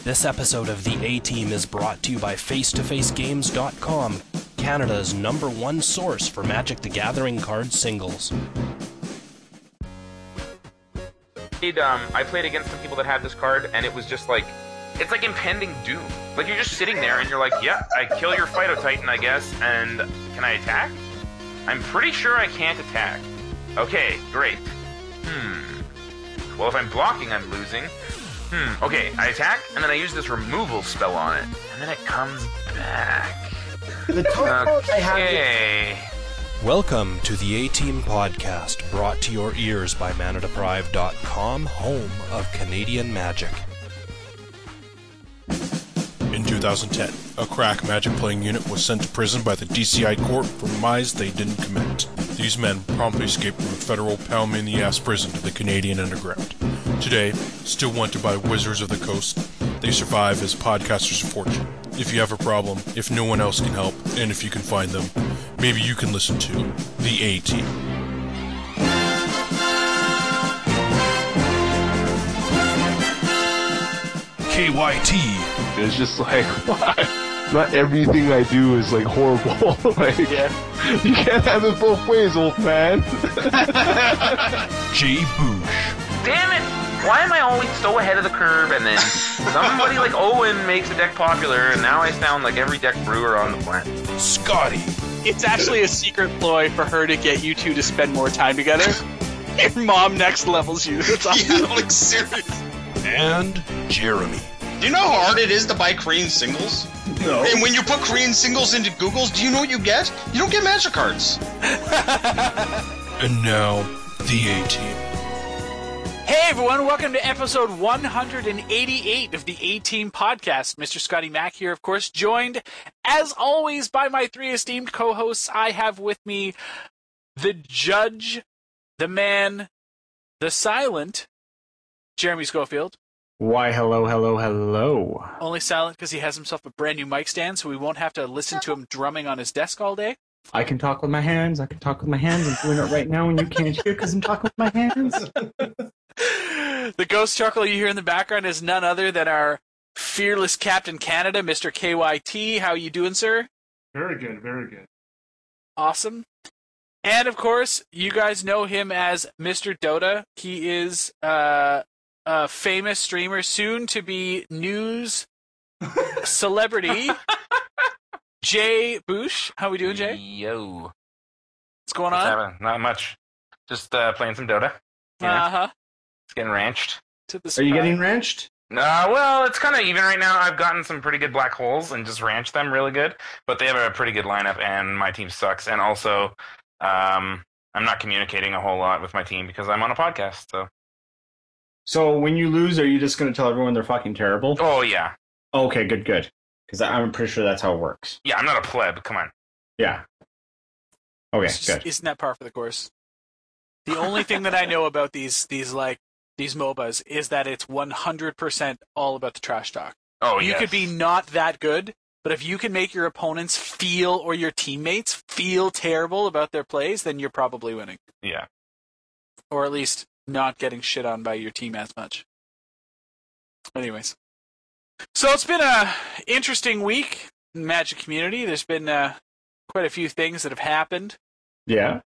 This episode of The A-Team is brought to you by FaceToFaceGames.com, Canada's #1 source for Magic the Gathering card singles. I played against some people that had this card, and it was just like, it's like impending doom. Like, you're just sitting there, and you're like, yeah, I kill your Phytotitan, I guess, and can I attack? I'm pretty sure I can't attack. Okay, great. Well, if I'm blocking, I'm losing. Okay, I attack, and then I use this removal spell on it, and then it comes back. Okay. Welcome to the A-Team podcast, brought to your ears by ManaDeprived.com, home of Canadian Magic. In 2010, a crack Magic playing unit was sent to prison by the DCI court for crimes they didn't commit. These men promptly escaped from a federal pound-me-in-the-ass prison to the Canadian underground. Today, still wanted by Wizards of the Coast, they survive as podcasters of fortune. If you have a problem, if no one else can help, and if you can find them, maybe you can listen to The A-Team. KYT. It's just like, why? Not everything I do is like horrible. Like, yeah. You can't have it both ways, old man. Jay Boosh. Damn it! Why am I always so ahead of the curve, and then somebody like Owen makes a deck popular, and now I sound like every deck brewer on the planet? Scotty. It's actually a secret ploy for her to get you two to spend more time together. Your mom next levels you. That's awesome. Yeah, like serious. And Jeremy. Do you know how hard it is to buy Korean singles? No. And when you put Korean singles into Google's, do you know what you get? You don't get Magic cards. And now, The A-Team. Hey everyone, welcome to episode 188 of the A-Team podcast. Mr. Scotty Mack here, of course, joined, as always, by my three esteemed co-hosts. I have with me the judge, the man, the silent, Jeremy Schofield. Why, hello, hello, hello. Only silent because he has himself a brand new mic stand, so we won't have to listen to him drumming on his desk all day. I can talk with my hands. I'm doing it right now, and you can't hear because I'm talking with my hands. The ghost chuckle you hear in the background is none other than our fearless Captain Canada, Mr. KYT. How you doing, sir? Very good, very good. Awesome. And, of course, you guys know him as Mr. Dota. He is a famous streamer, soon to be news celebrity, Jay Boosh. How we doing, Jay? Yo. What's going on? Not much. Just playing some Dota. Uh-huh. It's getting ranched. Are you getting wrenched? Well, it's kind of even right now. I've gotten some pretty good black holes and just ranched them really good. But they have a pretty good lineup, and my team sucks. And also, I'm not communicating a whole lot with my team because I'm on a podcast, So when you lose, are you just going to tell everyone they're fucking terrible? Oh, yeah. Okay, good. Because I'm pretty sure that's how it works. Yeah, I'm not a pleb. Come on. Yeah. Okay, good. Isn't that par for the course? The only thing that I know about these MOBAs is that it's 100% all about the trash talk. Oh, You yes. could be not that good, but if you can make your opponents feel, or your teammates feel terrible about their plays, then you're probably winning. Yeah. Or at least not getting shit on by your team as much. Anyways. So it's been a interesting week in the Magic community. There's been quite a few things that have happened. Yeah.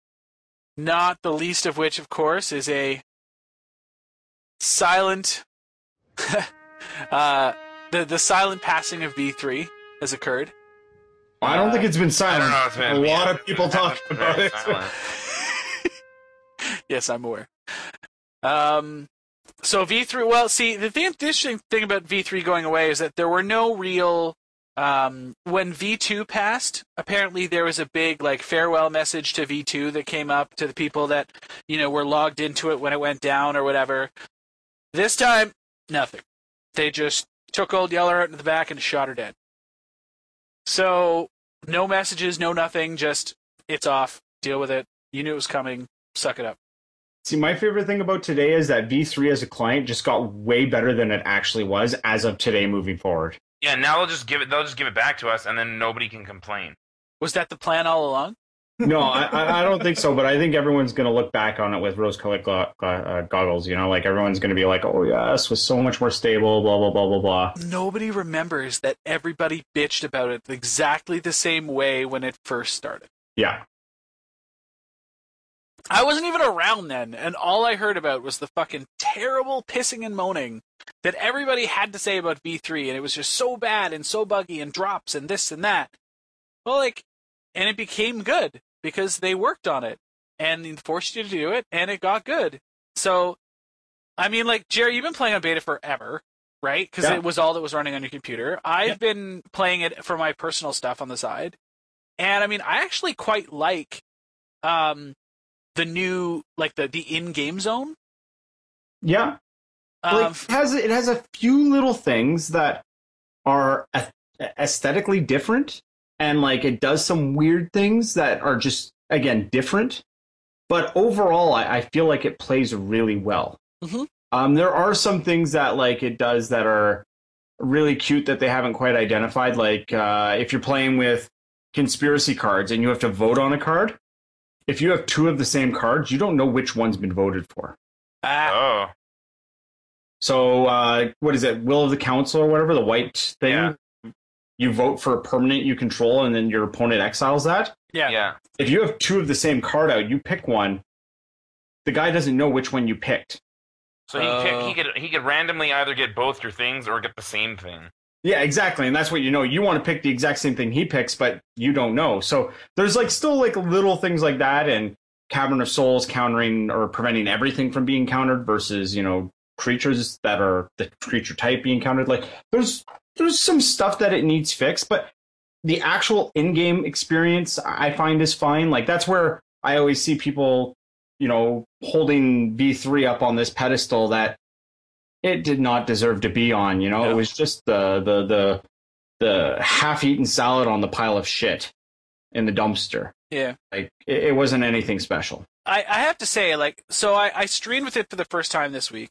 Not the least of which, of course, is a silent... the silent passing of V3 has occurred. I don't think it's been silent. I don't know, it's been- a lot of people talk about Very it. silent. Yes, I'm aware. So V3, well, see, the interesting thing about V3 going away is that there were no real... when V2 passed, apparently there was a big farewell message to V2 that came up to the people that, were logged into it when it went down or whatever. This time, nothing. They just took Old Yeller out in the back and shot her dead. So, no messages, no nothing, just, it's off, deal with it, you knew it was coming, suck it up. See, my favorite thing about today is that V3 as a client just got way better than it actually was as of today moving forward. Yeah, now they'll just give it back to us, and then nobody can complain. Was that the plan all along? No, I don't think so. But I think everyone's going to look back on it with rose-colored goggles. You know, like everyone's going to be like, "Oh yeah, this was so much more stable." Blah blah blah blah blah. Nobody remembers that everybody bitched about it exactly the same way when it first started. Yeah. I wasn't even around then, and all I heard about was the fucking terrible pissing and moaning that everybody had to say about V3, and it was just so bad and so buggy and drops and this and that. Well, and it became good because they worked on it and forced you to do it, and it got good. So, I mean, like, Jerry, you've been playing on beta forever, right? Because it was all that was running on your computer. I've been playing it for my personal stuff on the side, and I mean, I actually quite like the new, like the in-game zone. Yeah. Like, it has a few little things that are aesthetically different, and like it does some weird things that are just, again, different. But overall, I feel like it plays really well. Mm-hmm. There are some things that like it does that are really cute that they haven't quite identified. Like if you're playing with conspiracy cards and you have to vote on a card, if you have two of the same cards, you don't know which one's been voted for. Oh. So, what is it? Will of the Council or whatever, the white thing? Yeah. You vote for a permanent you control, and then your opponent exiles that? Yeah. If you have two of the same card out, you pick one, the guy doesn't know which one you picked. So he could randomly either get both your things or get the same thing. Yeah, exactly. And that's what you know. You want to pick the exact same thing he picks, but you don't know. So there's like still like little things like that, and Cavern of Souls countering or preventing everything from being countered versus, you know, creatures that are the creature type being countered. Like there's some stuff that it needs fixed, but the actual in-game experience I find is fine. Like that's where I always see people, you know, holding V3 up on this pedestal that it did not deserve to be on. You know, It was just the half-eaten salad on the pile of shit in the dumpster. Yeah, like it wasn't anything special. I have to say, like, so I streamed with it for the first time this week,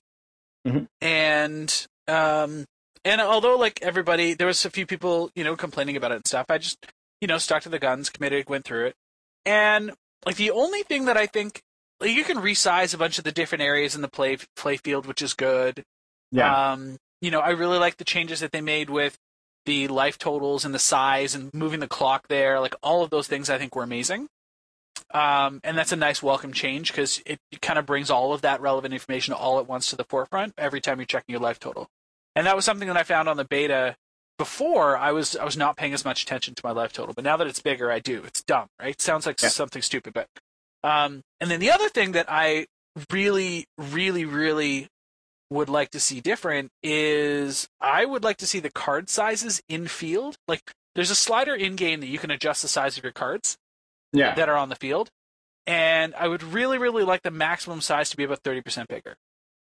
and although like everybody, there was a few people, you know, complaining about it and stuff. I just, you know, stuck to the guns, committed, went through it, and like the only thing that I think, like, you can resize a bunch of the different areas in the play field, which is good. Yeah. You know, I really like the changes that they made with the life totals and the size and moving the clock there. Like all of those things I think were amazing. And that's a nice welcome change because it kind of brings all of that relevant information all at once to the forefront every time you're checking your life total. And that was something that I found on the beta. Before, I was not paying as much attention to my life total, but now that it's bigger, I do. It's dumb, right? It sounds like something stupid, but and then the other thing that I really, really, really would like to see different is I would like to see the card sizes in field. Like there's a slider in game that you can adjust the size of your cards that are on the field, and I would really, really like the maximum size to be about 30% bigger.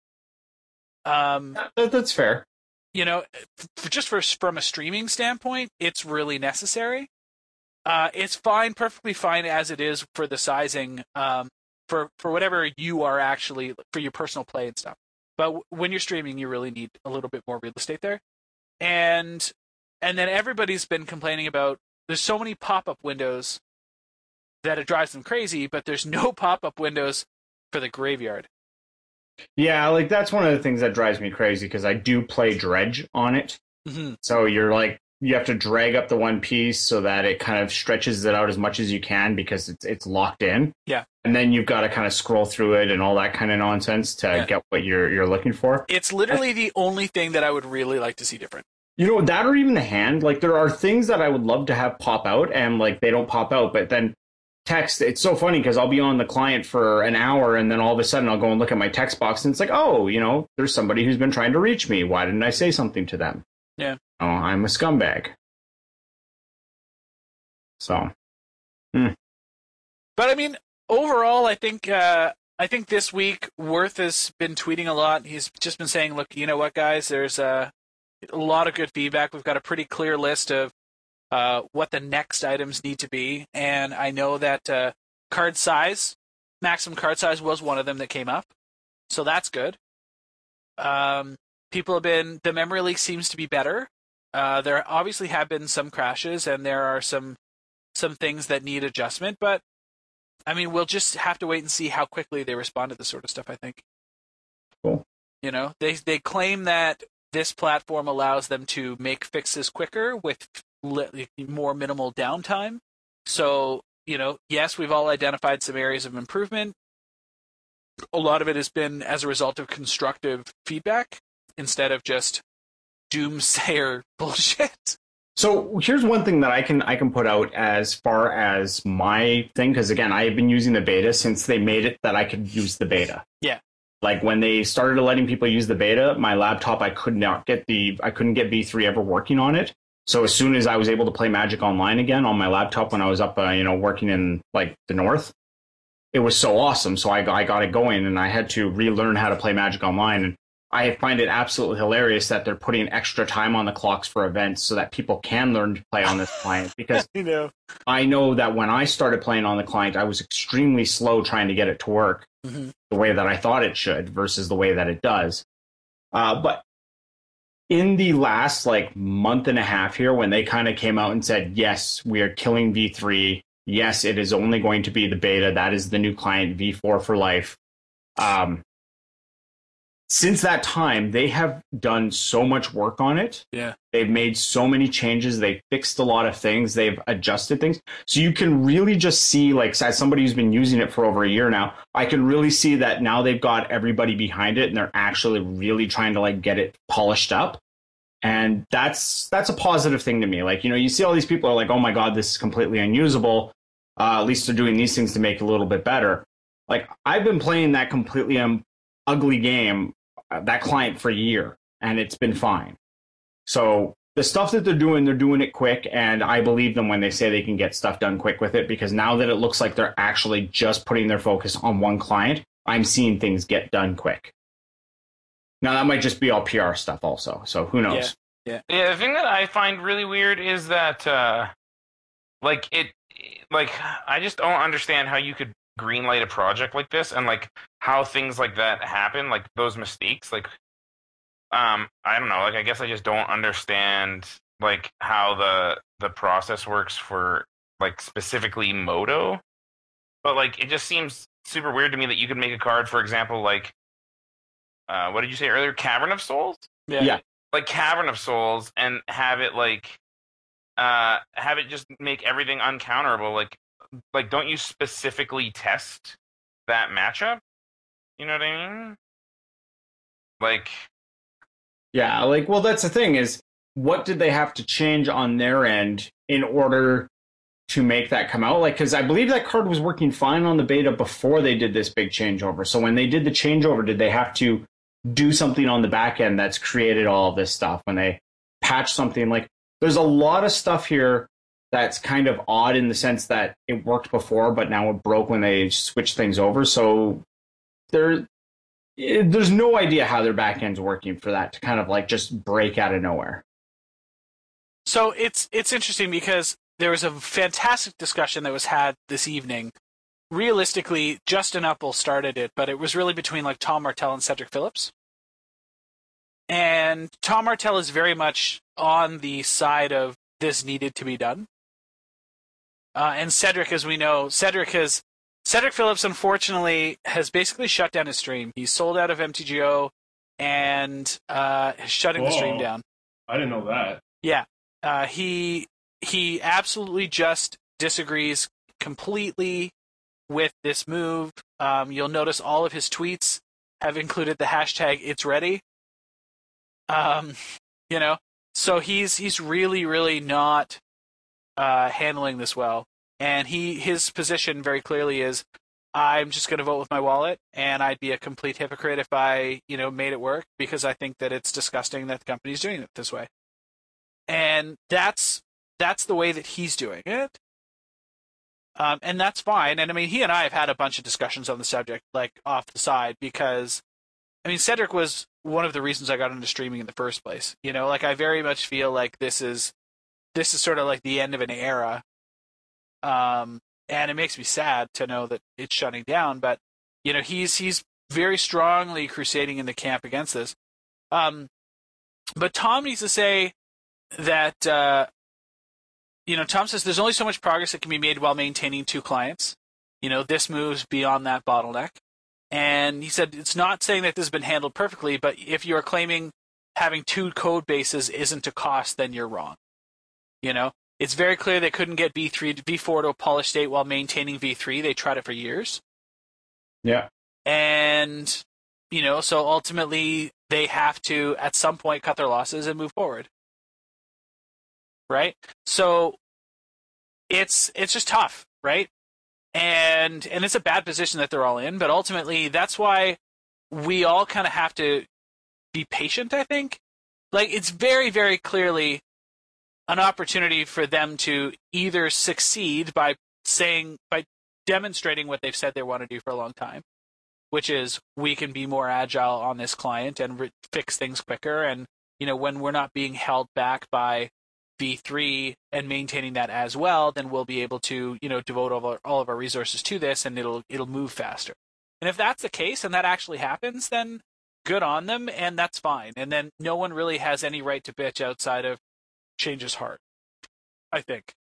That's fair. You know, just from a streaming standpoint, it's really necessary. It's fine, perfectly fine as it is for the sizing, for whatever you are actually, for your personal play and stuff. But when you're streaming, you really need a little bit more real estate there. And then everybody's been complaining about, there's so many pop-up windows that it drives them crazy, but there's no pop-up windows for the graveyard. Yeah, like that's one of the things that drives me crazy because I do play Dredge on it. Mm-hmm. So you're like, you have to drag up the one piece so that it kind of stretches it out as much as you can because it's locked in. Yeah. And then you've got to kind of scroll through it and all that kind of nonsense to get what you're looking for. It's literally the only thing that I would really like to see different. You know, that or even the hand. Like there are things that I would love to have pop out and like they don't pop out, but then text, it's so funny because I'll be on the client for an hour and then all of a sudden I'll go and look at my text box and it's like, oh, you know, there's somebody who's been trying to reach me. Why didn't I say something to them? Yeah. Oh, I'm a scumbag. So. But I mean, overall, I think this week Worth has been tweeting a lot. He's just been saying, look, you know what, guys, there's a lot of good feedback. We've got a pretty clear list of what the next items need to be. And I know that card size, maximum card size was one of them that came up. So that's good. People have been, the memory leak seems to be better. There obviously have been some crashes and there are some things that need adjustment, but I mean, we'll just have to wait and see how quickly they respond to this sort of stuff, I think. Cool. You know, they claim that this platform allows them to make fixes quicker with more minimal downtime. So, you know, yes, we've all identified some areas of improvement. A lot of it has been as a result of constructive feedback instead of just doomsayer bullshit. So here's one thing that I can put out as far as my thing, because again, I have been using the beta since they made it that I could use the beta. Yeah. Like when they started letting people use the beta, my laptop, I couldn't get V3 ever working on it. So as soon as I was able to play Magic Online again on my laptop when I was up, working in like the north, it was so awesome. So I got it going, and I had to relearn how to play Magic Online. And I find it absolutely hilarious that they're putting extra time on the clocks for events so that people can learn to play on this client. Because I know that when I started playing on the client, I was extremely slow trying to get it to work the way that I thought it should versus the way that it does. But in the last month and a half here, when they kind of came out and said, yes, we are killing V3. Yes, it is only going to be the beta. That is the new client, V4 for life. Since that time, they have done so much work on it. Yeah. They've made so many changes. They've fixed a lot of things. They've adjusted things. So you can really just see, as somebody who's been using it for over a year now, I can really see that now they've got everybody behind it and they're actually really trying to get it polished up. And that's a positive thing to me. You see all these people are like, oh my God, this is completely unusable. At least they're doing these things to make it a little bit better. I've been playing that completely ugly game, that client, for a year, and it's been fine. So the stuff that they're doing it quick, and I believe them when they say they can get stuff done quick with it, because now that it looks like they're actually just putting their focus on one client, I'm seeing things get done quick. Now, that might just be all PR stuff also, so who knows? Yeah, the thing that I find really weird is that, I just don't understand how you could greenlight a project like this and, how things like that happen, those mistakes. I don't know, I guess I just don't understand, how the process works for, specifically Moto. But, it just seems super weird to me that you could make a card, for example, what did you say earlier? Cavern of Souls? Yeah. Cavern of Souls, and have it have it just make everything uncounterable. Don't you specifically test that matchup? You know what I mean? Yeah, well, that's the thing is, what did they have to change on their end in order to make that come out? Because I believe that card was working fine on the beta before they did this big changeover. So when they did the changeover, did they have to do something on the back end that's created all of this stuff? When they patch something, there's a lot of stuff here that's kind of odd in the sense that it worked before, but now it broke when they switched things over. So there's no idea how their back end's working for that to kind of just break out of nowhere. So it's interesting because there was a fantastic discussion that was had this evening. Realistically, Justin Uppel started it, but it was really between Tom Martell and Cedric Phillips. And Tom Martell is very much on the side of this needed to be done. And Cedric, as we know, Cedric Phillips, unfortunately, has basically shut down his stream. He's sold out of MTGO and is shutting the stream down. I didn't know that. Yeah. He absolutely just disagrees completely with this move. You'll notice all of his tweets have included the hashtag It's Ready. So he's really, really not handling this well. And his position very clearly is, I'm just going to vote with my wallet, and I'd be a complete hypocrite if I, made it work, because I think that it's disgusting that the company's doing it this way. And that's the way that he's doing it. And that's fine. And I mean, he and I have had a bunch of discussions on the subject, off the side, because, Cedric was one of the reasons I got into streaming in the first place. I very much feel like this is sort of the end of an era. And it makes me sad to know that it's shutting down, but, he's very strongly crusading in the camp against this. But Tom needs to say that, Tom says there's only so much progress that can be made while maintaining two clients. this moves beyond that bottleneck. And he said it's not saying that this has been handled perfectly, but if you're claiming having 2 code bases isn't a cost, then you're wrong. It's very clear they couldn't get V4 to a polished state while maintaining V3. They tried it for years. Yeah. And, so ultimately they have to, at some point, cut their losses and move forward. Right? So it's just tough, right? And it's a bad position that they're all in, but ultimately that's why we all kind of have to be patient, I think. Like, it's very, very clearly an opportunity for them to either succeed by demonstrating what they've said they want to do for a long time, which is we can be more agile on this client and fix things quicker. And, when we're not being held back by V3 and maintaining that as well, then we'll be able to, devote all of our resources to this, and it'll move faster. And if that's the case and that actually happens, then good on them, and that's fine. And then no one really has any right to bitch outside of Change's heart, I think.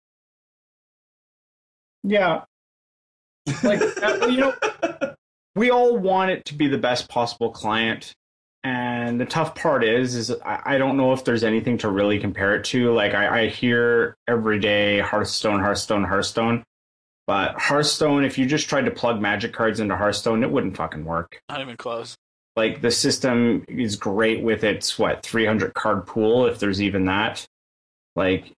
Yeah. Like, we all want it to be the best possible client. And the tough part is I don't know if there's anything to really compare it to. Like, I hear every day Hearthstone. But Hearthstone, if you just tried to plug Magic cards into Hearthstone, it wouldn't fucking work. Not even close. Like, the system is great with its, 300 card pool, if there's even that. Like,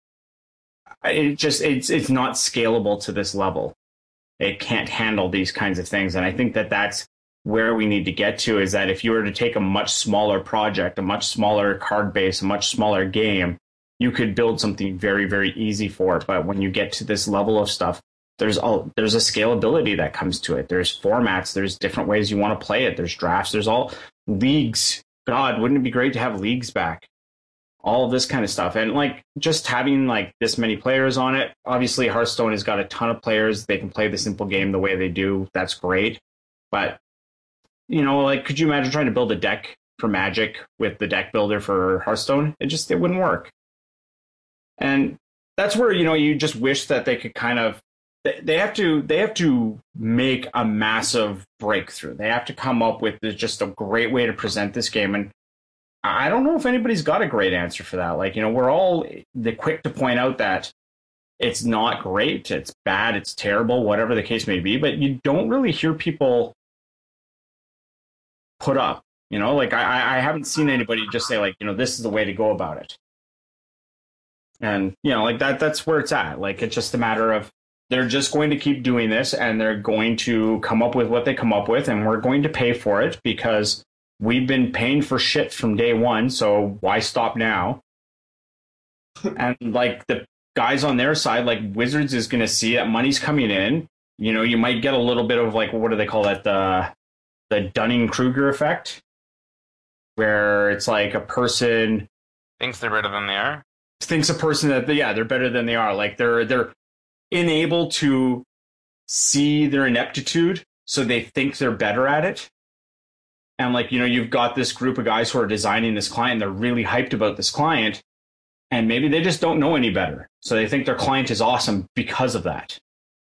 it's not scalable to this level. It can't handle these kinds of things. And I think that's where we need to get to, is that if you were to take a much smaller project, a much smaller card base, a much smaller game, you could build something very, very easy for it. But when you get to this level of stuff, there's a scalability that comes to it. There's formats. There's different ways you want to play it. There's drafts. There's all leagues. God, wouldn't it be great to have leagues back? All of this kind of stuff. And just having this many players on it, obviously Hearthstone has got a ton of players. They can play the simple game the way they do. That's great. But, could you imagine trying to build a deck for Magic with the deck builder for Hearthstone? It wouldn't work. And that's where, you just wish that they could kind of, they have to make a massive breakthrough. They have to come up with just a great way to present this game. And I don't know if anybody's got a great answer for that. We're all quick to point out that it's not great, it's bad, it's terrible, whatever the case may be, but you don't really hear people put up. I haven't seen anybody just say, this is the way to go about it. And, that's where it's at. It's just a matter of they're just going to keep doing this, and they're going to come up with what they come up with, and we're going to pay for it because we've been paying for shit from day one, so why stop now? And the guys on their side, Wizards is going to see that money's coming in. You might get a little bit of what do they call it? The Dunning-Kruger effect, where it's a person thinks they're better than they are. Thinks a person that they're better than they are. They're unable to see their ineptitude, so they think they're better at it. And you've got this group of guys who are designing this client. They're really hyped about this client, and maybe they just don't know any better. So they think their client is awesome because of that.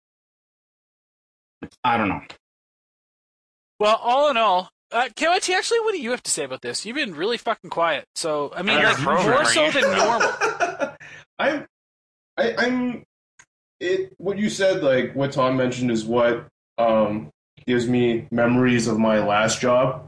I don't know. Well, all in all, KYT, actually, what do you have to say about this? You've been really fucking quiet. So, I mean, more so than normal. What you said, what Tom mentioned is what gives me memories of my last job.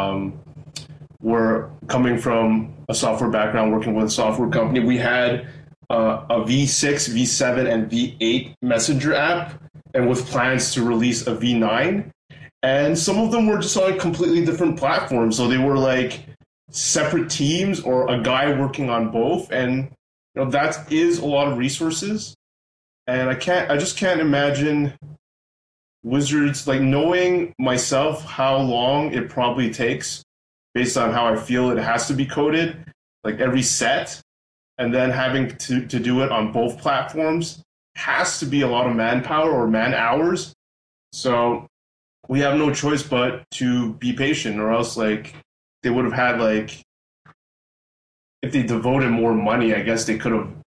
We're coming from a software background, working with a software company. We had a V6, V7, and V8 messenger app, and with plans to release a V9. And some of them were just on completely different platforms. So they were separate teams or a guy working on both. And that is a lot of resources. And I just can't imagine Wizards, knowing myself how long it probably takes based on how I feel it has to be coded, every set, and then having to do it on both platforms has to be a lot of manpower or man hours. So we have no choice but to be patient, or else they would have had if they devoted more money, I guess they could have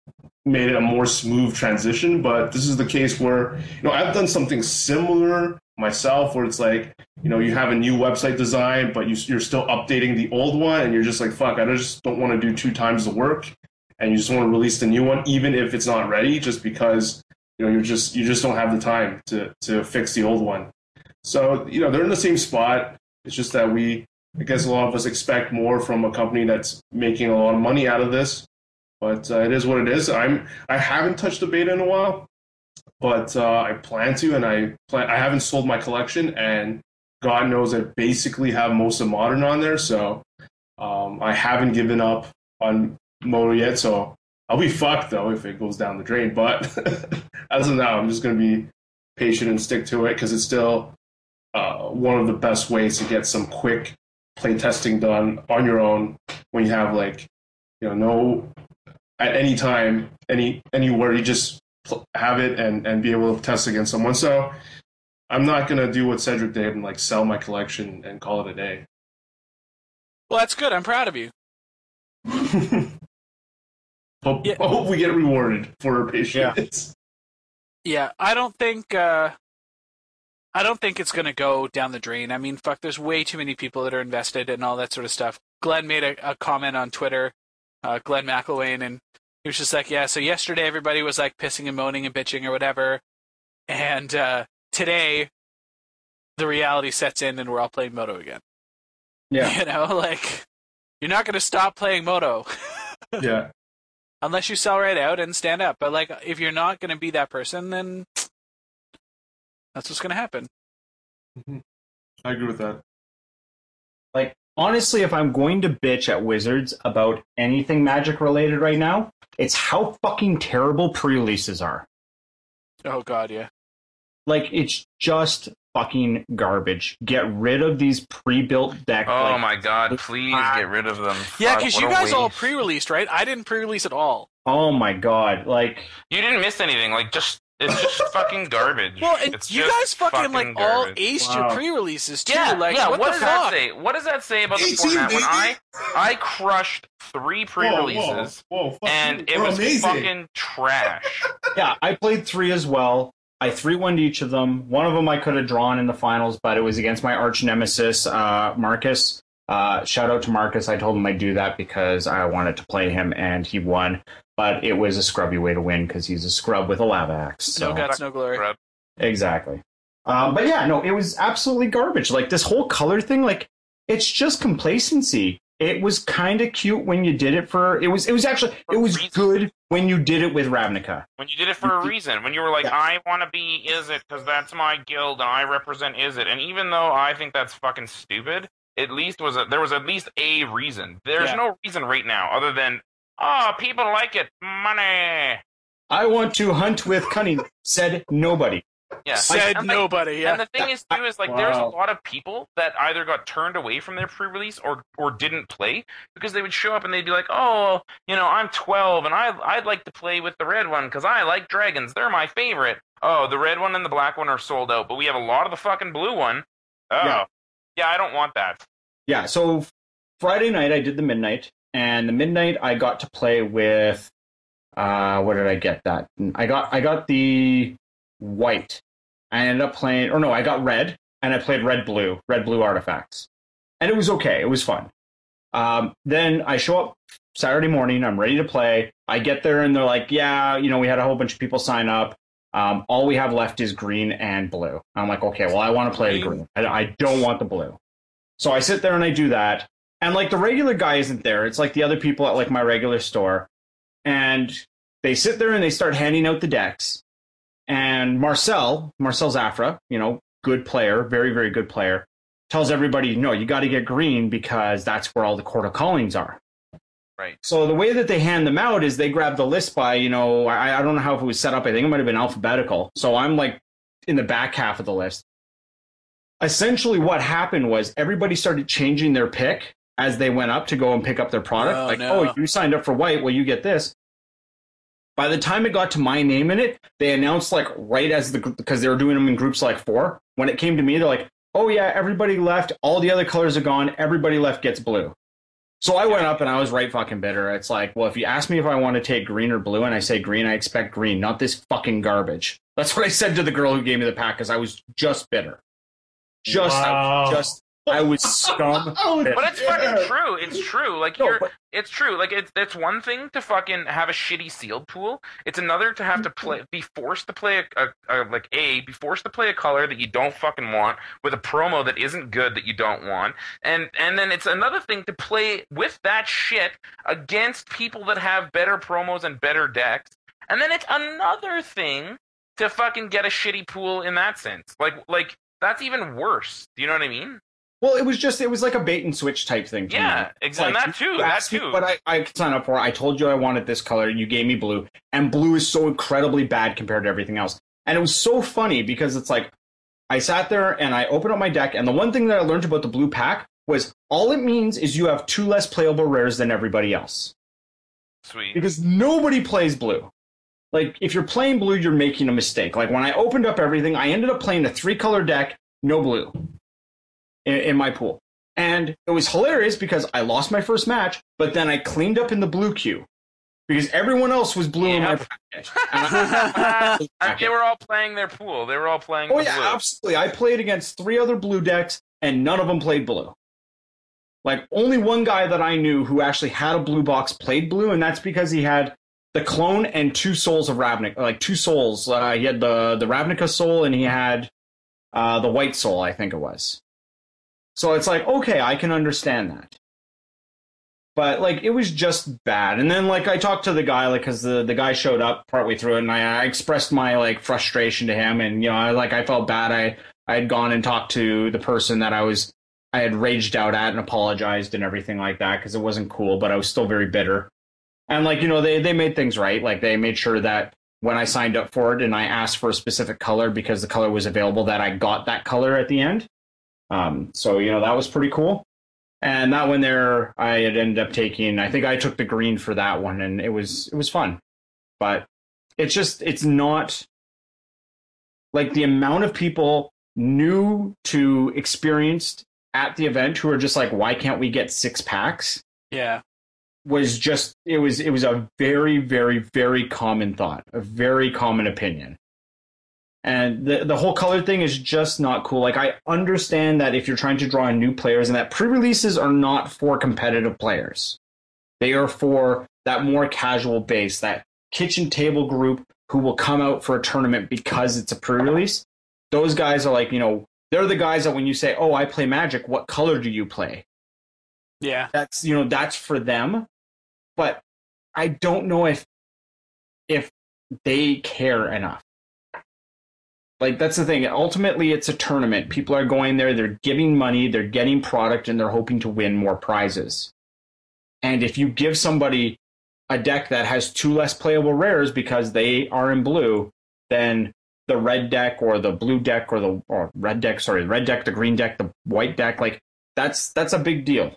made it a more smooth transition. But this is the case where, I've done something similar myself, where it's like, you have a new website design, but you're still updating the old one, and you're just like, fuck, I just don't want to do 2 times the work, and you just want to release the new one, even if it's not ready, just because you just don't have the time to fix the old one. So they're in the same spot. It's just that I guess a lot of us expect more from a company that's making a lot of money out of this, but it is what it is. I haven't touched the beta in a while, but I plan to, and I haven't sold my collection, and God knows I basically have most of Modern on there, so I haven't given up on Moto yet, so I'll be fucked though if it goes down the drain, but as of now, I'm just going to be patient and stick to it, because it's still one of the best ways to get some quick play testing done on your own when you have no, at any time, anywhere, you just have it and be able to test against someone. So I'm not going to do what Cedric did and sell my collection and call it a day. Well, that's good. I'm proud of you. I hope we get rewarded for our patience. Yeah, I don't think it's going to go down the drain. I mean, fuck, there's way too many people that are invested and all that sort of stuff. Glenn made a comment on Twitter, Glenn McElwain, and he was just like, yeah, so yesterday everybody was pissing and moaning and bitching or whatever, and today the reality sets in and we're all playing Moto again. Yeah. You're not going to stop playing Moto. Yeah. Unless you sell right out and stand up. But if you're not going to be that person, then that's what's going to happen. Mm-hmm. I agree with that. Honestly, if I'm going to bitch at Wizards about anything Magic related right now, it's how fucking terrible pre-releases are. Oh god, yeah. It's just fucking garbage. Get rid of these pre-built decks. Oh my god, please get rid of them. Yeah, because you guys all pre-released, right? I didn't pre-release at all. Oh my god, You didn't miss anything, it's just fucking garbage. Well, and it's you guys fucking all garbage. aced your pre-releases too. Yeah, what does the that fuck? say? What does that say about the format? When I crushed 3 pre-releases, and it was amazing. fucking trash. Yeah, I played 3 as well. I 3-1'd each of them. One of them I could have drawn in the finals, but it was against my arch nemesis, Marcus. Shout out to Marcus. I told him I'd do that because I wanted to play him, and he won. But it was a scrubby way to win because he's a scrub with a lava axe. So. No guts, no glory. Exactly. But yeah, no, it was absolutely garbage. This whole color thing, it's just complacency. It was kind of cute when you did it for. It was good when you did it with Ravnica. When you did it for a reason. When you were like, yeah. I want to be Izzet because that's my guild and I represent Izzet. And even though I think that's fucking stupid, there was at least a reason. There's no reason right now other than, people like it. Money. I want to hunt with cunning, said nobody. Yeah. Said nobody, yeah. And the thing is, too, is there's a lot of people that either got turned away from their pre-release or didn't play because they would show up and they'd be like, oh, I'm 12 and I'd like to play with the red one because I like dragons. They're my favorite. Oh, the red one and the black one are sold out, but we have a lot of the fucking blue one. Oh. Yeah, I don't want that. Yeah, so Friday night I did the midnight, and the midnight I got to play with, what did I get that? I got the white. I ended up playing, I got red, and I played red blue artifacts. And it was okay, it was fun. Then I show up Saturday morning, I'm ready to play. I get there and they're like, yeah, we had a whole bunch of people sign up. All we have left is green and blue. I'm like, okay, well, I want to play the green. I don't want the blue. So I sit there and I do that. And the regular guy isn't there. It's the other people at my regular store. And they sit there and they start handing out the decks. And Marcel Zafra, good player, very, very good player, tells everybody, no, you got to get green because that's where all the Court of Callings are. Right. So the way that they hand them out is they grab the list by, I don't know how it was set up. I think it might have been alphabetical. So I'm in the back half of the list. Essentially what happened was everybody started changing their pick as they went up to go and pick up their product. Oh, you signed up for white, well, you get this. By the time it got to my name in it, they announced right as because they were doing them in groups 4. When it came to me, they're like, oh yeah, everybody left. All the other colors are gone. Everybody left gets blue. So I went up and I was right fucking bitter. It's like, well, if you ask me if I want to take green or blue and I say green, I expect green, not this fucking garbage. That's what I said to the girl who gave me the pack because I was just bitter. I was scum. But it's fucking true. It's true. Like it's true. Like it's one thing to fucking have a shitty sealed pool. It's another to have to be forced to play be forced to play a color that you don't fucking want with a promo that isn't good that you don't want, and then it's another thing to play with that shit against people that have better promos and better decks, and then it's another thing to fucking get a shitty pool in that sense. Like that's even worse. Do you know what I mean? Well, it was like a bait and switch type thing. Yeah, exactly. Like, that too. But I could sign up for. I told you I wanted this color. You gave me blue, and blue is so incredibly bad compared to everything else. And it was so funny because it's like I sat there and I opened up my deck, and the one thing that I learned about the blue pack was all it means is you have 2 less playable rares than everybody else. Sweet. Because nobody plays blue. Like if you're playing blue, you're making a mistake. Like when I opened up everything, I ended up playing a 3-color deck, no blue. In my pool. And it was hilarious because I lost my first match, but then I cleaned up in the blue queue because everyone else was blue in my bracket. And they were all playing their pool. They were all playing blue. Absolutely. I played against 3 other blue decks and none of them played blue. Like only one guy that I knew who actually had a blue box played blue, and that's because he had the clone and 2 souls of Ravnica, like 2 souls. He had the Ravnica soul and he had the white soul, I think it was. So it's like, okay, I can understand that. But, like, it was just bad. And then, like, I talked to the guy, like, because the guy showed up partway through it, and I expressed my, like, frustration to him. And, you know, I felt bad. I had gone and talked to the person that I had raged out at and apologized and everything like that, because it wasn't cool, but I was still very bitter. And, like, you know, they made things right. Like, they made sure that when I signed up for it and I asked for a specific color because the color was available, that I got that color at the end. So, you know, that was pretty cool. And that one there, I had ended up taking, I think I took the green for that one, and it was fun. But it's not like the amount of people new to experienced at the event who are just like, why can't we get 6 packs? Yeah. Was just, it was a very, very, very common thought, a very common opinion. And the whole color thing is just not cool. Like, I understand that if you're trying to draw in new players, and that pre-releases are not for competitive players. They are for that more casual base, that kitchen table group who will come out for a tournament because it's a pre-release. Those guys are like, you know, they're the guys that when you say, oh, I play Magic, what color do you play? Yeah. That's, you know, that's for them. But I don't know if they care enough. Like, that's the thing. Ultimately, it's a tournament. People are going there, they're giving money, they're getting product, and they're hoping to win more prizes. And if you give somebody a deck that has 2 less playable rares because they are in blue, then the red deck or the blue deck the red deck, the green deck, the white deck, like, that's a big deal.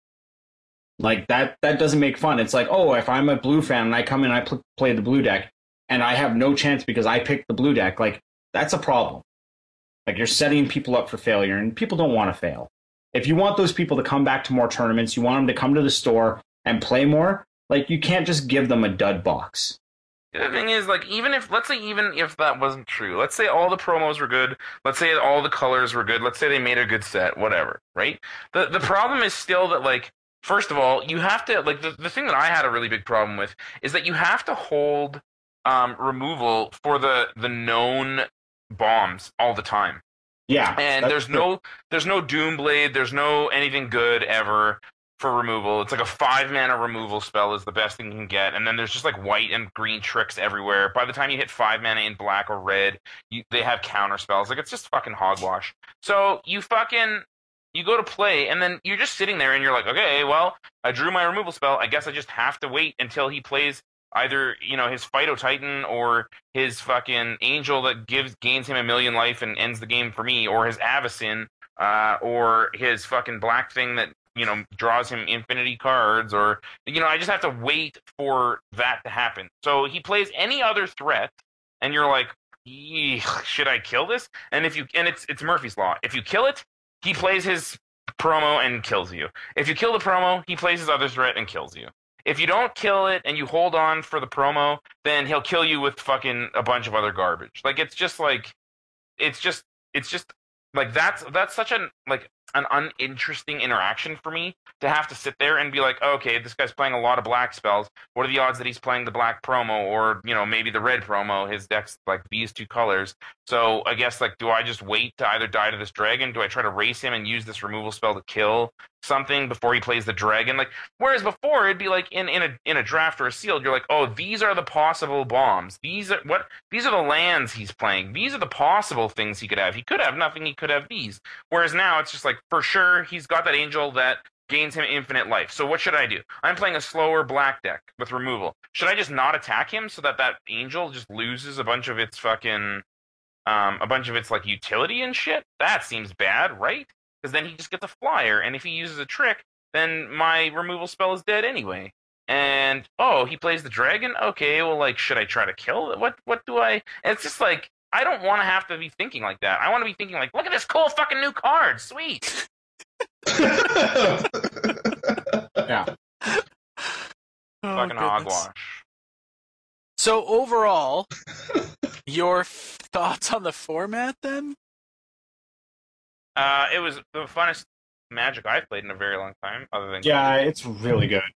Like, that doesn't make fun. It's like, oh, if I'm a blue fan and I come in and I play the blue deck, and I have no chance because I picked the blue deck, like, that's a problem. Like, you're setting people up for failure, and people don't want to fail. If you want those people to come back to more tournaments, you want them to come to the store and play more, like, you can't just give them a dud box. The thing is, like, even if that wasn't true, let's say all the promos were good, let's say all the colors were good, let's say they made a good set, whatever, right? The problem is still that, like, first of all, you have to, like, the thing that I had a really big problem with is that you have to hold removal for the known bombs all the time. Yeah. And there's no Doomblade, there's no anything good ever for removal. It's like a 5-mana removal spell is the best thing you can get, and then there's just like white and green tricks everywhere. By the time you hit 5 mana in black or red, they have counter spells. Like, it's just fucking hogwash. So you go to play, and then you're just sitting there and you're like, okay, well, I drew my removal spell, I guess I just have to wait until he plays either, you know, his Phyto-Titan or his fucking Angel that gains him 1,000,000 life and ends the game for me, or his Avacyn, or his fucking black thing that, you know, draws him infinity cards, or, you know, I just have to wait for that to happen. So he plays any other threat, and you're like, should I kill this? And it's Murphy's Law. If you kill it, he plays his promo and kills you. If you kill the promo, he plays his other threat and kills you. If you don't kill it and you hold on for the promo, then he'll kill you with fucking a bunch of other garbage. Like it's just like that's such an uninteresting interaction for me to have to sit there and be like, okay, this guy's playing a lot of black spells. What are the odds that he's playing the black promo or, maybe the red promo? His deck's like these two colors. So I guess do I just wait to either die to this dragon? Do I try to race him and use this removal spell to kill something before he plays the dragon? Whereas before it'd be like in a draft or a sealed, you're like, oh, these are the possible bombs. These are the lands he's playing. These are the possible things he could have. He could have nothing. He could have these. Whereas now it's just like, for sure, he's got that angel that gains him infinite life. So what should I do? I'm playing a slower black deck with removal. Should I just not attack him so that angel just loses a bunch of its utility and shit? That seems bad, right? Because then he just gets a flyer, and if he uses a trick, then my removal spell is dead anyway. And he plays the dragon? Okay, well, should I try to kill it? What do I? And it's just like, I don't want to have to be thinking like that. I want to be thinking look at this cool fucking new card, sweet. Yeah. Fucking hogwash. So overall, your thoughts on the format then? It was the funnest Magic I've played in a very long time, other than it's really good.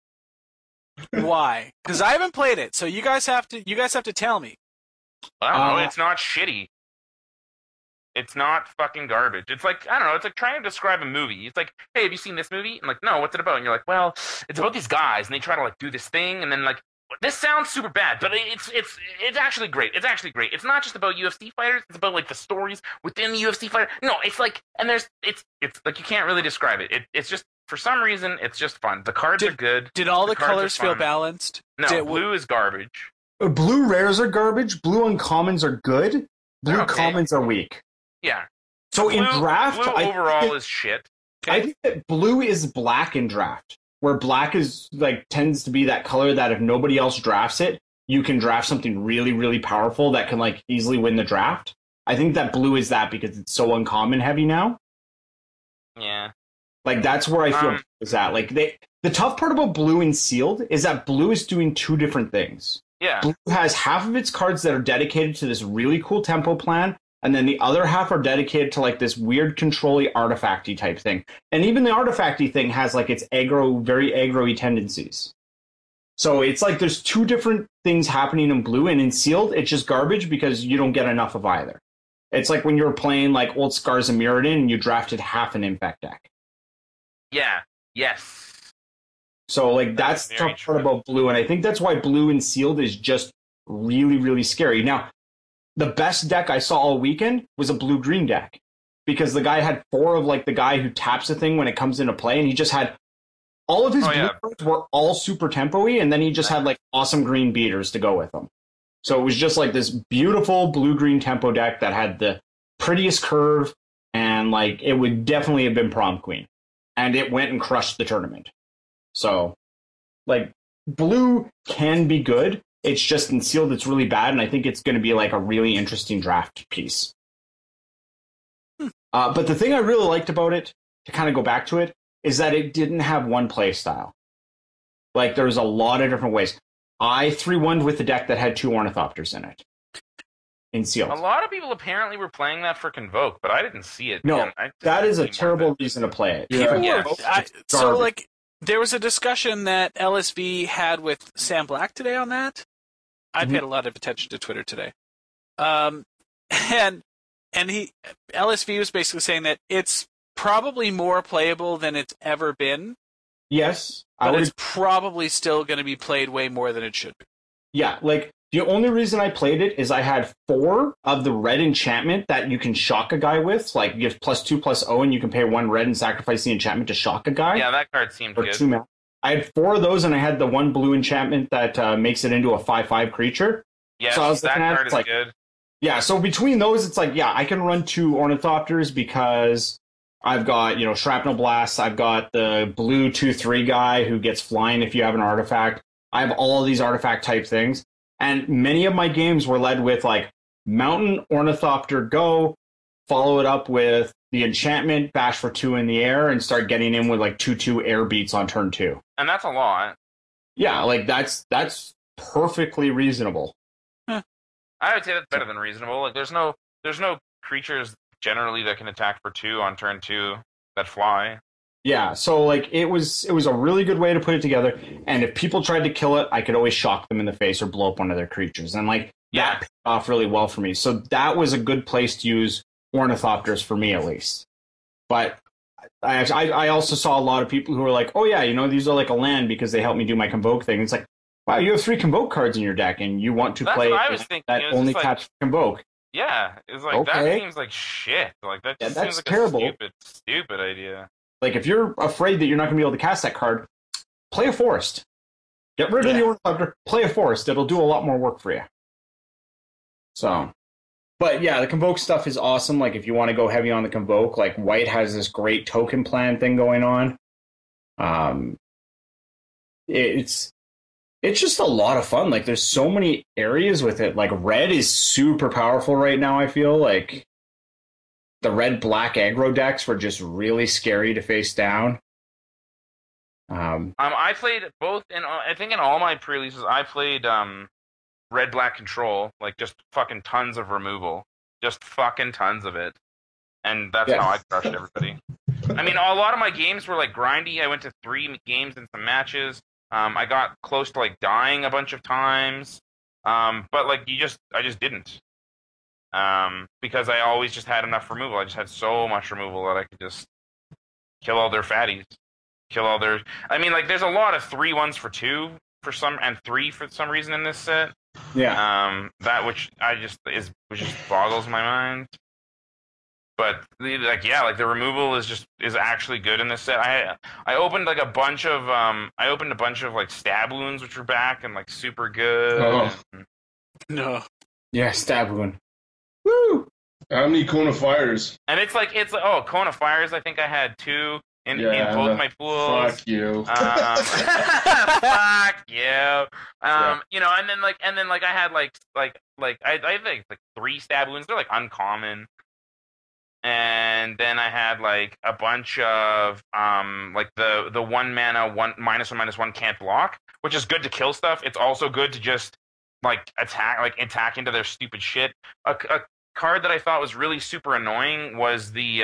Why? Because I haven't played it, so you guys have to tell me. I don't know. It's not shitty. It's not fucking garbage. It's I don't know. It's like trying to describe a movie. It's like, hey, have you seen this movie? I'm like, no, what's it about? And you're like, well, it's about these guys, and they try to do this thing, and then this sounds super bad, but it's actually great. It's actually great. It's not just about UFC fighters. It's about the stories within the UFC fighter. No, it's and it's you can't really describe it. It's just, for some reason, it's just fun. The cards are good. Did all the colors feel balanced? No, blue is garbage. Blue rares are garbage. Blue uncommons are good. Blue commons are weak. Yeah. So in draft, blue overall is shit. Okay? I think that blue is black in draft, where black is tends to be that color that if nobody else drafts it, you can draft something really, really powerful that can easily win the draft. I think that blue is that because it's so uncommon heavy now. Yeah. That's where I feel is at. The tough part about blue and sealed is that blue is doing two different things. Yeah. Blue has half of its cards that are dedicated to this really cool tempo plan, and then the other half are dedicated to this weird control-y artifacty type thing. And even the artifacty thing has its aggro, very aggro-y tendencies. So it's there's two different things happening in blue, and in sealed, it's just garbage because you don't get enough of either. It's when you were playing Old Scars and Mirrodin and you drafted half an Infect deck. Yeah. Yes. So that's the tough part about blue, and I think that's why blue and sealed is just really, really scary. Now, the best deck I saw all weekend was a blue-green deck, because the guy had 4 of the guy who taps a thing when it comes into play, and he just had all of his blue cards were all super tempo-y, and then he just had awesome green beaters to go with them. So it was just this beautiful blue-green tempo deck that had the prettiest curve, and it would definitely have been prom queen, and it went and crushed the tournament. So, blue can be good. It's just in sealed it's really bad, and I think it's going to be a really interesting draft piece. But the thing I really liked about it, to kind of go back to it, is that it didn't have one play style. There was a lot of different ways. I 3-1'd with the deck that had 2 Ornithopters in it. In sealed. A lot of people apparently were playing that for Convoke, but I didn't see it. No, that is a terrible reason to play it. Yeah. There was a discussion that LSV had with Sam Black today on that. I paid a lot of attention to Twitter today. And LSV was basically saying that it's probably more playable than it's ever been. Yes. But it's probably still going to be played way more than it should be. Yeah, the only reason I played it is I had 4 of the red enchantment that you can shock a guy with. You have +2/+0, and you can pay 1 red and sacrifice the enchantment to shock a guy. Yeah, that card seemed good. 2 I had 4 of those, and I had the 1 blue enchantment that makes it into a 5/5 creature. Yes, so I was that card is good. Yeah, so between those, it's I can run 2 Ornithopters because I've got, Shrapnel Blast. I've got the blue 2/3 guy who gets flying if you have an artifact. I have all of these artifact type things. And many of my games were led with Mountain Ornithopter go, follow it up with the enchantment, bash for 2 in the air, and start getting in with like 2/2 air beats on turn 2. And that's a lot. Yeah, like that's perfectly reasonable. I would say that's better than reasonable. Like there's no creatures generally that can attack for 2 on turn 2 that fly. Yeah, so like it was a really good way to put it together. And if people tried to kill it, I could always shock them in the face or blow up one of their creatures. And like that paid off really well for me. So that was a good place to use Ornithopters for me, at least. But I also saw a lot of people who were like, oh yeah, these are like a land because they help me do my Convoke thing. It's like, wow, you have 3 Convoke cards in your deck, and you want to play what I was thinking. that only taps Convoke. Yeah, it's like that seems like shit. Like that just seems like terrible. A stupid idea. Like if you're afraid that you're not going to be able to cast that card, play a Forest. Get rid of the Ornithopter, play a Forest. It'll do a lot more work for you. So, but yeah, the Convoke stuff is awesome. Like if you want to go heavy on the Convoke, like White has this great token plan thing going on. It's just a lot of fun. Like, there's so many areas with it. Like, red is super powerful right now, I feel. Like, the red-black aggro decks were just really scary to face down. I played both, I think in all my pre-releases, I played red-black control. Like, just fucking tons of removal. Just fucking tons of it. And that's how I crushed everybody. I mean, a lot of my games were, like, grindy. I went to 3 games and some matches. I got close to like dying a bunch of times, but like I just didn't, because I always just had enough removal. I just had so much removal that I could just kill all their fatties, I mean, like there's a lot of 3/1s for 2 for some and 3 for some reason in this set. Yeah. That which just boggles my mind. But the removal is actually good in this set. I opened like a bunch of like stab wounds which were back and like super good. Oh. No. Yeah, stab wound. Woo! How many Cone of Fires? And it's like Cone of Fires. I think I had 2 in both my pools. Fuck you. Fuck you. And then I had I think like 3 stab wounds. They're like uncommon. And then I had like a bunch of like the 1 mana -1/-1 can't block, which is good to kill stuff. It's also good to just like attack into their stupid shit. A card that I thought was really super annoying was the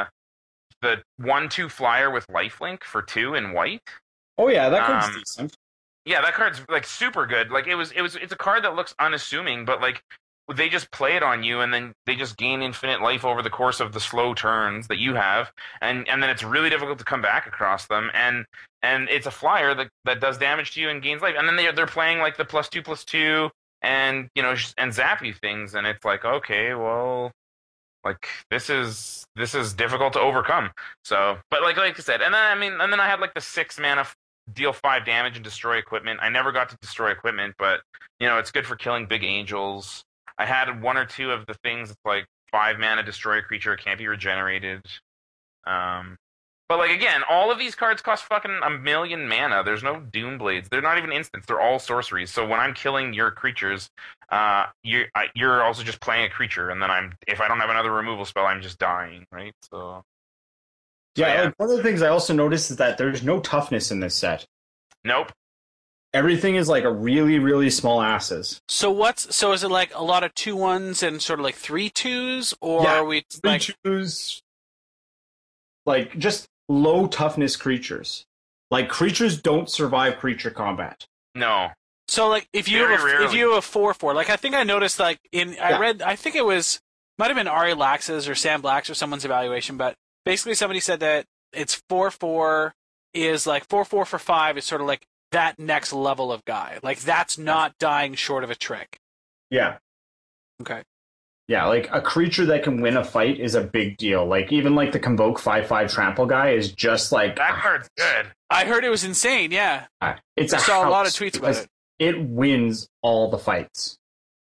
1/2 flyer with lifelink for 2 in white. Oh yeah, that card's decent. Yeah, that card's like super good. Like it's a card that looks unassuming, but like they just play it on you, and then they just gain infinite life over the course of the slow turns that you have, and then it's really difficult to come back across them. And it's a flyer that does damage to you and gains life. And then they're playing like the +2/+2 and and zap you things, and it's like, okay, well, like this is difficult to overcome. So, but like I said, and then I had like the 6 mana deal 5 damage and destroy equipment. I never got to destroy equipment, but it's good for killing big angels. I had 1 or 2 of the things that's like 5 mana destroy a creature, it can't be regenerated. But like again, all of these cards cost fucking 1 million mana. There's no Doom Blades. They're not even instants. They're all sorceries. So when I'm killing your creatures, you're also just playing a creature, and then if I don't have another removal spell, I'm just dying, right? So yeah. Like, one of the things I also noticed is that there's no toughness in this set. Nope. Everything is like a really, really small asses. So is it like a lot of 2/1s and sort of like 3/2s, or are we 3/2s? Like just low toughness creatures. Like creatures don't survive creature combat. No. So like if you have a 4/4, like I think I noticed like I think it might have been Ari Lax's or Sam Black's or someone's evaluation, but basically somebody said that it's 4/4 is like 4/4 for 5 is sort of like that next level of guy. Like that's not dying short of a trick. Yeah. Okay. Yeah, like a creature that can win a fight is a big deal. Like even like the Convoke 5/5 trample guy is just like that card's good. I heard it was insane. Yeah, I saw a lot of tweets about it. It wins all the fights.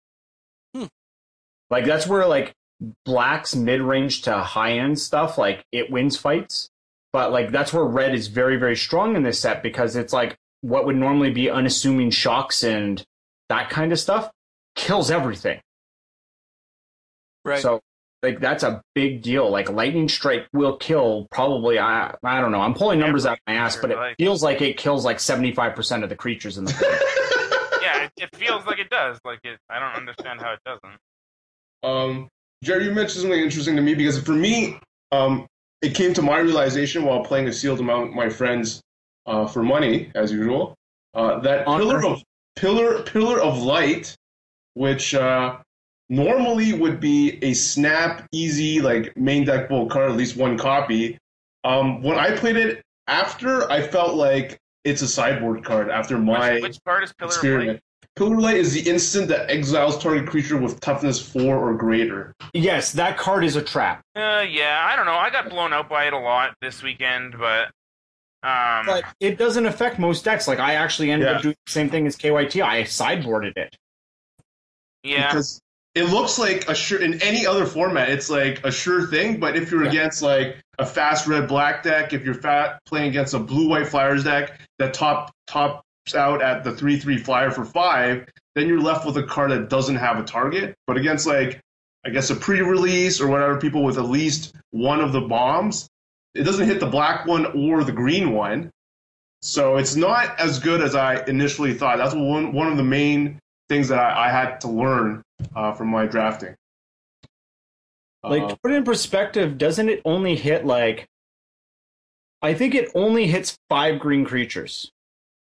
Like that's where like Black's mid-range to high-end stuff, like it wins fights. But like that's where red is very, very strong in this set, because it's like what would normally be unassuming shocks and that kind of stuff kills everything. Right. So like that's a big deal. Like Lightning Strike will kill probably, I don't know. I'm pulling numbers out of my ass, but it feels like it kills like 75% of the creatures in the field. Yeah, it feels like it does. Like I don't understand how it doesn't. Jerry, you mentioned something interesting to me because for me, it came to my realization while playing a sealed amount with my friends for money, as usual, that Pillar of Light, which normally would be a snap, easy, like main deck bull card, at least one copy. When I played it after, I felt like it's a sideboard card after my which card is Pillar experiment. of Light? Pillar of Light is the instant that exiles target creature with toughness 4 or greater. Yes, that card is a trap. Yeah, I don't know. I got blown out by it a lot this weekend, but it doesn't affect most decks. Like I actually ended up doing the same thing as KYT. I sideboarded it. Yeah. Because it looks like a sure in any other format, it's like a sure thing. But if you're against like a fast red black deck, if you're playing against a blue white flyers deck that tops out at the 3/3 flyer for 5, then you're left with a card that doesn't have a target. But against like I guess a pre-release or whatever, people with at least one of the bombs, it doesn't hit the black one or the green one. So it's not as good as I initially thought. That's one of the main things that I had to learn from my drafting. Like, to put it in perspective, doesn't it only hit, like... I think it only hits 5 green creatures.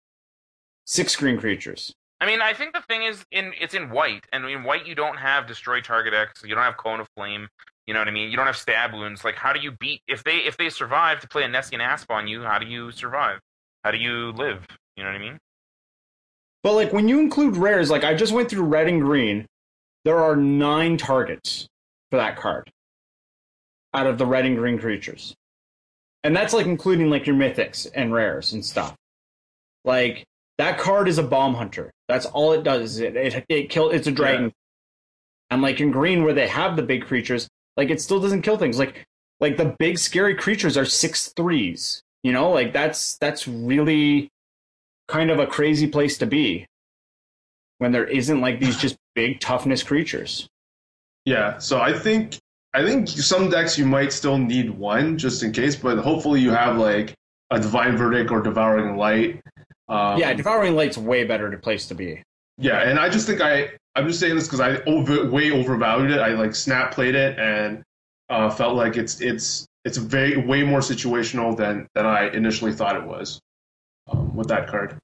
6 green creatures. I mean, I think the thing is, it's in white, and in white you don't have Destroy Target X, you don't have Cone of Flame, you know what I mean? You don't have Stab Wounds. Like, how do you beat... If they survive to play a Nessian Asp on you, how do you survive? How do you live? You know what I mean? But, like, when you include rares, like, I just went through red and green, there are 9 targets for that card out of the red and green creatures. And that's, like, including, like, your mythics and rares and stuff. Like, that card is a bomb hunter. That's all it does. It's a dragon. Yeah. And, like, in green, where they have the big creatures, like, it still doesn't kill things. Like the big, scary creatures are 6/3s. You know? Like, that's really kind of a crazy place to be when there isn't, like, these just big toughness creatures. Yeah, so I think some decks you might still need one just in case, but hopefully you have like a Divine Verdict or Devouring Light. Yeah, Devouring Light's way better place to be. Yeah, and I just think I'm just saying this because I way overvalued it. I like snap played it and felt like it's way more situational than I initially thought it was with that card.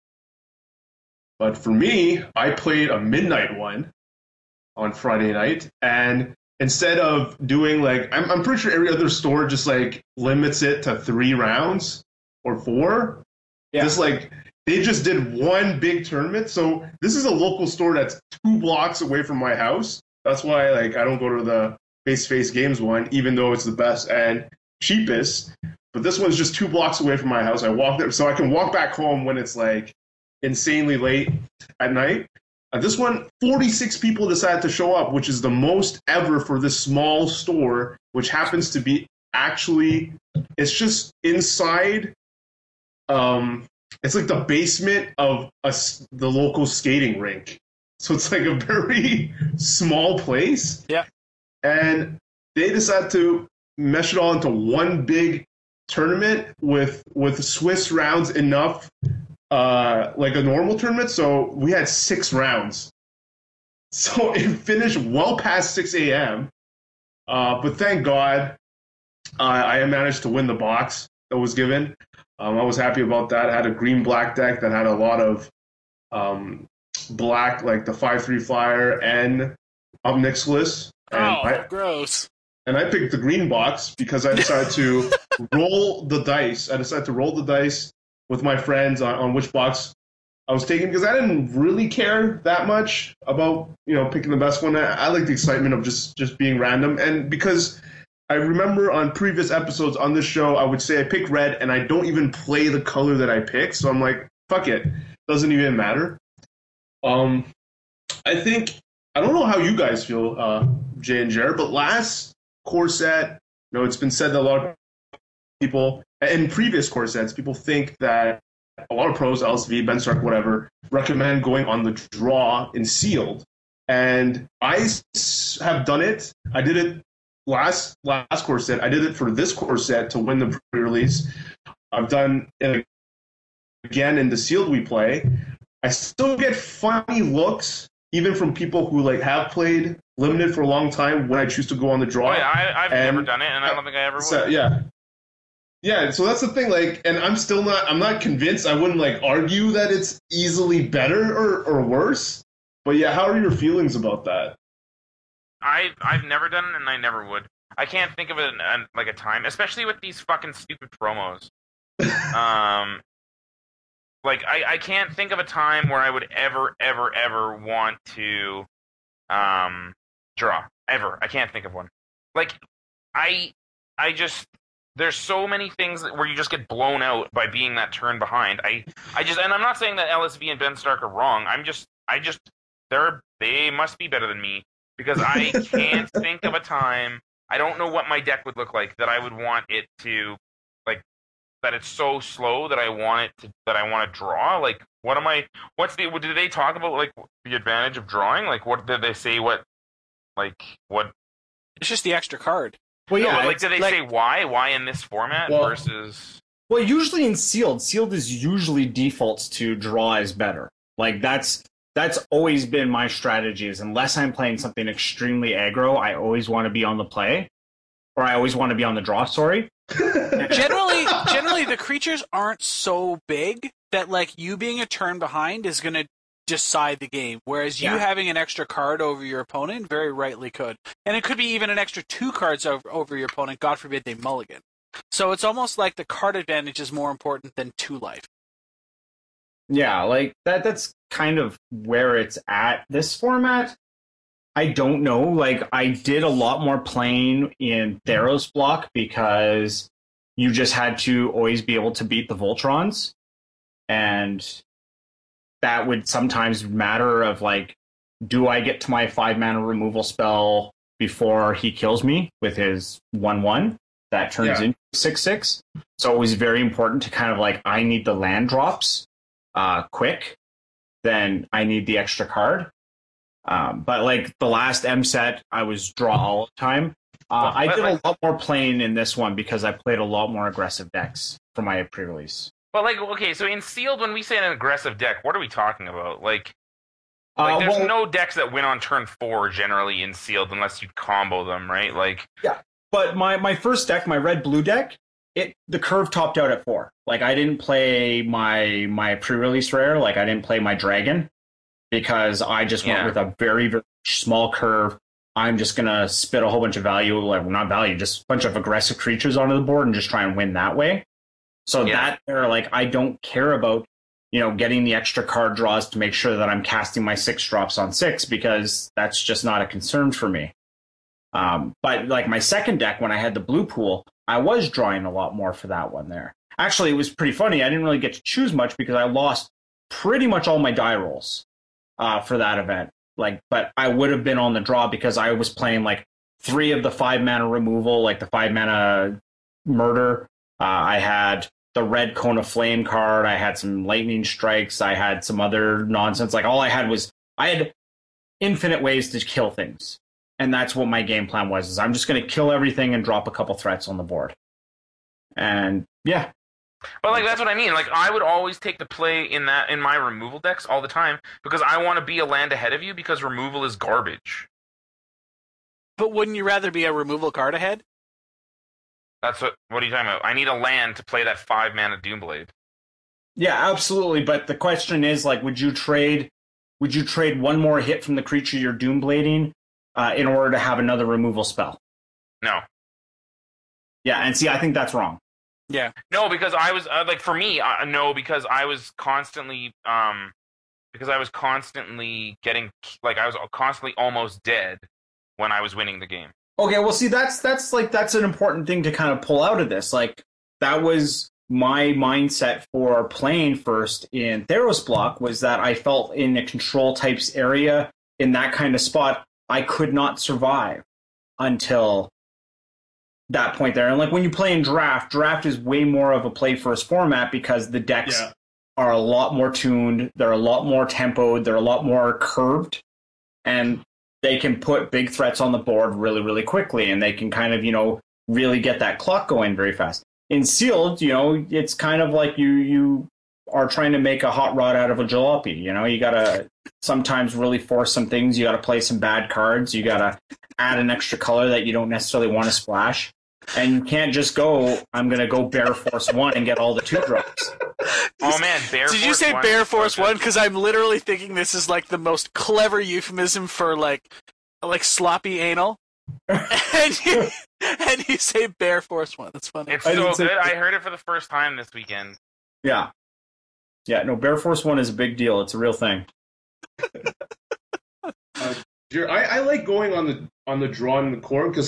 But for me, I played a midnight one on Friday night, and instead of doing like I'm pretty sure every other store just like limits it to 3 rounds or 4. Yeah. Just like they just did one big tournament. So this is a local store that's 2 blocks away from my house. That's why like I don't go to the face-to-face games one, even though it's the best and cheapest. But this one's just 2 blocks away from my house. I walk there so I can walk back home when it's like insanely late at night. This one, 46 people decided to show up, which is the most ever for this small store, which happens to be actually, it's just inside, it's like the basement of the local skating rink. So it's like a very small place. Yeah. And they decided to mesh it all into one big tournament with Swiss rounds enough like a normal tournament, so we had 6 rounds. So it finished well past 6 a.m. But thank God I managed to win the box that was given. I was happy about that. I had a green-black deck that had a lot of black, like the 5/3 flyer and Nixilis. Gross. And I picked the green box because I decided to roll the dice. I decided to roll the dice with my friends on which box I was taking because I didn't really care that much about picking the best one. I like the excitement of just being random, and because I remember on previous episodes on this show I would say I pick red and I don't even play the color that I pick, so I'm like fuck it, doesn't even matter. I don't know how you guys feel, Jay and Jared, but last core set, it's been said that a lot of people in previous core sets, people think that a lot of pros, LSV, Ben Stark, whatever, recommend going on the draw in sealed. And I have done it. I did it last core set. I did it for this core set to win the pre-release. I've done it again in the sealed we play. I still get funny looks, even from people who like have played limited for a long time when I choose to go on the draw. Oh, yeah, I've never done it, and I don't think I ever so, would. Yeah, so that's the thing, like, and I'm not convinced. I wouldn't, like, argue that it's easily better or worse. But yeah, how are your feelings about that? I've never done it, and I never would. I can't think of it like a time, especially with these fucking stupid promos. Like, I can't think of a time where I would ever want to draw. Ever. I can't think of one. Like, I just... There's so many things where you just get blown out by being that turn behind. I just, and I'm not saying that LSV and Ben Stark are wrong. They must be better than me because I can't think of a time. I don't know what my deck would look like that I would want it to, like, that it's so slow that I want to draw. Like, did they talk about, like, the advantage of drawing? Like, what did they say? What? It's just the extra card. Well, yeah. No, like, did they say why? Why in this format versus? Well, usually in sealed is usually defaults to draw is better. Like that's always been my strategy. Is unless I'm playing something extremely aggro, I always want to be on the play, or I always want to be on the draw. Sorry. Generally, the creatures aren't so big that like you being a turn behind is going to decide the game, whereas you having an extra card over your opponent very rightly could. And it could be even an extra 2 cards over your opponent, God forbid they mulligan. So it's almost like the card advantage is more important than 2 life. Yeah, like that's kind of where it's at this format. I don't know, like I did a lot more playing in Theros block because you just had to always be able to beat the Voltrons, and that would sometimes matter of like, do I get to my 5-mana removal spell before he kills me with his 1/1 that turns into 6/6? So it was very important to kind of like, I need the land drops quick, then I need the extra card. But like the last M set, I was draw all the time. I did a lot more playing in this one because I played a lot more aggressive decks for my pre-release. But like, okay, so in sealed, when we say an aggressive deck, what are we talking about? Like there's no decks that win on turn 4 generally in sealed unless you combo them, right? Like, yeah. But my first deck, my red-blue deck, the curve topped out at 4. Like I didn't play my pre-release rare, like I didn't play my dragon because I just went with a very, very small curve. I'm just gonna spit a whole bunch of value, like not value, just a bunch of aggressive creatures onto the board and just try and win that way. So that, like, I don't care about, getting the extra card draws to make sure that I'm casting my 6 drops on 6 because that's just not a concern for me. But like my second deck, when I had the blue pool, I was drawing a lot more for that one there. Actually, it was pretty funny. I didn't really get to choose much because I lost pretty much all my die rolls for that event. Like, but I would have been on the draw because I was playing like 3 of the 5-mana removal, like the 5-mana murder. I had the red Cone of Flame card. I had some lightning strikes. I had some other nonsense. Like all I had infinite ways to kill things. And that's what my game plan was, is I'm just going to kill everything and drop a couple threats on the board. And yeah. But like, that's what I mean. Like, I would always take the play in my removal decks all the time because I want to be a land ahead of you because removal is garbage. But wouldn't you rather be a removal card ahead? What are you talking about? I need a land to play that 5-mana Doomblade. Yeah, absolutely. But the question is, like, would you trade one more hit from the creature you're Doomblading in order to have another removal spell? No. Yeah, and see, I think that's wrong. Yeah. No, because I was like, for me, no, because I was constantly getting, like, I was constantly almost dead when I was winning the game. Okay, well, see, that's an important thing to kind of pull out of this. Like, that was my mindset for playing first in Theros block, was that I felt in a control types area, in that kind of spot, I could not survive until that point there. And like when you play in draft is way more of a play first format because the decks are a lot more tuned, they're a lot more tempoed, they're a lot more curved, and they can put big threats on the board really, really quickly, and they can kind of, really get that clock going very fast. In sealed, it's kind of like you are trying to make a hot rod out of a jalopy. You got to sometimes really force some things. You got to play some bad cards. You got to add an extra color that you don't necessarily want to splash. And you can't just go, I'm going to go Bear Force 1 and get all the 2-drops. Oh, man, Bear Force 1. Did you say Bear Force 1? Because I'm literally thinking this is like the most clever euphemism for like sloppy anal. and you say Bear Force 1. That's funny. It's so good. I heard it for the first time this weekend. Yeah. Yeah, no, Bear Force 1 is a big deal. It's a real thing. I like going on the draw in the core because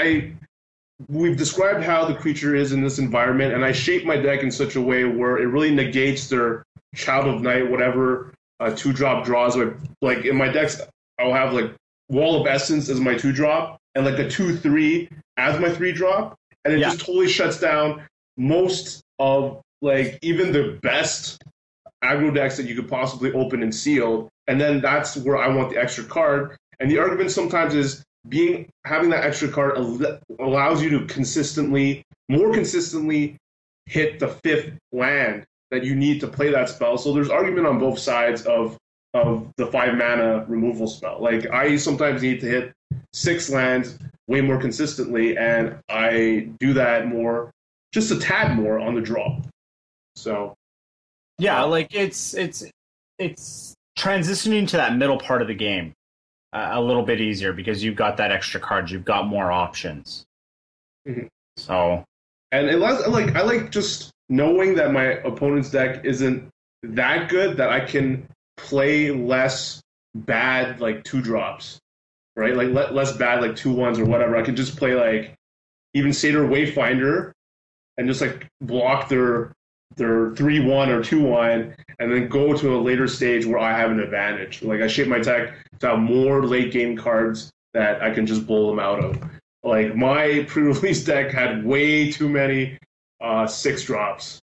we've described how the creature is in this environment, and I shape my deck in such a way where it really negates their Child of Night, whatever 2-drop draws. Like in my decks, I'll have like Wall of Essence as my 2-drop, and like a 2/3 as my 3-drop, and it just totally shuts down most of like even the best aggro decks that you could possibly open and seal. And then that's where I want the extra card. And the argument sometimes is having that extra card allows you to more consistently hit the 5th land that you need to play that spell. So there's argument on both sides of the 5-mana removal spell. Like I sometimes need to hit 6 lands way more consistently, and I do that just a tad more on the draw. So yeah, like it's transitioning to that middle part of the game a little bit easier because you've got that extra card, you've got more options. Mm-hmm. So, and I like just knowing that my opponent's deck isn't that good that I can play less bad like 2-drops, right? Like less bad like 2/1s or whatever. I can just play like even Satyr Wayfinder and just like block their 3/1 or 2/1, and then go to a later stage where I have an advantage. Like I shape my deck to have more late game cards that I can just blow them out of. Like my pre-release deck had way too many 6-drops.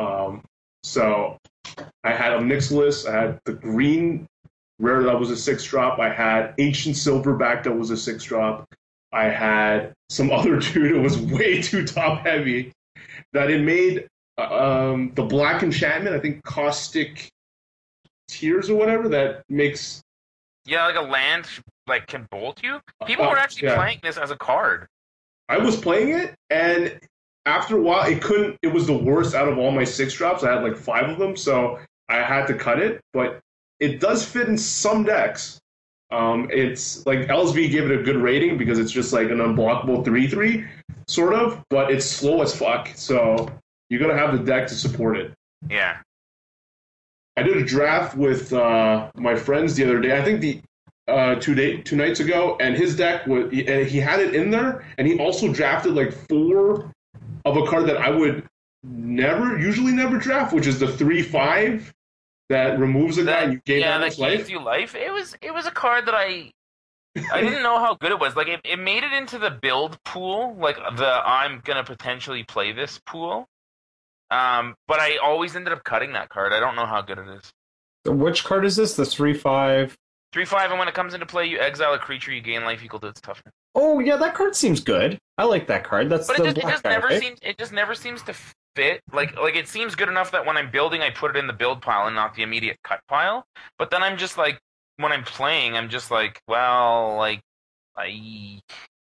So I had Omnixilus, I had the green rare that was a 6-drop, I had Ancient Silverback that was a 6-drop, I had some other dude that was way too top heavy that it made the black enchantment, I think Caustic Tears or whatever, that makes... Yeah, like a land like can bolt you? People were actually playing this as a card. I was playing it, and after a while, it was the worst out of all my 6-drops. I had like 5 of them, so I had to cut it, but it does fit in some decks. It's like LSV gave it a good rating because it's just like an unblockable 3/3, sort of, but it's slow as fuck, so you gotta have the deck to support it. Yeah. I did a draft with my friends the other day. I think 2 nights ago, and his deck he had it in there, and he also drafted like 4 of a card that I would usually never draft, which is the 3/5 that removes a guy and you gain that life. gives you life. It was a card that I didn't know how good it was. Like it made it into the build pool, like the I'm gonna potentially play this pool. But I always ended up cutting that card. I don't know how good it is. So which card is this? The 3/5? 3/5, and when it comes into play, you exile a creature, you gain life equal to its toughness. Oh yeah, that card seems good. I like that card. That's but the it just guy, never right? seems. It just never seems to fit. Like it seems good enough that when I'm building, I put it in the build pile and not the immediate cut pile. But then I'm just like, when I'm playing, I'm just like, well, like I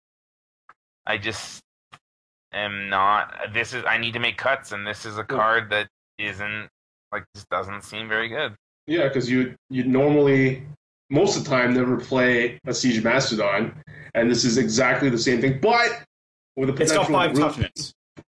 just am not. I need to make cuts, and this is a card that isn't like just doesn't seem very good. Yeah, because you normally, most of the time, never play a Siege Mastodon, and this is exactly the same thing, but with a potential... It's got 5 toughness.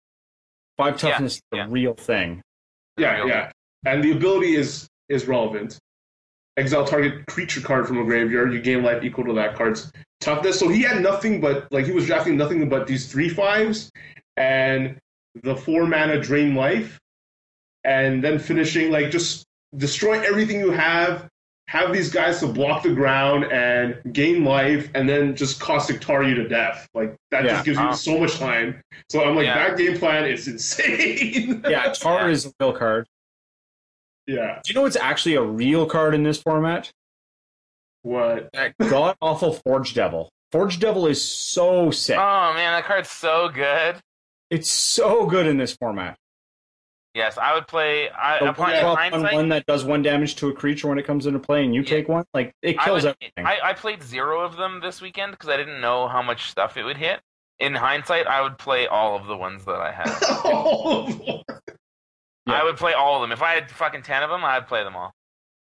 5 toughness is the real thing. Yeah. And the ability is relevant. Exile target creature card from a graveyard, you gain life equal to that card's toughness. So he had nothing but, like, he was drafting nothing but these 3/5s, and the 4-mana drain life, and then finishing, like, just destroy everything you have these guys to block the ground and gain life, and then just Caustic Tar you to death. Like, that just gives you so much time. So I'm like, that game plan is insane. Yeah, Tar is a real card. Yeah. Do you know what's actually a real card in this format? What? That god awful Forge Devil. Forge Devil is so sick. Oh man, that card's so good. It's so good in this format. Yes, I would play. The Applying drop hindsight, one that does 1 damage to a creature when it comes into play, and you take one. Like it kills everything. I played 0 of them this weekend because I didn't know how much stuff it would hit. In hindsight, I would play all of the ones that I had. I would play all of them. If I had fucking 10 of them, I'd play them all.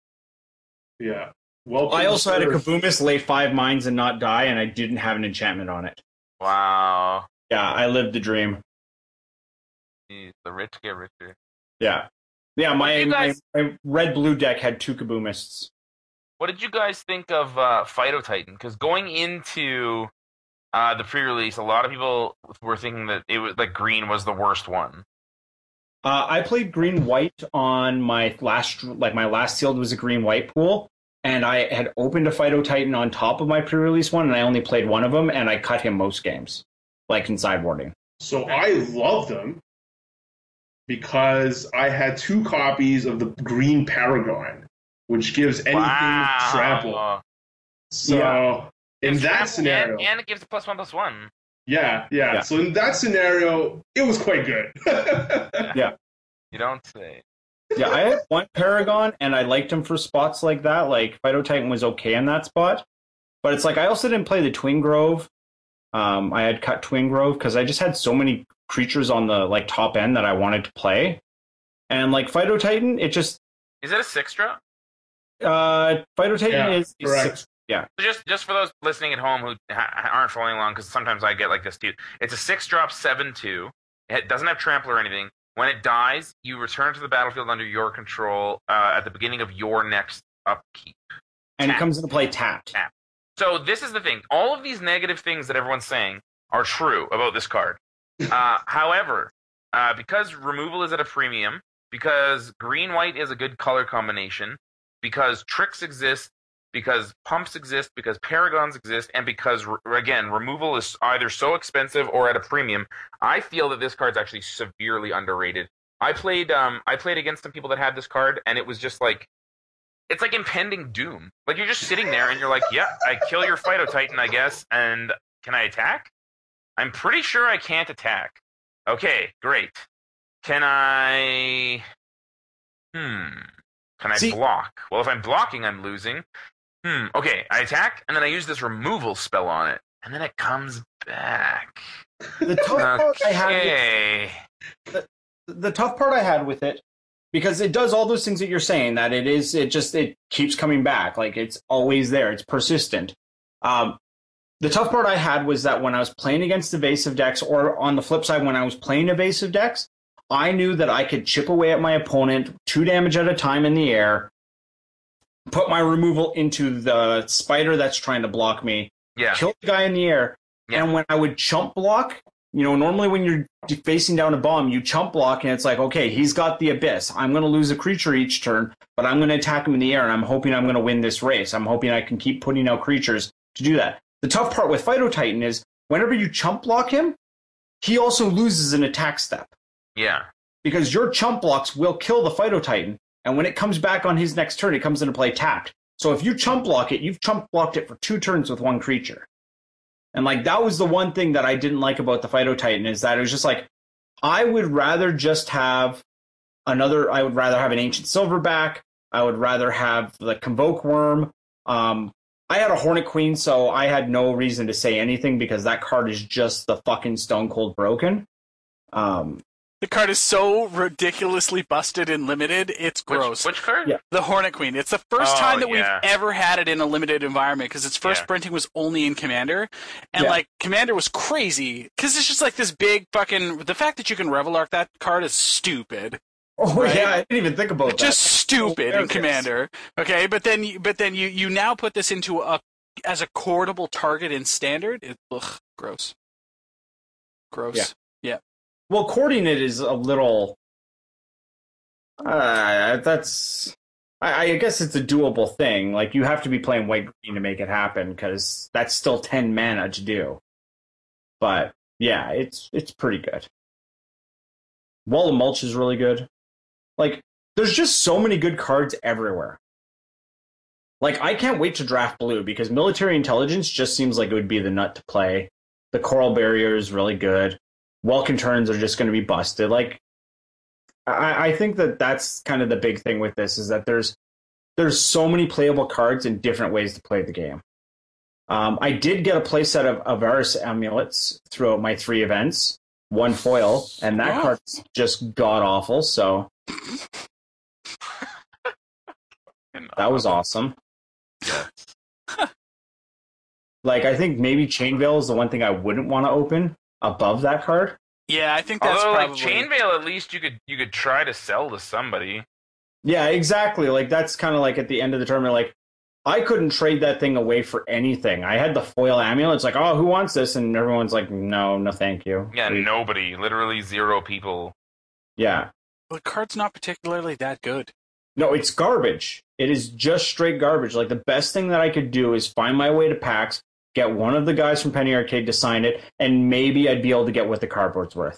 Yeah. Well, I also had a Kaboomis lay 5 mines and not die, and I didn't have an enchantment on it. Wow. Yeah, I lived the dream. Jeez, the rich get richer. Yeah. Yeah, my red-blue deck had 2 Kaboomists. What did you guys think of Phytotitan? Because going into the pre-release, a lot of people were thinking that it was like green was the worst one. I played green-white on my last sealed was a green-white pool, and I had opened a Phytotitan on top of my pre-release one, and I only played one of them, and I cut him most games, like in sideboarding. So I loved them because I had 2 copies of the Green Paragon, which gives anything trample. So in that scenario, and it gives a +1/+1. Yeah. So in that scenario, it was quite good. Yeah. You don't say. Yeah, I had 1 Paragon, and I liked him for spots like that. Like, Phytotitan was okay in that spot. But it's like, I also didn't play the Twin Grove. I had cut Twin Grove, because I just had so many creatures on the, like, top end that I wanted to play. And, like, Phytotitan, it just... Is it a 6-drop? Phytotitan is correct. 6. Yeah. Just for those listening at home who aren't following along, because sometimes I get like this too. It's a 6-drop 7/2. It doesn't have trample or anything. When it dies, you return to the battlefield under your control at the beginning of your next upkeep. And it comes into play tapped. So this is the thing. All of these negative things that everyone's saying are true about this card. However, because removal is at a premium, because green-white is a good color combination, because tricks exist, because pumps exist, because paragons exist, and because, again, removal is either so expensive or at a premium, I feel that this card's actually severely underrated. I played against some people that had this card, and it was just like, it's like impending doom. Like, you're just sitting there, and you're like, yeah, I kill your Phytotitan, I guess, and can I attack? I'm pretty sure I can't attack. Okay, great. Can I... Can I block? Well, if I'm blocking, I'm losing. Okay, I attack, and then I use this removal spell on it, and then it comes back. The tough part I had the tough part I had with it, because it does all those things that you're saying, that it keeps coming back, like it's always there, it's persistent. The tough part I had was that when I was playing against evasive decks, or on the flip side, when I was playing evasive decks, I knew that I could chip away at my opponent 2 damage at a time in the air, put my removal into the spider that's trying to block me, kill the guy in the air, and when I would chump block, normally when you're facing down a bomb, you chump block, and it's like, okay, he's got the Abyss. I'm going to lose a creature each turn, but I'm going to attack him in the air, and I'm hoping I'm going to win this race. I'm hoping I can keep putting out creatures to do that. The tough part with Phytotitan is, whenever you chump block him, he also loses an attack step. Yeah. Because your chump blocks will kill the Phytotitan, and when it comes back on his next turn, it comes into play tapped. So if you chump block it, you've chump blocked it for 2 turns with 1 creature. And like, that was the one thing that I didn't like about the Phytotitan, is that it was just like, I would rather just have an Ancient Silverback. I would rather have the Convoke Worm. I had a Hornet Queen, so I had no reason to say anything, because that card is just the fucking stone cold broken. The card is so ridiculously busted and limited, it's gross. Which card? Yeah. The Hornet Queen. It's the first time that we've ever had it in a limited environment, because its first printing was only in Commander. And, Commander was crazy, because it's just like this big fucking... The fact that you can Revel Arc that card is stupid. Oh, right? Yeah, I didn't even think about that. Just stupid in Commander. Okay, but then you now put this into as a cordable target in Standard. Gross. Yeah. Well, courting it is a little... I guess it's a doable thing. Like, you have to be playing white-green to make it happen, because that's still 10 mana to do. But, yeah, it's pretty good. Wall of Mulch is really good. Like, there's just so many good cards everywhere. Like, I can't wait to draft blue because military intelligence just seems like it would be the nut to play. The coral barrier is really good. Welkin turns are just going to be busted. Like, I think that's kind of the big thing with this is that there's so many playable cards and different ways to play the game. I did get a playset of Avaris amulets throughout my 3 events, 1 foil, and that card's just god awful. So that was awesome. Yes. Like, I think maybe Chainveil is the one thing I wouldn't want to open above that card. Yeah, I think that's Although, probably... like, Chainveil, at least you could try to sell to somebody. Yeah, exactly. Like, that's kind of like at the end of the tournament, like, I couldn't trade that thing away for anything. I had the foil amulet. It's like, oh, who wants this? And everyone's like, no, thank you. Yeah, nobody. Literally 0 people. Yeah. The card's not particularly that good. No, it's garbage. It is just straight garbage. Like, the best thing that I could do is find my way to PAX, get one of the guys from Penny Arcade to sign it, and maybe I'd be able to get what the cardboard's worth.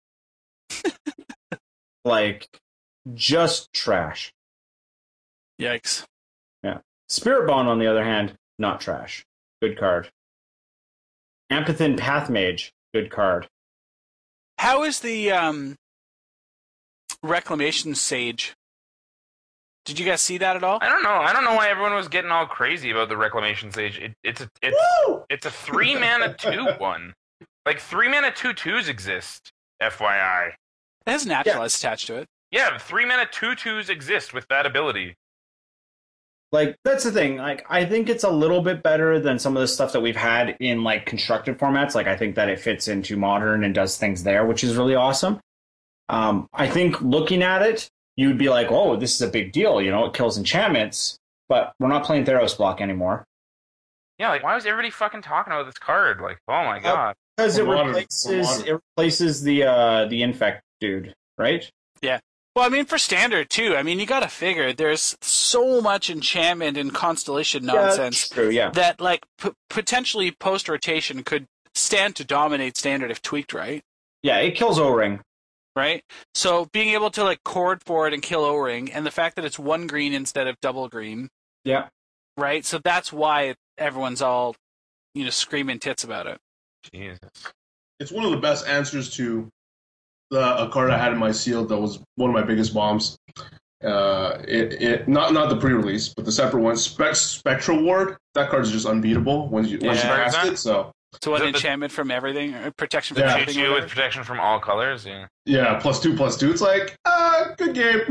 Like, just trash. Yikes. Yeah. Spirit Bond, on the other hand, not trash. Good card. Amphithean Pathmage, good card. How is the Reclamation Sage? Did you guys see that at all? I don't know why everyone was getting all crazy about the Reclamation Sage. It's a 3 mana 2/1. Like 3 mana 2/2s exist. FYI. It has Naturalize attached to it. Yeah, 3 mana 2/2s exist with that ability. Like, that's the thing. Like, I think it's a little bit better than some of the stuff that we've had in, like, constructed formats. Like, I think that it fits into Modern and does things there, which is really awesome. I think looking at it, you'd be like, oh, this is a big deal. You know, it kills enchantments, but we're not playing Theros block anymore. Yeah, like, why was everybody fucking talking about this card? Like, oh my god. Because it replaces the Infect dude, right? Yeah. Well, I mean, for Standard, too. I mean, you gotta figure, there's so much enchantment and Constellation nonsense true, yeah. that, like, potentially post-rotation could stand to dominate Standard if tweaked right. Yeah, it kills O-Ring. Right? So being able to, like, chord for it and kill O-Ring, and the fact that it's 1 green instead of double green. Yeah. Right? So that's why everyone's all, screaming tits about it. Jesus. It's one of the best answers to a card I had in my sealed that was one of my biggest bombs. Not the pre-release, but the separate one, Spectral Ward. That card is just unbeatable once you cast it. So what, enchantment from everything, or protection from everything? You with protection from all colors. Yeah. Yeah, +2/+2. It's like good game.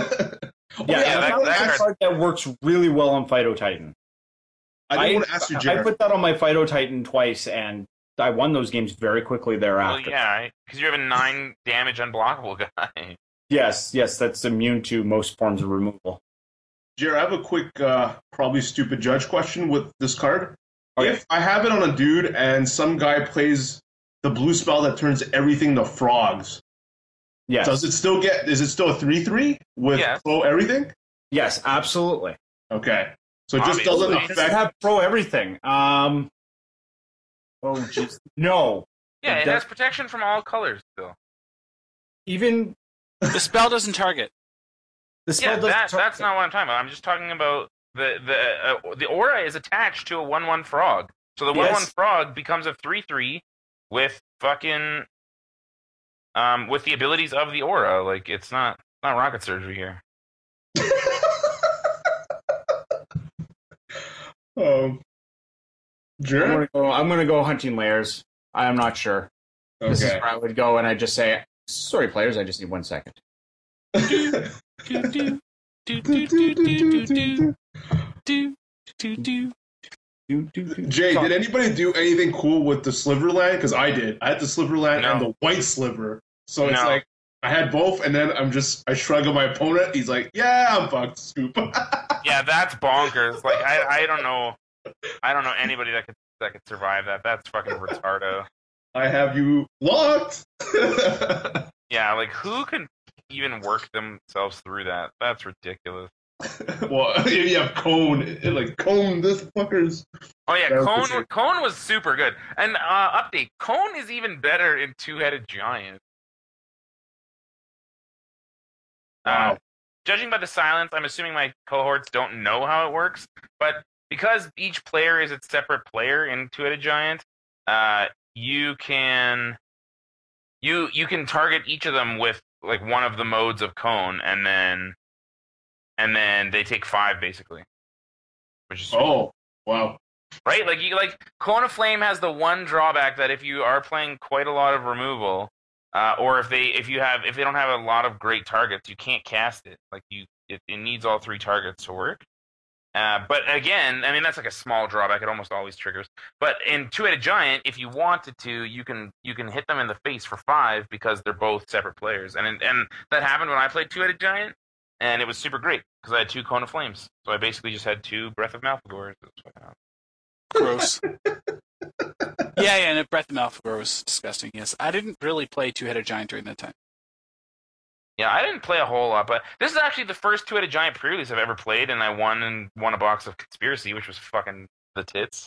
That card that works really well on Phyto Titan. I want to ask you, Jared. I put that on my Phyto Titan twice, and I won those games very quickly thereafter. Well, yeah, because you have a 9 damage unblockable guy. Yes, that's immune to most forms of removal. Jared, I have a quick, probably stupid judge question with this card. Okay. If I have it on a dude and some guy plays the blue spell that turns everything to frogs, yes. Is it still a 3/3 with pro everything? Yes, absolutely. Okay. So it just doesn't affect... have pro everything. Oh, jeez. No. Yeah, it has protection from all colors still. Even... The spell doesn't target. That's not what I'm talking about. I'm just talking about the aura is attached to a 1/1 frog. So the 1/1 frog becomes a 3/3 with fucking with the abilities of the aura. Like, it's not rocket surgery here. Jared? I'm gonna go hunting layers. I'm not sure. Okay. This is where I would go, and I just say, sorry, players, I just need 1 second. Jay, did anybody do anything cool with the Sliverland? Because I did. I had the Sliverland and the white sliver. So it's like I had both, and then I shrug at my opponent. He's like, "Yeah, I'm fucked, Scoop." Yeah, that's bonkers. Like I don't know anybody that could survive that. That's fucking retardo. I have you locked. Yeah, like who can even work themselves through that? That's ridiculous. Well, you have Cone. Like, Cone, this fucker's... Oh yeah, Cone was super good. And update, Cone is even better in Two-Headed Giant. Wow. judging by the silence, I'm assuming my cohorts don't know how it works. But because each player is a separate player in Two-Headed Giant, you can target each of them with like one of the modes of cone, and then they take 5 basically, which is Oh, wow. right. Like Cone of Flame has the one drawback that if you are playing quite a lot of removal, or if they don't have a lot of great targets, you can't cast it. Like it needs all 3 targets to work. But again, I mean that's like a small drawback. It almost always triggers. But in Two-Headed Giant, if you wanted to, you can hit them in the face for 5 because they're both separate players. And that happened when I played Two-Headed Giant, and it was super great because I had 2 Cone of Flames. So I basically just had 2 Breath of Malfegors. Gross. yeah, and Breath of Malfegor was disgusting. Yes, I didn't really play Two-Headed Giant during that time. Yeah, I didn't play a whole lot, but this is actually the first Two-Headed Giant pre-release I've ever played, and I won a box of Conspiracy, which was fucking the tits.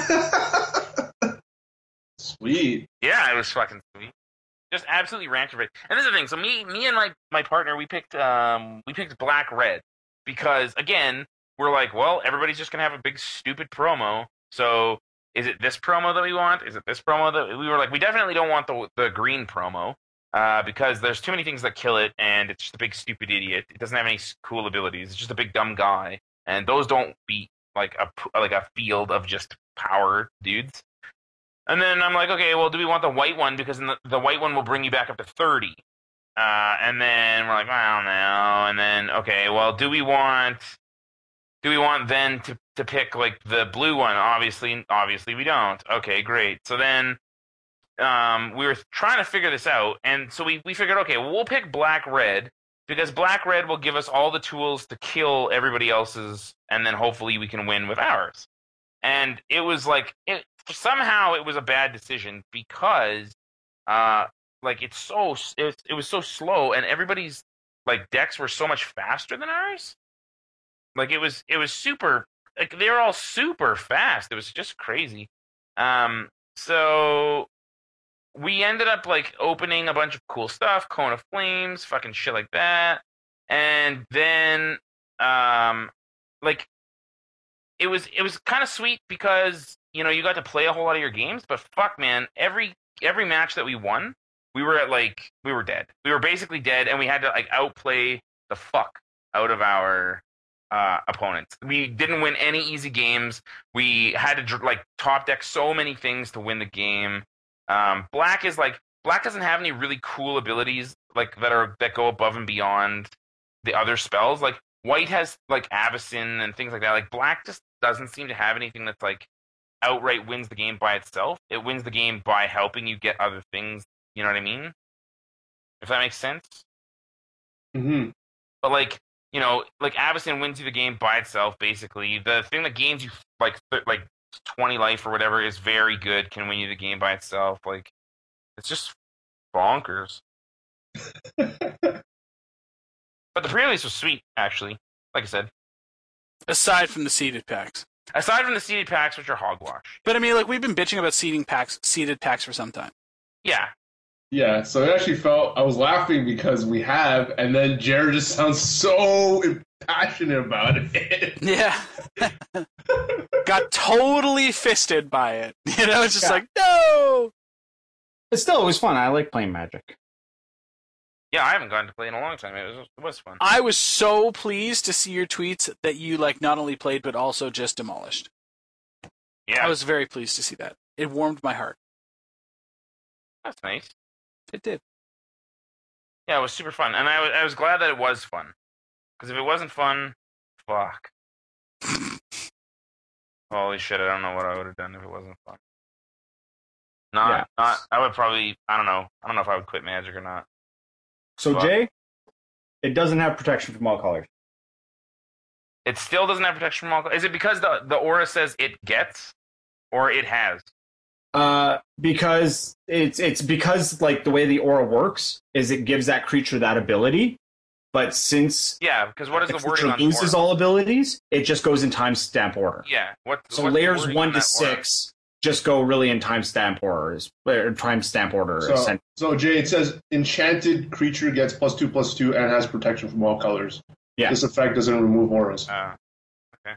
Sweet. Yeah, it was fucking sweet. Just absolutely ranted. And this is the thing. So me and my partner, we picked Black Red because again, we're like, well, everybody's just gonna have a big stupid promo. So is it this promo that we want? Is it this promo that we were like? We definitely don't want the green promo. Because there's too many things that kill it, and it's just a big stupid idiot. It doesn't have any cool abilities. It's just a big dumb guy, and those don't beat like a field of just power dudes. And then I'm like, okay, well, do we want the white one because the white one will bring you back up to 30? And then we're like, I don't know. And then okay, well, do we want then to pick like the blue one? Obviously we don't. Okay, great. So then. We were trying to figure this out, and so we figured, okay, well, we'll pick Black-Red, because Black-Red will give us all the tools to kill everybody else's, and then hopefully we can win with ours. And it was like, somehow it was a bad decision, because, like, it was so slow, and everybody's, like, decks were so much faster than ours. Like, it was super, like, they were all super fast. It was just crazy. So... we ended up like opening a bunch of cool stuff, Cone of Flames, fucking shit like that, and then like it was kind of sweet because you got to play a whole lot of your games, but fuck man, every match that we won, we were dead. We were basically dead, and we had to like outplay the fuck out of our opponents. We didn't win any easy games. We had to like top deck so many things to win the game. Black doesn't have any really cool abilities like that go above and beyond the other spells. Like White has like Avacyn and things like that. Like Black just doesn't seem to have anything that's like outright wins the game by itself. It wins the game by helping you get other things. You know what I mean? If that makes sense. Mm-hmm. But like Avacyn wins you the game by itself. Basically, the thing that gains you like 20 life or whatever is very good, can win you the game by itself. Like, it's just bonkers. But the pre-release was sweet, actually. Like I said. Aside from the seeded packs. Aside from the seeded packs, which are hogwash. But I mean, like, we've been bitching about seeded packs for some time. Yeah. Yeah, so it actually I was laughing because we have, and then Jared just sounds so passionate about it. Yeah. Got totally fisted by it. It's just like, no! But still, it was fun. I like playing Magic. Yeah, I haven't gotten to play in a long time. It was fun. I was so pleased to see your tweets that you like not only played, but also just demolished. Yeah. I was very pleased to see that. It warmed my heart. That's nice. It did. Yeah, it was super fun. And I was glad that it was fun. Because if it wasn't fun, fuck. Holy shit, I don't know what I would have done if it wasn't fun. I would probably, I don't know if I would quit Magic or not. So, But Jay, it doesn't have protection from all colors. it still doesn't have protection from all. Is it because the aura says it gets, or it has? Because it's because like the way the aura works is it gives that creature that ability, but since because what is the wording creature on the loses aura? all abilities, it just goes in timestamp order. Yeah. So what's the layers wording 1 on to that aura? 6 just go really in timestamp orders, or timestamp order. So Jay, it says enchanted creature gets +2/+2 and has protection from all colors. Yeah. This effect doesn't remove auras. Okay.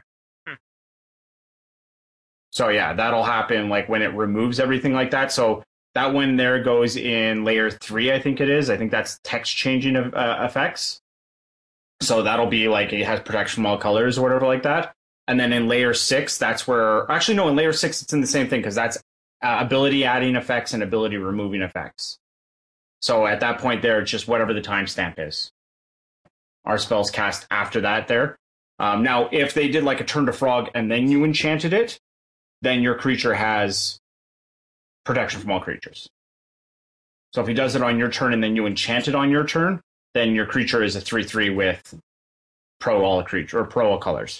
So yeah, that'll happen like when it removes everything like that. So that one there goes in layer 3, I think it is. I think that's text changing effects. So that'll be like it has protection from all colors or whatever like that. And then in layer 6, that's where actually no, in layer 6 it's in the same thing because that's ability adding effects and ability removing effects. So at that point there, it's just whatever the timestamp is. Our spells cast after that there. Now, if they did like a turn to frog and then you enchanted it, then your creature has protection from all creatures. So if he does it on your turn and then you enchant it on your turn, then your creature is a 3/3 with pro all creature or pro all colors.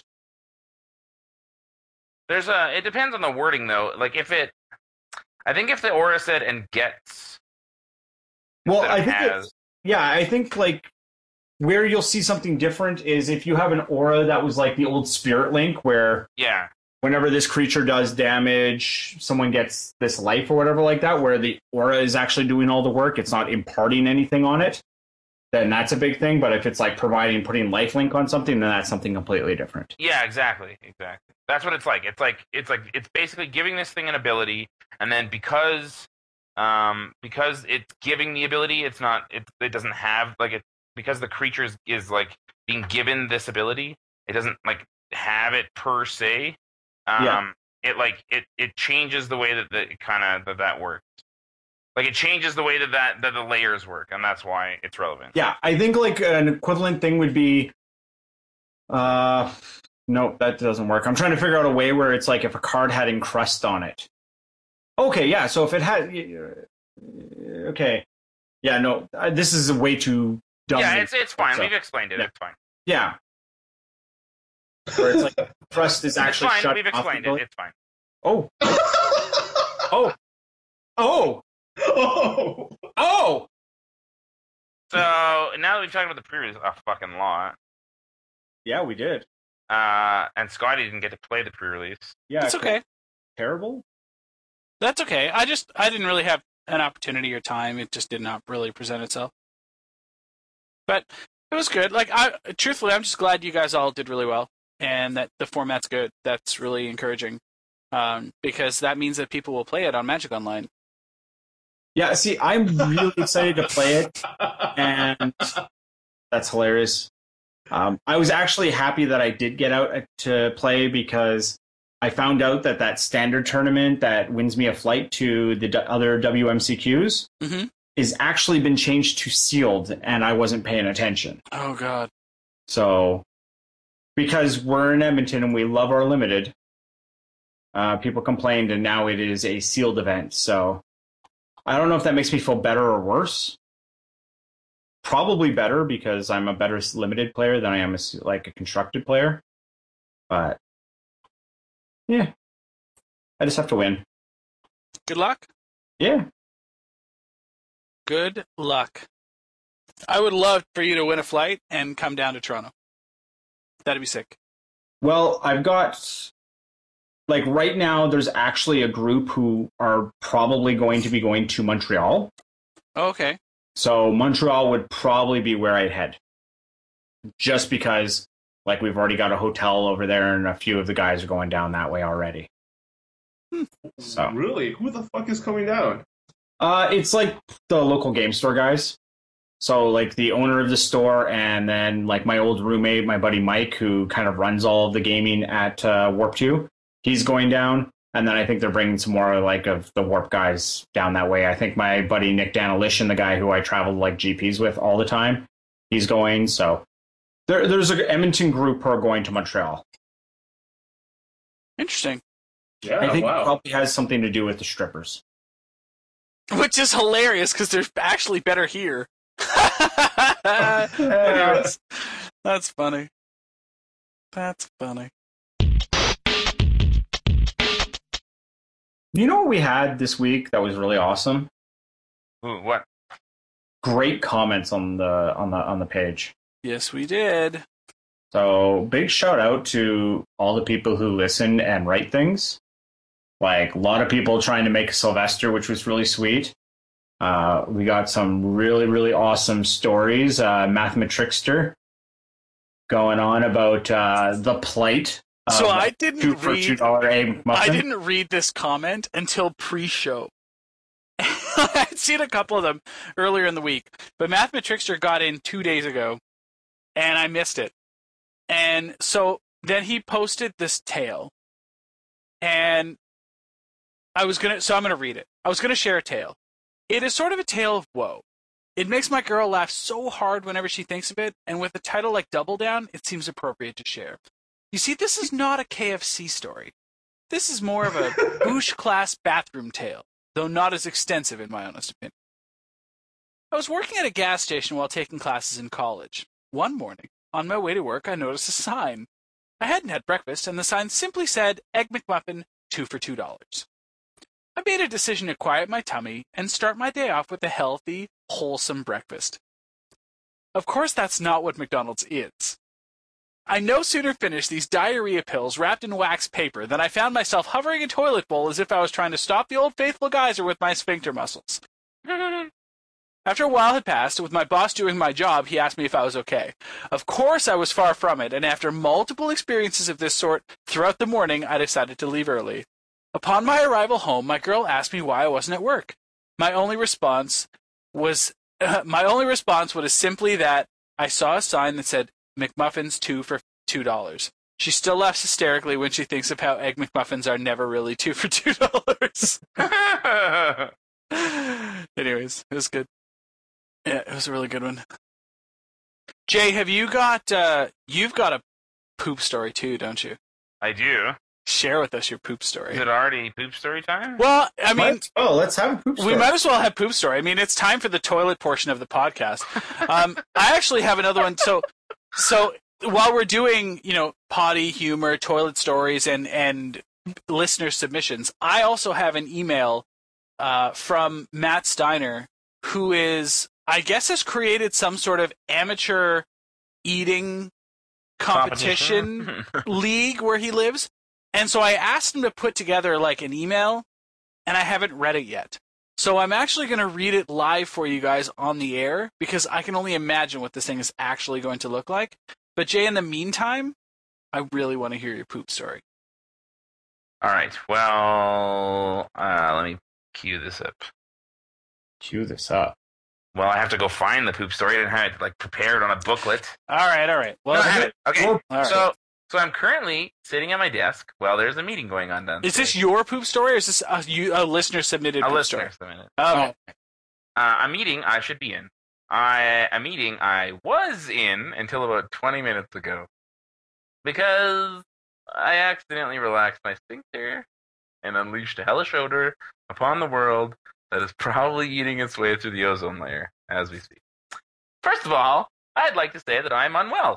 It depends on the wording though. Like I think if the aura said and gets. Well, I think I think like where you'll see something different is if you have an aura that was like the old Spirit Link where whenever this creature does damage, someone gets this life or whatever like that, where the aura is actually doing all the work, it's not imparting anything on it, then that's a big thing. But if it's like putting lifelink on something, then that's something completely different. Yeah, exactly. That's what it's like. It's basically giving this thing an ability, and then because it's giving the ability, it doesn't have like it because the creature is like being given this ability. It doesn't like have it per se. It changes the way that works. Like it changes the way that the layers work, and that's why it's relevant. Yeah, I think like an equivalent thing would be, no, that doesn't work. I'm trying to figure out a way where it's like if a card had encrust on it. Okay, yeah. So if it had, okay, yeah, no, this is way too dumb. Yeah, it's fine. So, We've explained it. yeah. It's fine. Yeah. Where it's like encrust is actually it's fine. shut We've off explained the it. It's fine. Oh. Oh. Oh. Oh. So now that we've talked about the pre-release a fucking lot. Yeah, we did. And Scotty didn't get to play the pre-release. Yeah, it's okay. Terrible. That's okay. I didn't really have an opportunity or time. It just did not really present itself. But it was good. Like truthfully, I'm just glad you guys all did really well and that the format's good. That's really encouraging. Because that means that people will play it on Magic Online. Yeah, see, I'm really excited to play it, and that's hilarious. I was actually happy that I did get out to play because I found out that standard tournament that wins me a flight to the other WMCQs is actually been changed to sealed, and I wasn't paying attention. Oh, God. So, because we're in Edmonton and we love our limited, people complained, and now it is a sealed event, so I don't know if that makes me feel better or worse. Probably better because I'm a better limited player than I am a constructed player. But yeah, I just have to win. Good luck. Yeah. Good luck. I would love for you to win a flight and come down to Toronto. That'd be sick. Well, I've got... Like, right now, there's actually a group who are probably going to be going to Montreal. Oh, okay. So Montreal would probably be where I'd head. Just because, like, we've already got a hotel over there, and a few of the guys are going down that way already. So Really? Who the fuck is coming down? It's, like, the local game store guys. So, like, the owner of the store, and then, like, my old roommate, my buddy Mike, who kind of runs all of the gaming at Warp 2. He's going down, and then I think they're bringing some more like of the Warp guys down that way. I think my buddy Nick Danilishin, the guy who I traveled like GPs with all the time, he's going. So there's an Edmonton group who are going to Montreal. Interesting. Yeah, I think wow. it probably has something to do with the strippers. Which is hilarious because they're actually better here. Anyways, that's funny. That's funny. You know what we had this week that was really awesome? Ooh, what? Great comments on the page. Yes, we did. So big shout out to all the people who listen and write things. Like a lot of people trying to make a Sylvester, which was really sweet. We got some really, really awesome stories. Mathematrickster going on about the plight. So I didn't for read. $2 egg muffin. I didn't read this comment until pre-show. I'd seen a couple of them earlier in the week, but Mathematrickster got in 2 days ago, and I missed it. And so then he posted this tale, and I'm gonna read it. I was gonna share a tale. It is sort of a tale of woe. It makes my girl laugh so hard whenever she thinks of it, and with a title like Double Down, it seems appropriate to share. You see, this is not a KFC story. This is more of a Boosh-class bathroom tale, though not as extensive in my honest opinion. I was working at a gas station while taking classes in college. One morning, on my way to work, I noticed a sign. I hadn't had breakfast, and the sign simply said, Egg McMuffin, 2 for $2. I made a decision to quiet my tummy and start my day off with a healthy, wholesome breakfast. Of course, that's not what McDonald's is. I no sooner finished these diarrhea pills wrapped in wax paper than I found myself hovering a toilet bowl as if I was trying to stop the old faithful geyser with my sphincter muscles. After a while had passed, with my boss doing my job, he asked me if I was okay. Of course I was far from it, and after multiple experiences of this sort throughout the morning, I decided to leave early. Upon my arrival home, my girl asked me why I wasn't at work. My only response was simply that I saw a sign that said McMuffins 2 for $2. She still laughs hysterically when she thinks of how Egg McMuffins are never really 2 for $2. Anyways, it was good. Yeah, it was a really good one. Jay, have you got you've got a poop story too, don't you? I do. Share with us your poop story. Is it already poop story time? Well, I mean, let's have a poop story. We might as well have poop story. I mean, it's time for the toilet portion of the podcast. I actually have another one. So while we're doing, potty humor, toilet stories, and listener submissions, I also have an email from Matt Steiner, who has created some sort of amateur eating competition league where he lives. And so I asked him to put together like an email, and I haven't read it yet. So I'm actually going to read it live for you guys on the air, because I can only imagine what this thing is actually going to look like. But Jay, in the meantime, I really want to hear your poop story. All right. Well, let me cue this up. Cue this up. Well, I have to go find the poop story. I didn't have it prepared on a booklet. All right. Well, no, I have it. Okay. All right. So I'm currently sitting at my desk while there's a meeting going on downstairs. Is this your poop story, or is this a listener submitted poop story? A listener submitted. Okay. A meeting I should be in. A meeting I was in until about 20 minutes ago. Because I accidentally relaxed my sphincter and unleashed a hellish odor upon the world that is probably eating its way through the ozone layer as we speak. First of all, I'd like to say that I'm unwell.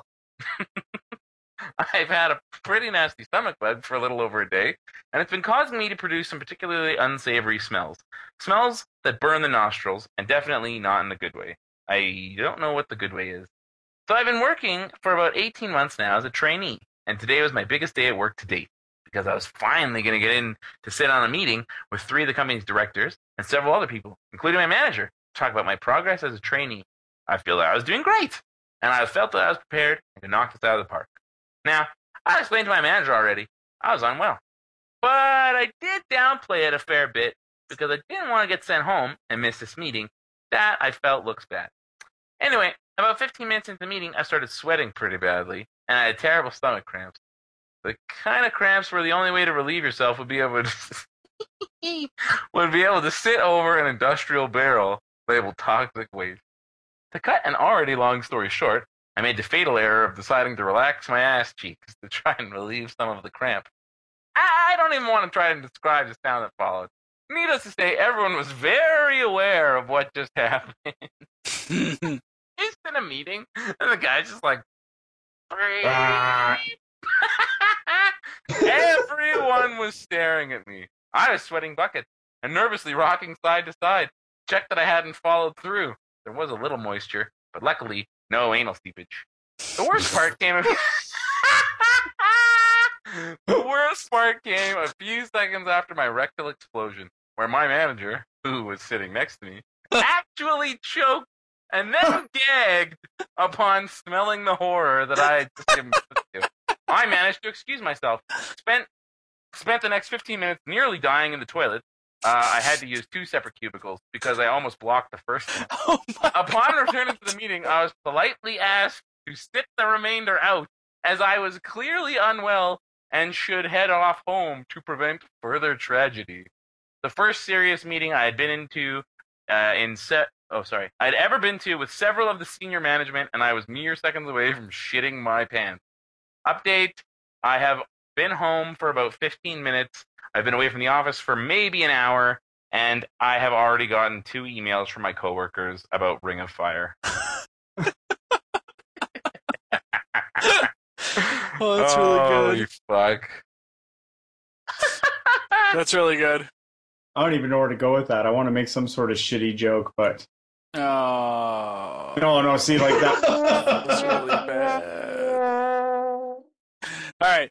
I've had a pretty nasty stomach bug for a little over a day, and it's been causing me to produce some particularly unsavory smells. Smells that burn the nostrils, and definitely not in a good way. I don't know what the good way is. So I've been working for about 18 months now as a trainee, and today was my biggest day at work to date, because I was finally going to get in to sit on a meeting with 3 of the company's directors and several other people, including my manager, to talk about my progress as a trainee. I feel that I was doing great, and I felt that I was prepared and could knock this out of the park. Now, I explained to my manager already, I was unwell. But I did downplay it a fair bit because I didn't want to get sent home and miss this meeting. That, I felt, looks bad. Anyway, about 15 minutes into the meeting, I started sweating pretty badly, and I had terrible stomach cramps. The kind of cramps where the only way to relieve yourself would be able to sit over an industrial barrel labeled toxic waste. To cut an already long story short, I made the fatal error of deciding to relax my ass cheeks to try and relieve some of the cramp. I don't even want to try and describe the sound that followed. Needless to say, everyone was very aware of what just happened. He's in a meeting, and the guy's just like, Everyone was staring at me. I was sweating buckets and nervously rocking side to side. Checked that I hadn't followed through. There was a little moisture, but luckily, no anal seepage. The worst part came spark came a few seconds after my rectal explosion, where my manager, who was sitting next to me, actually choked and then gagged upon smelling the horror that I had just given to. I managed to excuse myself. Spent the next 15 minutes nearly dying in the toilet. I had to use 2 separate cubicles because I almost blocked the first one. Upon returning to the meeting, I was politely asked to sit the remainder out, as I was clearly unwell and should head off home to prevent further tragedy. The first serious meeting I had been into I'd ever been to with several of the senior management, and I was mere seconds away from shitting my pants. Update: I have been home for about 15 minutes. I've been away from the office for maybe an hour, and I have already gotten 2 emails from my coworkers about Ring of Fire. Oh, that's really good. You fuck. That's really good. I don't even know where to go with that. I want to make some sort of shitty joke, but Oh. no, see, like that. That's really bad. All right.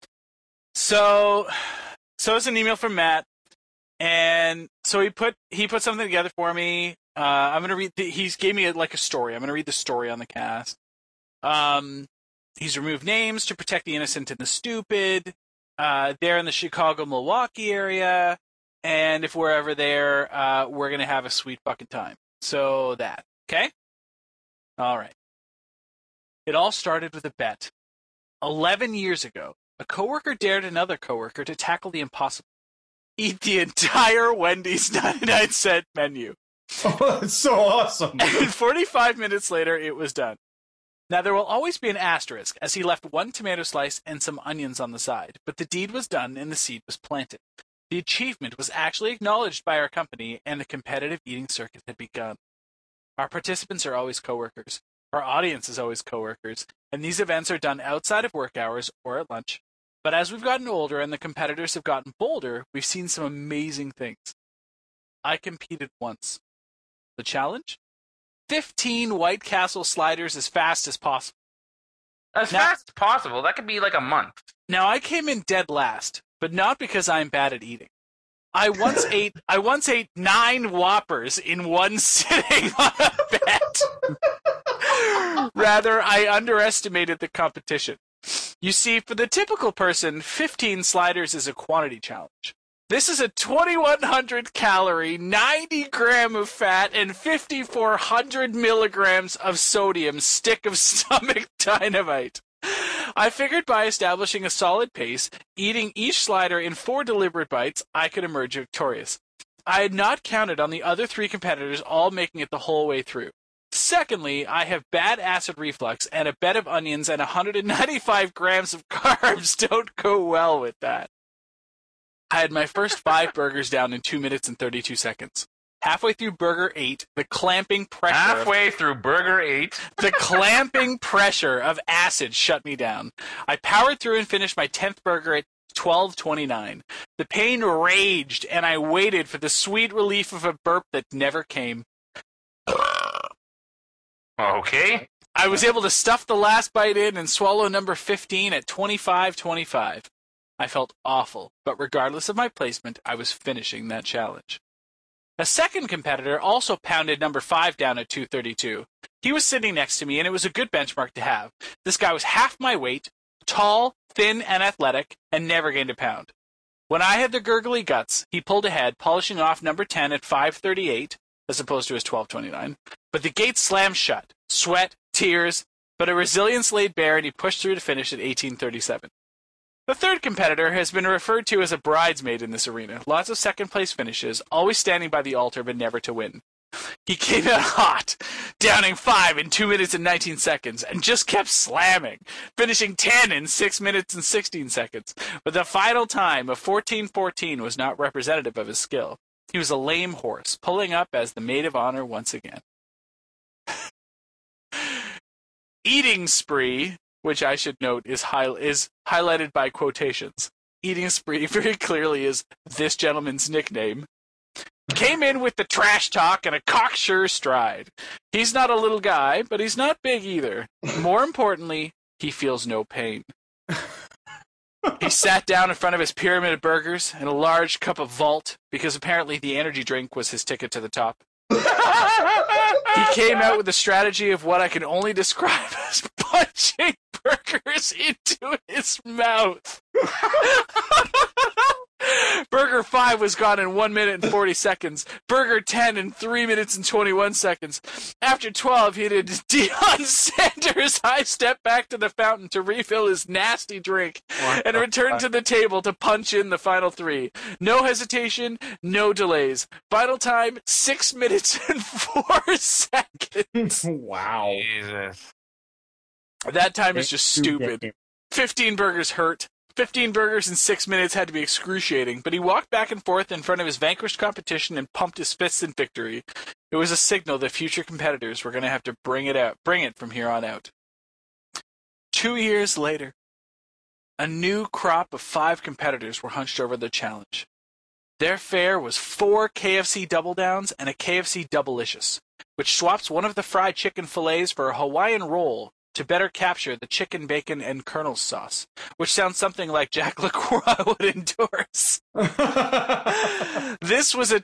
So it's an email from Matt, and so he put something together for me. I'm gonna read. He gave me a story. I'm gonna read the story on the cast. He's removed names to protect the innocent and the stupid. They're in the Chicago-Milwaukee area, and if we're ever there, we're gonna have a sweet fucking time. So that, okay? All right. It all started with a bet. 11 years ago, a coworker dared another coworker to tackle the impossible. Eat the entire Wendy's 99-cent menu. Oh, that's so awesome. And 45 minutes later, it was done. Now, there will always be an asterisk, as he left 1 tomato slice and some onions on the side, but the deed was done and the seed was planted. The achievement was actually acknowledged by our company, and the competitive eating circuit had begun. Our participants are always coworkers. Our audience is always coworkers, and these events are done outside of work hours or at lunch. But as we've gotten older and the competitors have gotten bolder, we've seen some amazing things. I competed once. The challenge? 15 White Castle sliders as fast as possible. Fast as possible? That could be like a month. Now, I came in dead last, but not because I'm bad at eating. I once ate 9 Whoppers in one sitting on a bet. Rather, I underestimated the competition. You see, for the typical person, 15 sliders is a quantity challenge. This is a 2,100 calorie, 90 gram of fat, and 5,400 milligrams of sodium stick of stomach dynamite. I figured by establishing a solid pace, eating each slider in 4 deliberate bites, I could emerge victorious. I had not counted on the other 3 competitors all making it the whole way through. Secondly, I have bad acid reflux, and a bed of onions and 195 grams of carbs don't go well with that. I had my first 5 burgers down in 2 minutes and 32 seconds. Halfway through burger 8, the clamping pressure of acid shut me down. I powered through and finished my 10th burger at 12:29. The pain raged, and I waited for the sweet relief of a burp that never came. Okay. I was able to stuff the last bite in and swallow number 15 at 25:25. I felt awful, but regardless of my placement, I was finishing that challenge. A second competitor also pounded number 5 down at 2:32. He was sitting next to me, and it was a good benchmark to have. This guy was half my weight, tall, thin, and athletic, and never gained a pound. When I had the gurgly guts, he pulled ahead, polishing off number 10 at 5:38, as opposed to his 12:29. But the gate slammed shut. Sweat, tears, but a resilience laid bare, and he pushed through to finish at 18:37. The third competitor has been referred to as a bridesmaid in this arena. Lots of second-place finishes, always standing by the altar, but never to win. He came out hot, downing 5 in 2 minutes and 19 seconds, and just kept slamming, finishing 10 in 6 minutes and 16 seconds. But the final time of 14:14 was not representative of his skill. He was a lame horse, pulling up as the maid of honor once again. Eating spree, which I should note is highlighted by quotations. Eating spree very clearly is this gentleman's nickname. Came in with the trash talk and a cocksure stride. He's not a little guy, but he's not big either. More importantly, he feels no pain. He sat down in front of his pyramid of burgers and a large cup of Vault, because apparently the energy drink was his ticket to the top. He came out with a strategy of what I can only describe as punching burgers into his mouth. Burger 5 was gone in 1 minute and 40 seconds. Burger 10 in 3 minutes and 21 seconds. After 12, he did Deion Sanders high step back to the fountain to refill his nasty drink and return to the table to punch in the final 3. No hesitation, no delays. Final time, 6 minutes and 4 seconds. Wow. Jesus. That time is just stupid. 15 burgers hurt. 15 burgers in 6 minutes had to be excruciating, but he walked back and forth in front of his vanquished competition and pumped his fists in victory. It was a signal that future competitors were going to have to bring it from here on out. 2 years later, a new crop of 5 competitors were hunched over the challenge. Their fare was 4 KFC Double Downs and a KFC Doublelicious, which swaps one of the fried chicken fillets for a Hawaiian roll to better capture the chicken, bacon, and Colonel's sauce, which sounds something like Jack LaCroix would endorse. This was a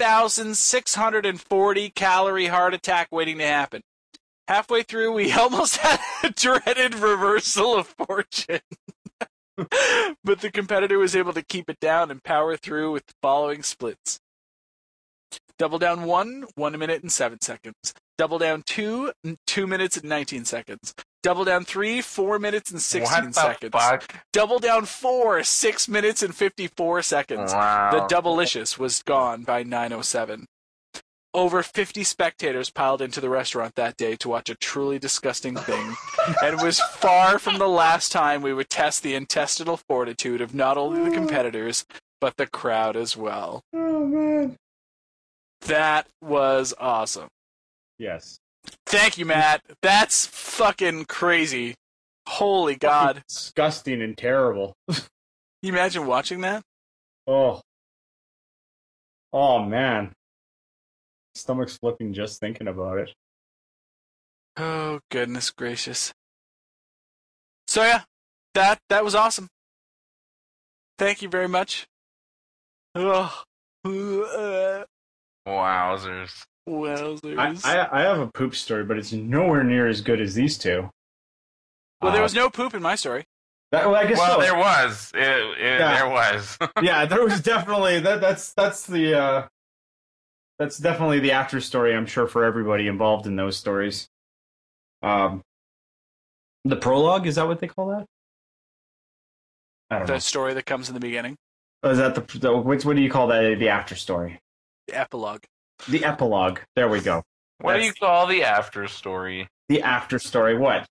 2,640 calorie heart attack waiting to happen. Halfway through, we almost had a dreaded reversal of fortune. But the competitor was able to keep it down and power through with the following splits. Double Down 1, 1 minute and 7 seconds. Double Down 2, 2 minutes and 19 seconds. Double Down 3, 4 minutes and 16 seconds. Fuck? Double Down 4, 6 minutes and 54 seconds. Wow. The Doublelicious was gone by 9:07. Over 50 spectators piled into the restaurant that day to watch a truly disgusting thing, and it was far from the last time we would test the intestinal fortitude of not only the competitors, but the crowd as well. Oh, man. That was awesome. Yes. Thank you, Matt. That's fucking crazy. Holy God. Disgusting and terrible. Can you imagine watching that? Oh. Oh, man. Stomach's flipping just thinking about it. Oh, goodness gracious. So, yeah, that was awesome. Thank you very much. Oh. Wowzers. Wowzers. I have a poop story, but it's nowhere near as good as these two. Well, there was no poop in my story. I guess Well, so. there was. There was. Yeah, there was definitely that's definitely the after story, I'm sure, for everybody involved in those stories. The prologue, is that what they call that? I don't know. The story that comes in the beginning. Oh, is that what do you call that? The after story? The epilogue. The epilogue. There we go. What do you call the after story? The after story. What?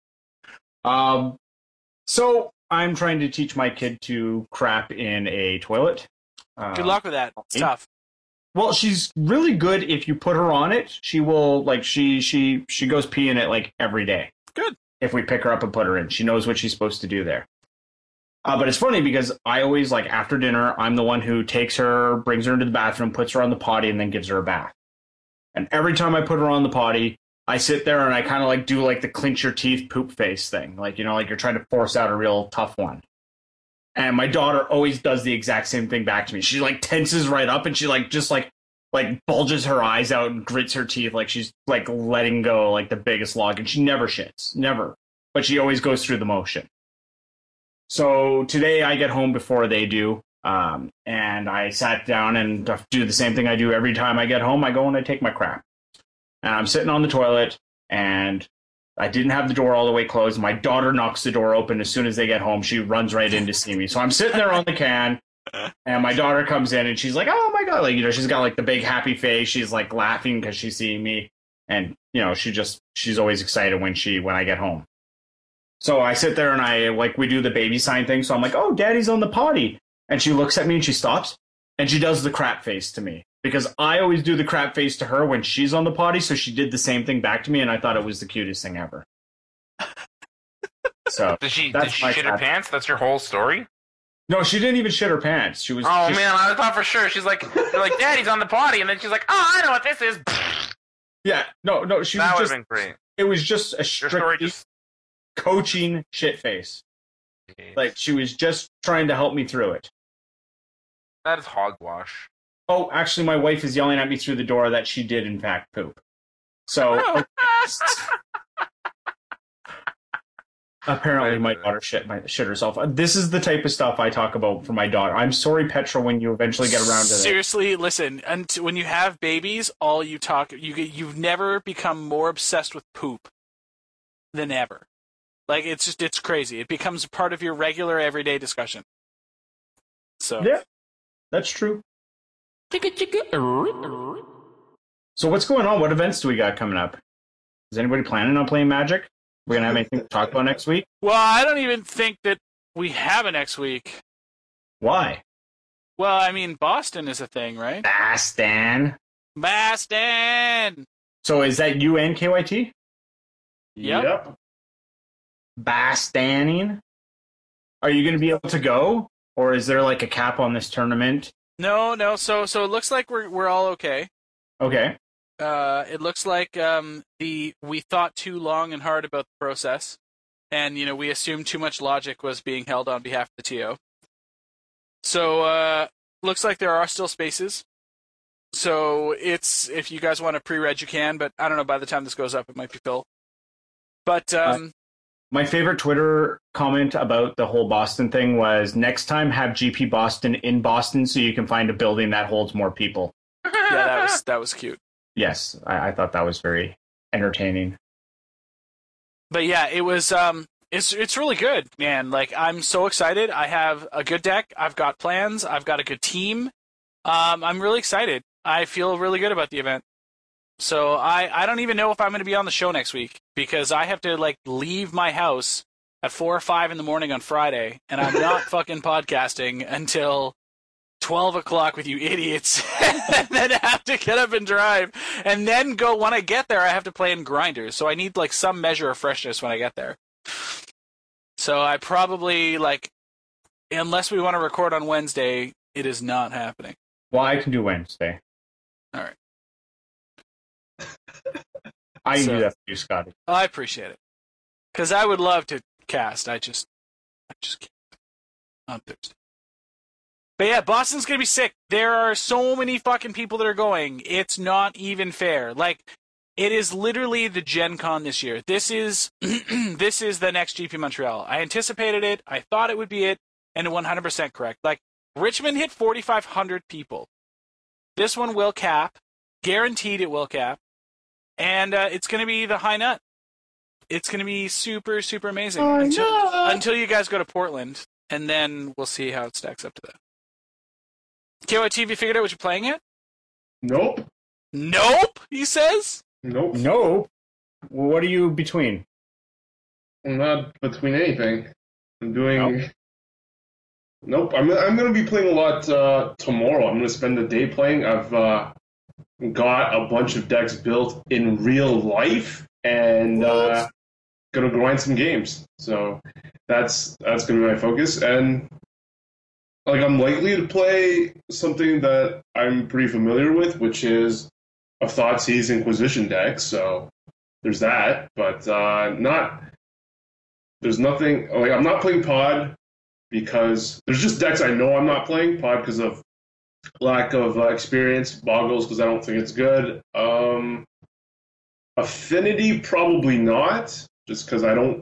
So I'm trying to teach my kid to crap in a toilet. Good luck with that. It's tough. Well, she's really good if you put her on it. She will, like, she goes pee in it, like, every day. Good. If we pick her up and put her in. She knows what she's supposed to do there. But it's funny because I always, like, after dinner, I'm the one who takes her, brings her into the bathroom, puts her on the potty, and then gives her a bath. And every time I put her on the potty, I sit there and I kind of, like, do, like, the clench your teeth poop face thing. Like, you know, like you're trying to force out a real tough one. And my daughter always does the exact same thing back to me. She, like, tenses right up and she, like, just, like bulges her eyes out and grits her teeth like she's, like, letting go, like, the biggest log. And she never shits. Never. But she always goes through the motion. So today I get home before they do. And I sat down and do the same thing I do every time I get home. I go and I take my crap. And I'm sitting on the toilet and I didn't have the door all the way closed. My daughter knocks the door open as soon as they get home. She runs right in to see me. So I'm sitting there on the can, and my daughter comes in, and she's like, oh, my God. Like, you know, she's got, like, the big happy face. She's, like, laughing because she's seeing me. And, you know, she's always excited when I get home. So I sit there, and we do the baby sign thing. So I'm like, oh, Daddy's on the potty. And she looks at me, and she stops, and she does the crap face to me. Because I always do the crap face to her when she's on the potty, so she did the same thing back to me, and I thought it was the cutest thing ever. So Did she shit her pants? That's your whole story? No, she didn't even shit her pants. She was. Oh man, I thought for sure she's like, they're like, Daddy's on the potty, and then she's like, oh, I know what this is. Yeah, no, she that was would have been great. It was just a strictly coaching shit face. Like, she was just trying to help me through it. That is hogwash. Oh, actually, my wife is yelling at me through the door that she did, in fact, poop. So, apparently my daughter shit herself. This is the type of stuff I talk about for my daughter. I'm sorry, Petra, when you eventually get around to it. Seriously, listen, when you have babies, all you talk, you've never become more obsessed with poop than ever. Like, it's crazy. It becomes a part of your regular everyday discussion. So yeah, that's true. So what's going on? What events do we got coming up? Is anybody planning on playing Magic? We're going to have anything to talk about next week? Well, I don't even think that we have it next week. Why? Well, I mean, Boston is a thing, right? Boston. So is that you and KYT? Yep. Bostoning? Are you going to be able to go? Or is there like a cap on this tournament? No. So it looks like we're all okay. Okay. It looks like we thought too long and hard about the process, and we assumed too much logic was being held on behalf of the TO. So looks like there are still spaces. So if you guys want to pre-reg, you can, but I don't know. By the time this goes up, it might be full. But my favorite Twitter comment about the whole Boston thing was, next time have GP Boston in Boston so you can find a building that holds more people. Yeah, that was cute. Yes, I thought that was very entertaining. But yeah, it was it's really good, man. Like, I'm so excited. I have a good deck. I've got plans. I've got a good team. I'm really excited. I feel really good about the event. So I don't even know if I'm going to be on the show next week, because I have to leave my house at 4 or 5 in the morning on Friday, and I'm not fucking podcasting until 12 o'clock with you idiots, and then I have to get up and drive, and then go. When I get there, I have to play in Grinders, so I need some measure of freshness when I get there. So I probably, unless we want to record on Wednesday, it is not happening. Well, I can do Wednesday. All right. I can do that for you, Scotty. I appreciate it, because I would love to cast. I just can't on Thursday. But yeah, Boston's going to be sick. There are so many fucking people that are going. It's not even fair. It is literally the Gen Con this year. This is this is the next GP Montreal. I anticipated it. I thought it would be it, and 100% correct. Richmond hit 4,500 people. This one will cap. Guaranteed it will cap. And it's going to be the high nut. It's going to be super, super amazing. Until you guys go to Portland, and then we'll see how it stacks up to that. KYT, have you figured out what you're playing yet? Nope. Nope, he says? Nope. Nope. Well, what are you between? I'm not between anything. I'm doing... Nope. I'm going to be playing a lot tomorrow. I'm going to spend the day playing. I've got a bunch of decks built in real life, and going to grind some games. So that's going to be my focus. And I'm likely to play something that I'm pretty familiar with, which is a Thoughtseize Inquisition deck. So there's that, but there's nothing. I'm not playing Pod because there's just decks I know I'm not playing. Pod because of lack of experience. Boggles because I don't think it's good. Affinity probably not, just because I don't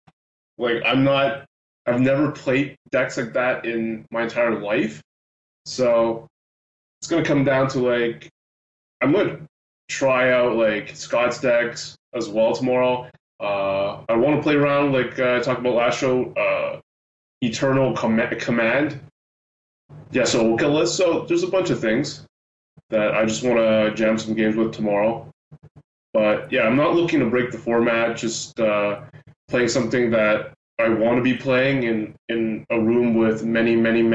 I've never played decks like that in my entire life. So it's going to come down to I'm going to try out Scott's decks as well tomorrow. I want to play around I talked about last show, Eternal Command. Yeah, so Oculus. So there's a bunch of things that I just want to jam some games with tomorrow. But yeah, I'm not looking to break the format, just playing something that I want to be playing in a room with many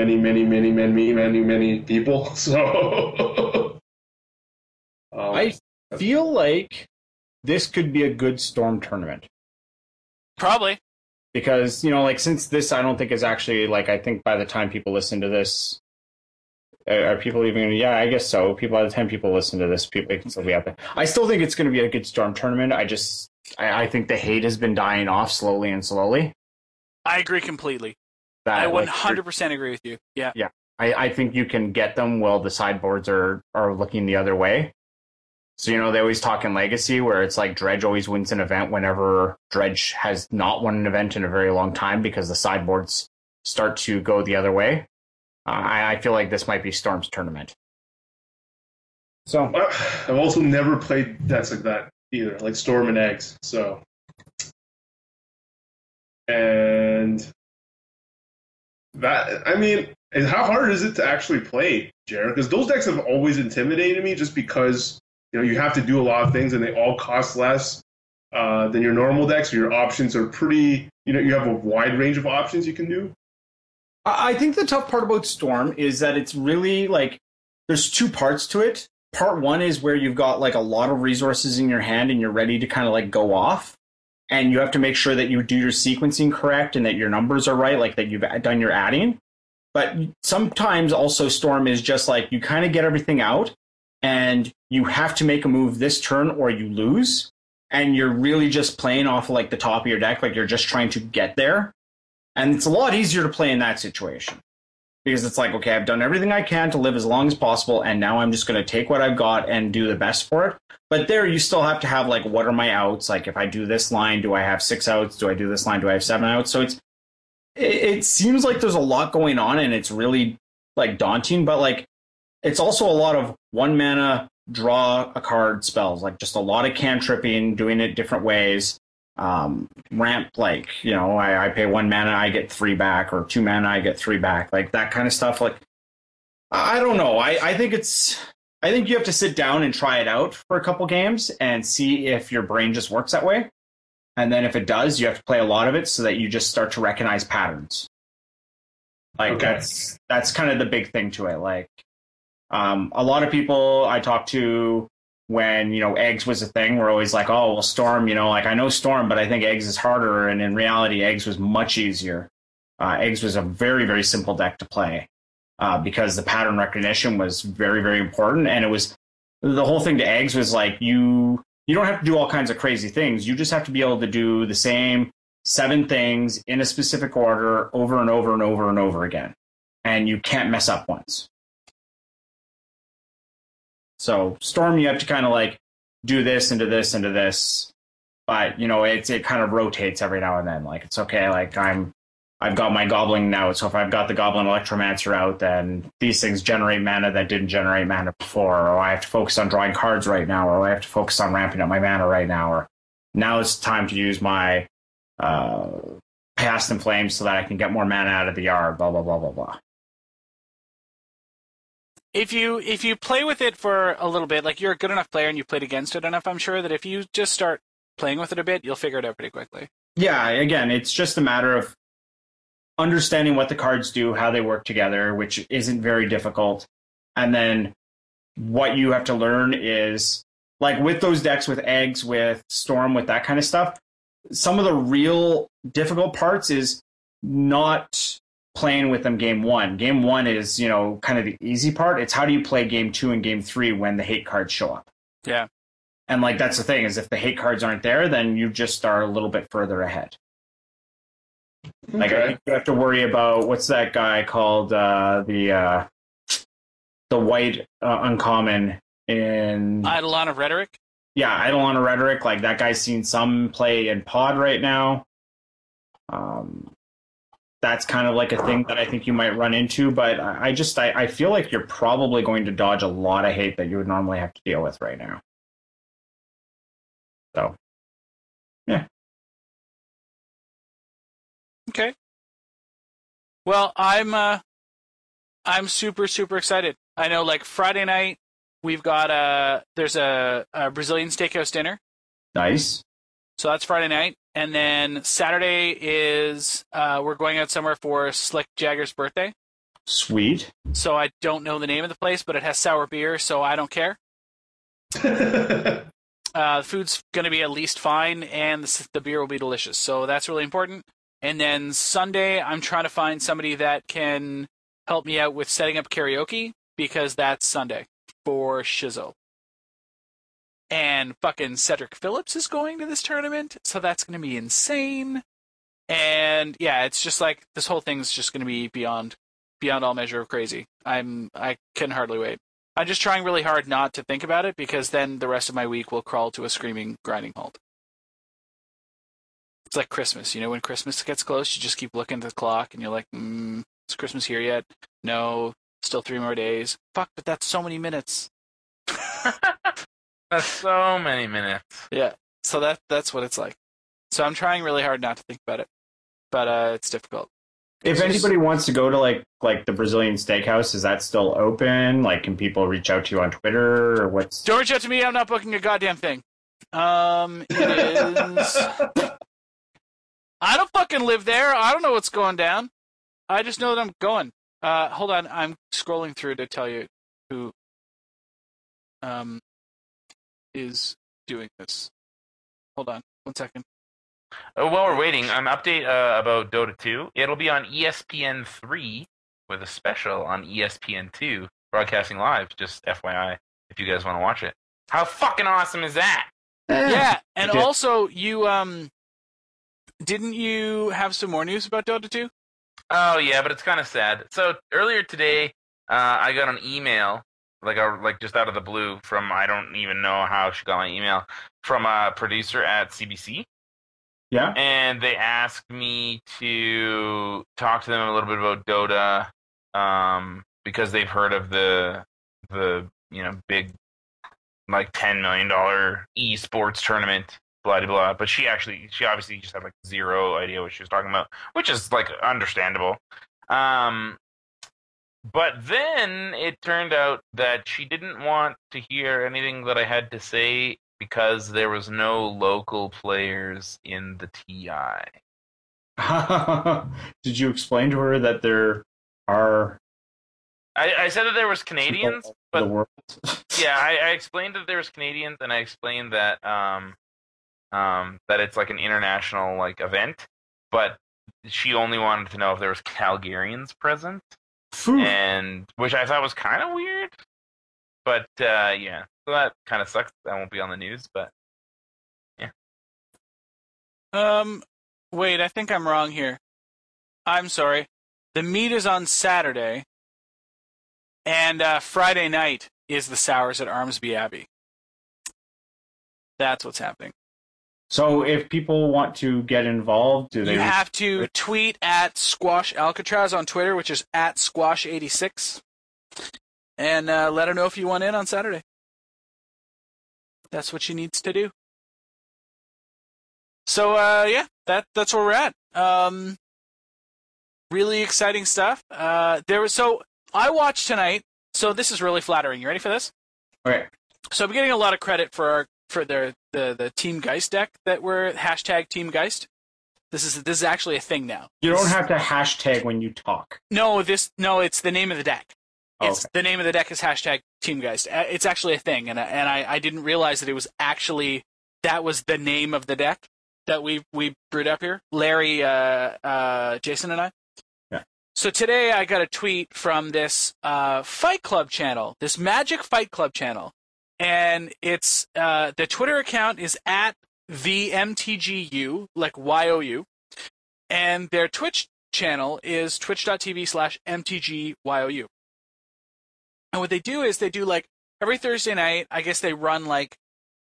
people. So I feel like this could be a good Storm tournament. Probably. Because, since this I don't think is actually, I think by the time people listen to this, are people even going to, yeah, I guess so. By the time people listen to this, people can still be out there. I still think it's going to be a good Storm tournament. I think the hate has been dying off slowly and slowly. I agree completely. That, I like, 100% agree with you. Yeah. Yeah. I think you can get them while the sideboards are looking the other way. So, they always talk in Legacy where it's like Dredge always wins an event whenever Dredge has not won an event in a very long time because the sideboards start to go the other way. I feel like this might be Storm's tournament. So I've also never played decks like that either, like Storm and Eggs. So, and that, I mean, and how hard is it to actually play, Jared? Because those decks have always intimidated me just because, you have to do a lot of things and they all cost less than your normal decks. So your options are pretty, you have a wide range of options you can do. I think the tough part about Storm is that it's really like there's two parts to it. Part one is where you've got like a lot of resources in your hand and you're ready to kind of like go off. And you have to make sure that you do your sequencing correct and that your numbers are right, like that you've done your adding. But sometimes also Storm is just like you kind of get everything out and you have to make a move this turn or you lose. And you're really just playing off like the top of your deck, like you're just trying to get there. And it's a lot easier to play in that situation. Because it's like, okay, I've done everything I can to live as long as possible, and now I'm just going to take what I've got and do the best for it. But there, you still have to have, like, what are my outs? Like, if I do this line, do I have 6 outs? Do I do this line? Do I have 7 outs? So it seems like there's a lot going on, and it's really, like, daunting. But, like, it's also a lot of 1 mana, draw a card spells. Like, just a lot of cantripping, doing it different ways. Ramp, like, I pay 1 mana, I get 3 back, or 2 mana, I get 3 back, like that kind of stuff. Like, I don't know. I think you have to sit down and try it out for a couple games and see if your brain just works that way. And then if it does, you have to play a lot of it so that you just start to recognize patterns. Like, okay. That's kind of the big thing to it. Like, a lot of people I talk to, when, Eggs was a thing, we're always like, oh, well, Storm, like I know Storm, but I think Eggs is harder. And in reality, Eggs was much easier. Eggs was a very, very simple deck to play because the pattern recognition was very, very important. And it was the whole thing to Eggs was like, you don't have to do all kinds of crazy things. You just have to be able to do the same 7 things in a specific order over and over and over and over again. And you can't mess up once. So Storm, you have to kind of like do this into this into this, but it kind of rotates every now and then. Like it's okay. Like I've got my Goblin now, so if I've got the Goblin Electromancer out, then these things generate mana that didn't generate mana before, or I have to focus on drawing cards right now, or I have to focus on ramping up my mana right now, or now it's time to use my Past in Flames so that I can get more mana out of the yard. Blah blah blah blah blah. If you play with it for a little bit, like you're a good enough player and you played against it enough, I'm sure that if you just start playing with it a bit, you'll figure it out pretty quickly. Yeah, again, it's just a matter of understanding what the cards do, how they work together, which isn't very difficult. And then what you have to learn is, like with those decks, with Eggs, with Storm, with that kind of stuff, some of the real difficult parts is not playing with them game 1. Game 1 is, kind of the easy part. It's how do you play game 2 and game 3 when the hate cards show up? Yeah. And like that's the thing, is if the hate cards aren't there, then you just are a little bit further ahead. Okay. Like I think you have to worry about what's that guy called the white uncommon in Eidolon of Rhetoric? Yeah, Eidolon of Rhetoric. Like that guy's seen some play in Pod right now. That's kind of like a thing that I think you might run into, but I feel like you're probably going to dodge a lot of hate that you would normally have to deal with right now. So, yeah. Okay. Well, I'm super, super excited. I know, like, Friday night, we've got there's a Brazilian steakhouse dinner. Nice. So that's Friday night. And then Saturday is we're going out somewhere for Slick Jagger's birthday. Sweet. So I don't know the name of the place, but it has sour beer, so I don't care. The food's going to be at least fine, and the beer will be delicious. So that's really important. And then Sunday, I'm trying to find somebody that can help me out with setting up karaoke, because that's Sunday for Shizzle. And fucking Cedric Phillips is going to this tournament, so that's going to be insane. And yeah, it's just like this whole thing's just going to be beyond all measure of crazy. I can hardly wait. I'm just trying really hard not to think about it, because then the rest of my week will crawl to a screaming, grinding halt. It's like Christmas. When Christmas gets close, you just keep looking at the clock and you're like, is Christmas here yet? No, still 3 more days. Fuck, but that's so many minutes. That's so many minutes. Yeah, so that's what it's like. So I'm trying really hard not to think about it, but it's difficult. If anybody wants to go to like the Brazilian Steakhouse, is that still open? Like, can people reach out to you on Twitter or what's? Don't reach out to me. I'm not booking a goddamn thing. It is. I don't fucking live there. I don't know what's going down. I just know that I'm going. Hold on, I'm scrolling through to tell you who is doing this. Hold on, 1 second. While we're waiting, an update about Dota 2. It'll be on ESPN 3 with a special on ESPN 2 broadcasting live. Just FYI, if you guys want to watch it. How fucking awesome is that? Yeah, and also you didn't you have some more news about Dota 2? Oh yeah, but it's kind of sad. So earlier today, I got an email, like just out of the blue, from, I don't even know how she got my email, from a producer at CBC. Yeah. And they asked me to talk to them a little bit about Dota, because they've heard of the big, like, $10 million esports tournament, blah blah blah. But she obviously just had like zero idea what she was talking about, which is like understandable. But then it turned out that she didn't want to hear anything that I had to say because there was no local players in the TI. Did you explain to her that there are? I said that there was Canadians, but the world. Yeah, I explained that there was Canadians, and I explained that that it's like an international like event, but she only wanted to know if there was Calgarians present, and which I thought was kind of weird. But yeah, so that kind of sucks. That won't be on the news, but yeah. Wait, I think I'm wrong here. I'm sorry. The meet is on Saturday, and Friday night is the Sours at Armsby Abbey. That's what's happening. So if people want to get involved, do they? You have to tweet at Squash Alcatraz on Twitter, which is at Squash86, and let her know if you want in on Saturday. That's what she needs to do. So yeah, that's where we're at. Really exciting stuff. So I watched tonight. So this is really flattering. You ready for this? Okay. So I'm getting a lot of credit for the Team Geist deck that we're hashtag Team Geist. This is actually a thing now. You don't have to hashtag when you talk. No, it's the name of the deck. Okay. The name of the deck is hashtag Team Geist. It's actually a thing, and I didn't realize that it was actually that was the name of the deck that we brewed up here. Larry, Jason, and I. Yeah. So today I got a tweet from this Fight Club channel, this Magic Fight Club channel. And it's the Twitter account is at the MTGU, like YOU, and their Twitch channel is twitch.tv/MTGYOU. And what they do is they do like every Thursday night. I guess they run like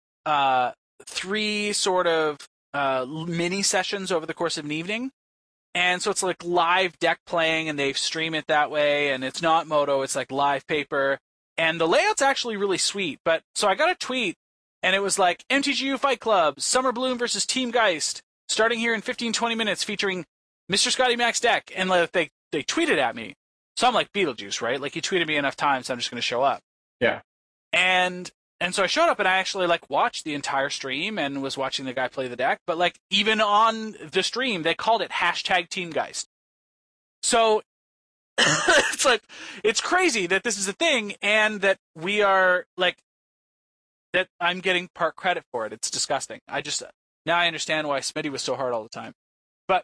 3 sort of mini sessions over the course of an evening. And so it's like live deck playing, and they stream it that way. And it's not Moto; it's like live paper. And the layout's actually really sweet. But so I got a tweet, and it was like, MTGU Fight Club, Summer Bloom versus Team Geist, starting here in 15-20 minutes, featuring Mr. Scotty Max deck. And like, they tweeted at me. So I'm like Beetlejuice, right? Like, he tweeted me enough times, so I'm just going to show up. Yeah. And so I showed up, and I actually like watched the entire stream and was watching the guy play the deck. But like, even on the stream, they called it hashtag Team Geist. So it's like, it's crazy that this is a thing, and that we are like, that I'm getting part credit for it. It's disgusting. Now I understand why Smitty was so hard all the time. But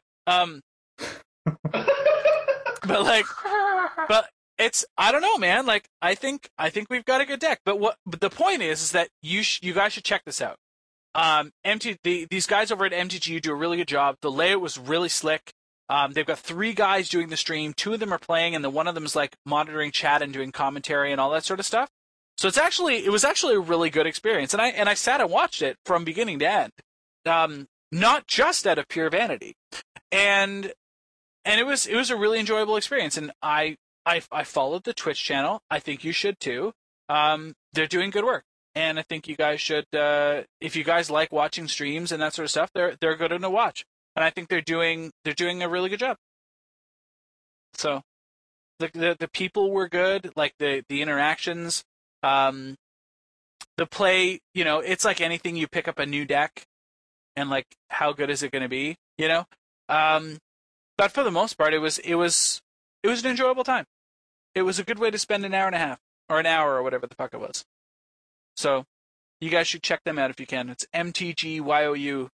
but it's, I don't know, man. Like, I think we've got a good deck. But the point is that you guys should check this out. These guys over at MTGU do a really good job. The layout was really slick. They've got 3 guys doing the stream. 2 of them are playing, and then one of them is like monitoring chat and doing commentary and all that sort of stuff. So it was actually a really good experience, and I sat and watched it from beginning to end, not just out of pure vanity, and it was a really enjoyable experience. And I followed the Twitch channel. I think you should too. They're doing good work. And I think you guys should, if you guys like watching streams and that sort of stuff, they're good to watch. And I think they're doing a really good job. So, the people were good, like the interactions, the play. You know, it's like anything. You pick up a new deck, and like, how good is it going to be? You know, but for the most part, it was an enjoyable time. It was a good way to spend an hour and a half or an hour or whatever the fuck it was. So, you guys should check them out if you can. It's MTGYOU.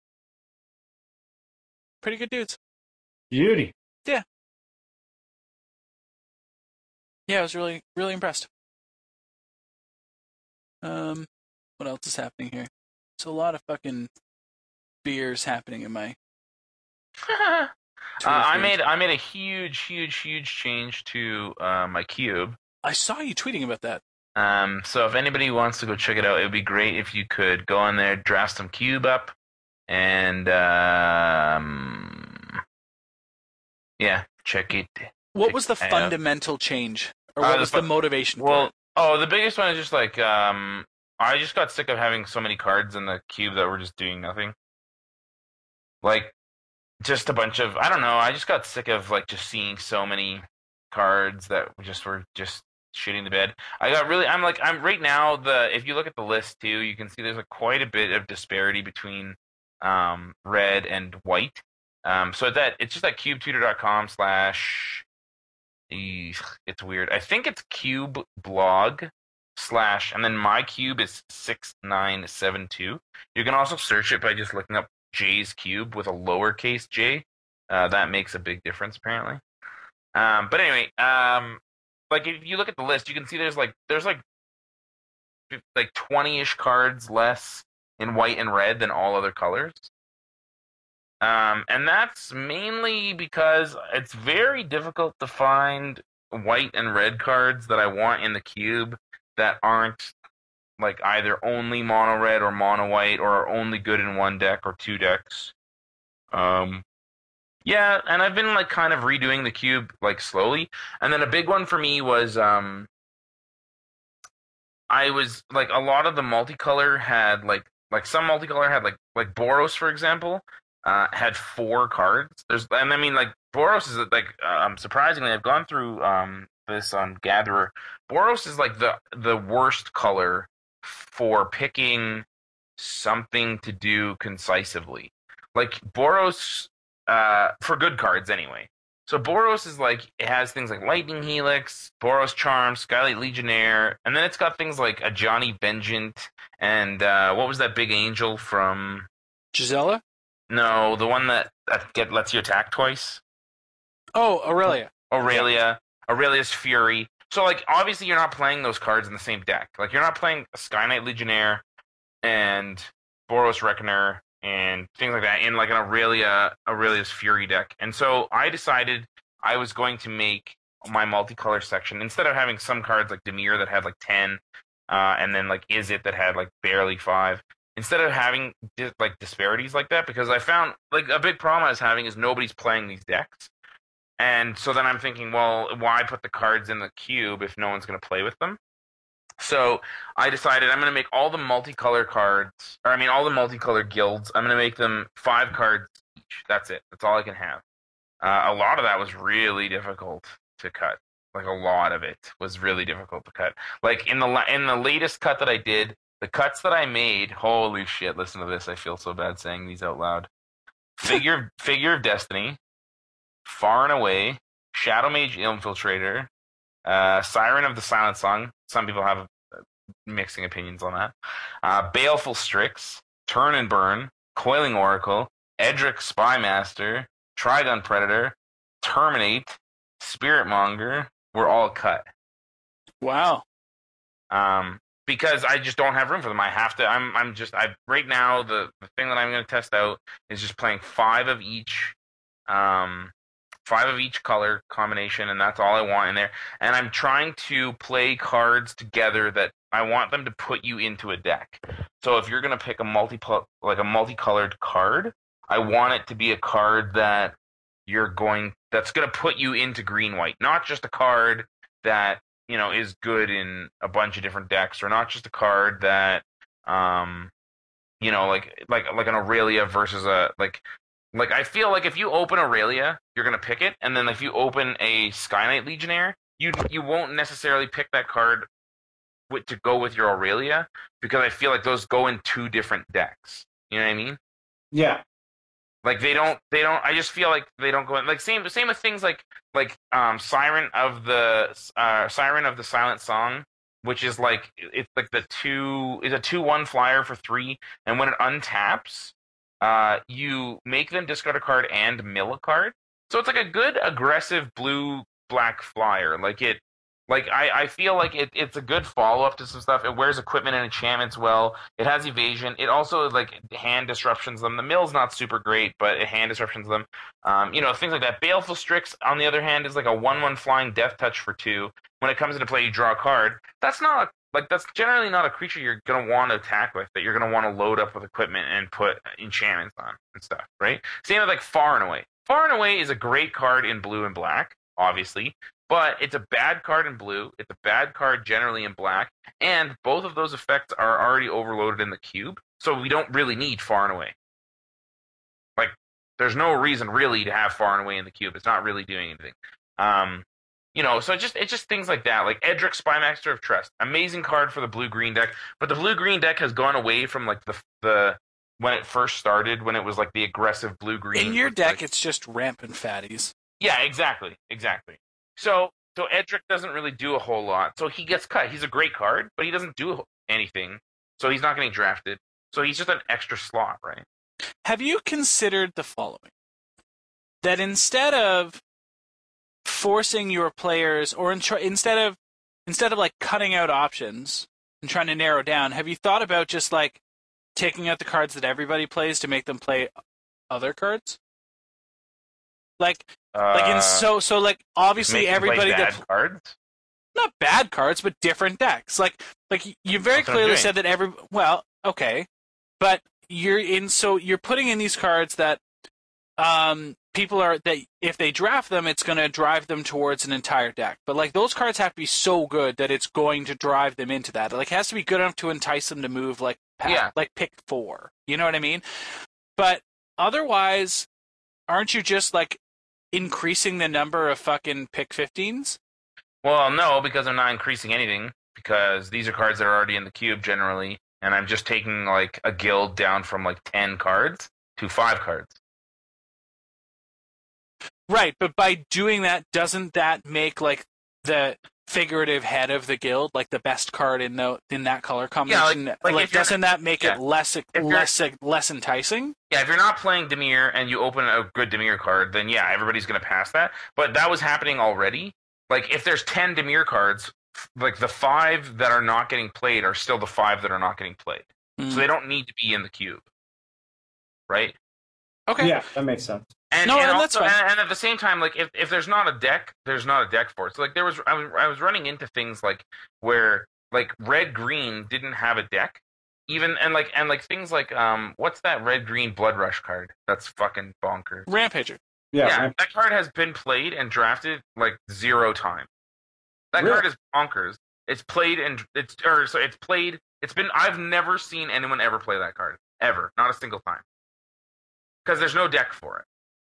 Pretty good dudes. Beauty. Yeah. Yeah, I was really, really impressed. What else is happening here? There's a lot of fucking beers happening in my... I made a huge change to my cube. I saw you tweeting about that. So if anybody wants to go check it out, it would be great if you could go on there, draft some cube up, and yeah, check it. What was the fundamental change, or what was the motivation for it? The biggest one is just like I just got sick of having so many cards in the cube that were just doing nothing. Like, just a bunch of, I don't know, I just got sick of like just seeing so many cards that were just shitting the bed. I'm right now, if you look at the list too, you can see there's like quite a bit of disparity between red and white. So it's just at cubetutor.com / it's weird. I think it's cube blog / and then my cube is 6972. You can also search it by just looking up J's cube with a lowercase j. That makes a big difference apparently. But anyway, like if you look at the list, you can see there's like 20-ish cards less in white and red than all other colors. And that's mainly because it's very difficult to find white and red cards that I want in the cube that aren't like either only mono red or mono white, or are only good in one deck or two decks. Yeah, and I've been like kind of redoing the cube like slowly. And then a big one for me was I was like, a lot of the multicolor had like some multicolor had like Boros, for example, had 4 cards. And I mean, like, Boros is like surprisingly, I've gone through this on Gatherer. Boros is like the worst color for picking something to do concisively. Like Boros, for good cards anyway. So Boros is like, it has things like Lightning Helix, Boros Charm, Skylight Legionnaire, and then it's got things like a Johnny Vengeant, and what was that big angel from Gisela? No, the one that lets you attack twice. Oh, Aurelia. Aurelia's Fury. So, like, obviously you're not playing those cards in the same deck. Like, you're not playing a Sky Knight Legionnaire and Boros Reckoner and things like that in, like, an Aurelia's Fury deck. And so I decided I was going to make my multicolor section, instead of having some cards like Dimir that had, like, 10, and then, like, Izzet that had, like, barely 5, instead of having, like, disparities like that, because I found, like, a big problem I was having is nobody's playing these decks. And so then I'm thinking, well, why put the cards in the cube if no one's going to play with them? So I decided I'm going to make all the multicolor cards, all the multicolor guilds, I'm going to make them 5 cards each. That's it. That's all I can have. A lot of that was really difficult to cut. Like, a lot of it was really difficult to cut. Like, in the latest cut that I did, the cuts that I made, holy shit, listen to this. I feel so bad saying these out loud. Figure of Destiny, Far and Away, Shadow Mage Infiltrator, Siren of the Silent Song. Some people have mixing opinions on that. Baleful Strix, Turn and Burn, Coiling Oracle, Edric Spymaster, Trigun Predator, Terminate, Spirit Monger were all cut. Wow. because I just don't have room for them. I have to. Right now the thing that I'm going to test out is just playing 5 of each color combination, and that's all I want in there. And I'm trying to play cards together that I want them to put you into a deck. So if you're going to pick a multicolored card, I want it to be a card that that's going to put you into green-white, not just a card that, is good in a bunch of different decks, or not just a card that, like an Aurelia versus like I feel like if you open Aurelia, you're gonna pick it, and then if you open a Sky Knight Legionnaire, you won't necessarily pick that card to go with your Aurelia, because I feel like those go in 2 different decks. You know what I mean? Yeah. Like they don't. I just feel like they don't go in. Like same with things like Siren of the Silent Song, which is like it's like a 2/1 flyer for 3, and when it untaps, you make them discard a card and mill a card. So it's like a good aggressive blue-black flyer. I feel like it's a good follow-up to some stuff. It wears equipment and enchantments well. It has evasion. It also hand disruptions them. The mill's not super great, but it hand disruptions them. Things like that. Baleful Strix, on the other hand, is like a 1/1 flying death touch for 2. When it comes into play, you draw a card. That's generally not a creature you're gonna want to attack with, that you're gonna want to load up with equipment and put enchantments on and stuff, right? Same with Far and Away. Far and Away is a great card in blue and black, obviously, but it's a bad card in blue. It's a bad card generally in black, and both of those effects are already overloaded in the cube, so we don't really need Far and Away. There's no reason really to have Far and Away in the cube. It's not really doing anything. So it's just things like that. Like Edric, Spymaster of Trust, amazing card for the blue-green deck, but the blue-green deck has gone away from the when it first started, when it was like the aggressive blue-green. In your deck, it's just rampant fatties. Yeah, exactly. So Edric doesn't really do a whole lot, so he gets cut. He's a great card, but he doesn't do anything, so he's not getting drafted. So he's just an extra slot, right? Have you considered the following? That instead of forcing your players, or instead of cutting out options and trying to narrow down, have you thought about just taking out the cards that everybody plays to make them play other cards? Obviously everybody that cards, not bad cards, but different decks. You very clearly said that but you're putting in these cards that that if they draft them, it's going to drive them towards an entire deck. But those cards have to be so good that it's going to drive them into that. It has to be good enough to entice them to move pick 4. You know what I mean? But otherwise, aren't you just increasing the number of fucking pick 15s? Well, no, because I'm not increasing anything, because these are cards that are already in the cube generally, and I'm just taking a guild down from 10 cards to 5 cards. Right, but by doing that, doesn't that make the figurative head of the guild the best card in that color combination? Yeah, doesn't that make it less enticing? Yeah, if you're not playing Dimir and you open a good Dimir card, then yeah, everybody's going to pass that. But that was happening already. If there's 10 Dimir cards, the 5 that are not getting played are still the 5 that are not getting played. So they don't need to be in the cube, right? Okay. Yeah, that makes sense. And that's fine. And at the same time, if there's not a deck, there's not a deck for it. So I was running into things where red green didn't have a deck, even and things what's that red green Blood Rush card? That's fucking bonkers. Rampager. Yeah, that card has been played and drafted 0 times. That card is bonkers. It's played and it's played. I've never seen anyone ever play that card ever, not a single time, because there's no deck for it.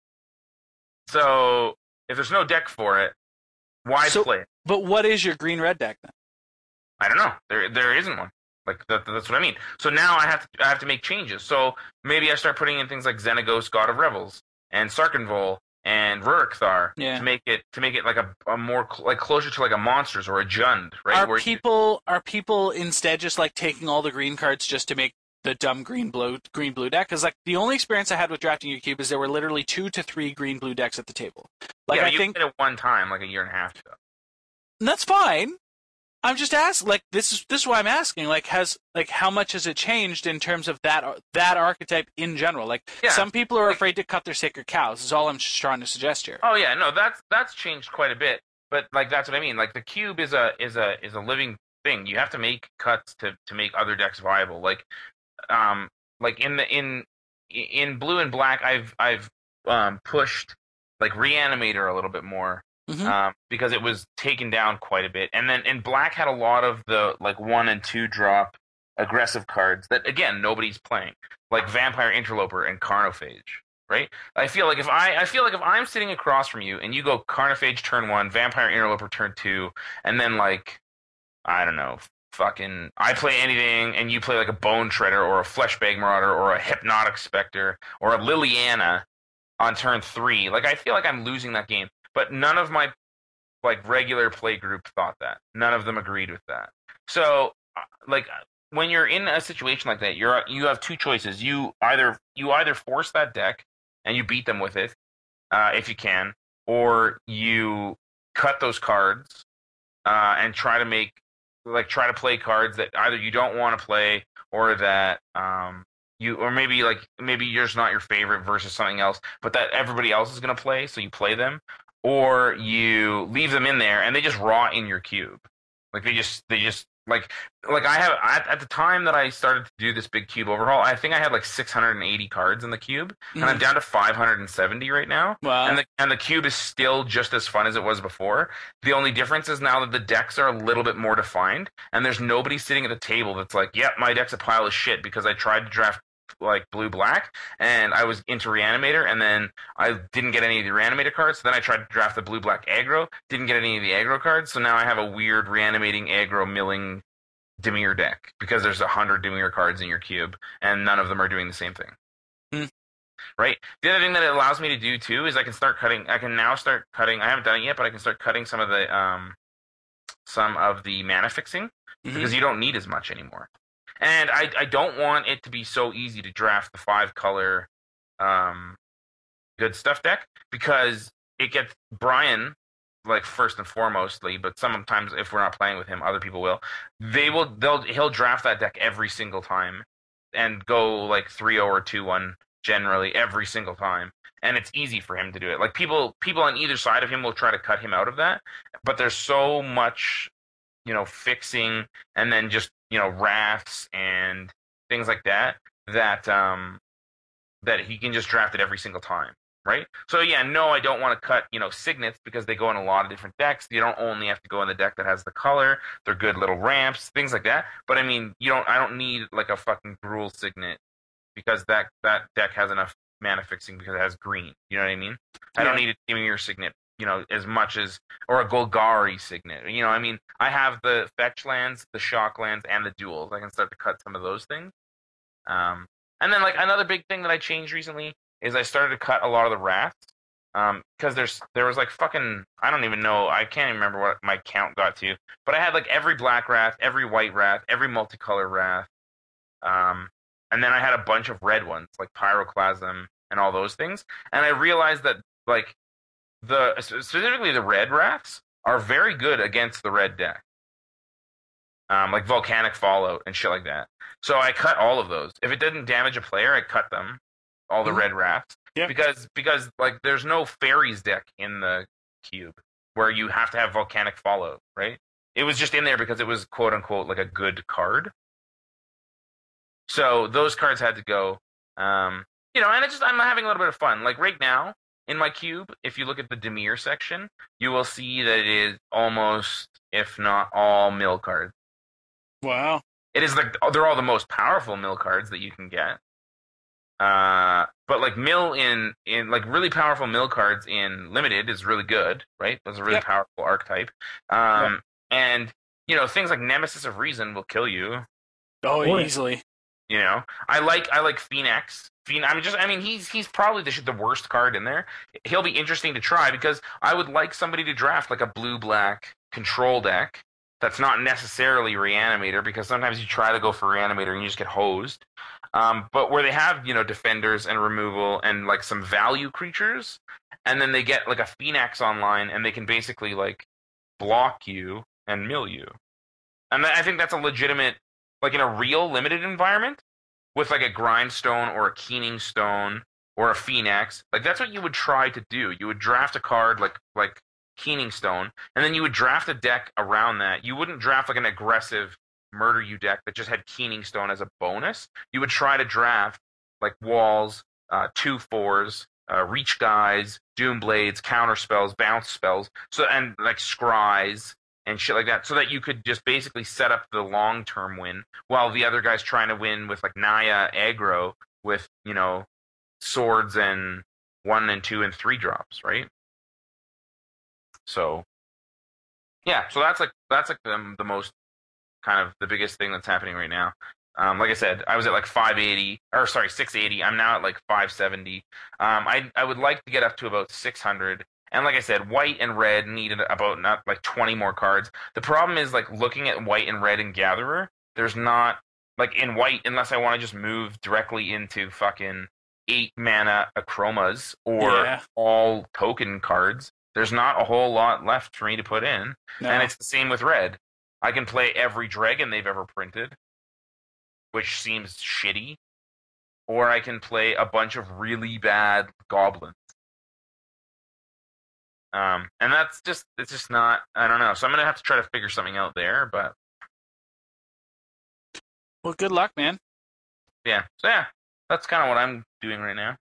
So, if there's no deck for it, why play it? But what is your green-red deck, then? I don't know. There isn't one. That's what I mean. So now I have to make changes. So maybe I start putting in things like Xenagos, God of Revels, and Sarkenvol, and Rurikthar to make it a more closer to a Monsters or a Jund, right? Are people instead just taking all the green cards just to make the dumb green-blue deck? Because the only experience I had with drafting your cube is there were literally 2 to 3 green-blue decks at the table. I think at one time, a year and a half ago. And that's fine, I'm just asking, like, this is why I'm asking, like, how much has it changed in terms of that archetype in general? Like, some people are afraid to cut their sacred cows. Is all I'm just trying to suggest here. Oh yeah, no, that's changed quite a bit. But like that's what I mean. Like the cube is a living thing. You have to make cuts to make other decks viable. Like in blue and black, I've pushed like Reanimator a little bit more. Because it was taken down quite a bit. And then in black had a lot of the like 1 and 2 drop aggressive cards that again nobody's playing. Like Vampire Interloper and Carnophage, right? I feel like if I'm sitting across from you and you go Carnophage turn 1, Vampire Interloper turn 2, and then like I don't know, fucking I play anything and you play like a Bone Shredder or a Fleshbag Marauder or a Hypnotic Spectre or a Liliana on turn 3, like I feel like I'm losing that game. But none of my like regular play group thought that. None of them agreed with that. So, like when you're in a situation like that, you have two choices. You either force that deck and you beat them with it, if you can, or you cut those cards and try to play cards that either you don't want to play or that maybe you're just not your favorite versus something else, but that everybody else is going to play, so you play them. Or you leave them in there and they just rot in your cube. Like they just like I have at the time that I started to do this big cube overhaul, I think I had like 680 cards in the cube, and I'm down to 570 right now. Wow. And the cube is still just as fun as it was before. The only difference is now that the decks are a little bit more defined, and there's nobody sitting at the table that's like, "Yep, my deck's a pile of shit because I tried to draft like blue black and I was into Reanimator and then I didn't get any of the Reanimator cards, so then I tried to draft the blue black aggro, didn't get any of the aggro cards, so now I have a weird reanimating aggro milling Dimir deck because there's 100 Dimir cards in your cube and none of them are doing the same thing. Right? The other thing that it allows me to do too is I can now start cutting, I haven't done it yet, but I can start cutting some of the mana fixing because you don't need as much anymore. And I don't want it to be so easy to draft the 5-color good stuff deck because it gets Brian, like first and foremostly, but sometimes if we're not playing with him, other people will. He'll draft that deck every single time and go like 3-0 or 2-1 generally every single time. And it's easy for him to do it. Like people on either side of him will try to cut him out of that, but there's so much, fixing and then just wraths and things like that he can just draft it every single time, right? So yeah, no, I don't want to cut signets because they go in a lot of different decks. You don't only have to go in the deck that has the color. They're good little ramps, things like that. But I mean, I don't need like a fucking Gruul signet because that deck has enough mana fixing because it has green. You know what I mean? I don't need a Dimir signet as much as, or a Golgari signet. I mean, I have the fetch lands, the shock lands, and the duels. I can start to cut some of those things. And then, like, another big thing that I changed recently is I started to cut a lot of the wraths. Because there was, like, fucking, I don't even know, I can't even remember what my count got to, but I had, like, every black wrath, every white wrath, every multicolor wrath. And then I had a bunch of red ones, like Pyroclasm and all those things. And I realized that, like, specifically the red wraths are very good against the red deck, like Volcanic Fallout and shit like that. So I cut all of those. If it didn't damage a player, I cut them, all the red wraths, because like there's no fairies deck in the cube where you have to have Volcanic Fallout, right? It was just in there because it was quote unquote like a good card. So those cards had to go, and I'm having a little bit of fun. Like right now, in my cube, if you look at the Dimir section, you will see that it is almost, if not all, mill cards. Wow. It is like, they're all the most powerful mill cards that you can get. But like mill in like really powerful mill cards in limited is really good, right? That's a really powerful archetype. And, things like Nemesis of Reason will kill you. Oh, easily. I like Phoenix. He's probably the worst card in there. He'll be interesting to try because I would like somebody to draft like a blue-black control deck that's not necessarily Reanimator because sometimes you try to go for Reanimator and you just get hosed. But where they have, defenders and removal and like some value creatures, and then they get like a Phoenix online and they can basically like block you and mill you. And I think that's a legitimate, like in a real limited environment, with like a Grindstone or a Keening Stone or a Phoenix, like that's what you would try to do. You would draft a card like Keening Stone, and then you would draft a deck around that. You wouldn't draft like an aggressive Murder You deck that just had Keening Stone as a bonus. You would try to draft like Walls, 2/4s, Reach Guys, Doom Blades, Counter Spells, Bounce Spells, so and like Scries and shit like that, so that you could just basically set up the long-term win while the other guy's trying to win with like Naya aggro with, you know, swords and 1 and 2 and 3 drops, right? So yeah, so that's like the most kind of the biggest thing that's happening right now. Like I said, I was at like 680. I'm now at like 570. I would like to get up to about 600. And like I said, white and red needed about not like 20 more cards. The problem is like looking at white and red in Gatherer, there's not like in white, unless I want to just move directly into fucking 8 mana Achromas or all token cards. There's not a whole lot left for me to put in. No. And it's the same with red. I can play every dragon they've ever printed, which seems shitty, or I can play a bunch of really bad goblins. And it's just not, I don't know. So I'm going to have to try to figure something out there, but. Well, good luck, man. Yeah. So yeah, that's kind of what I'm doing right now.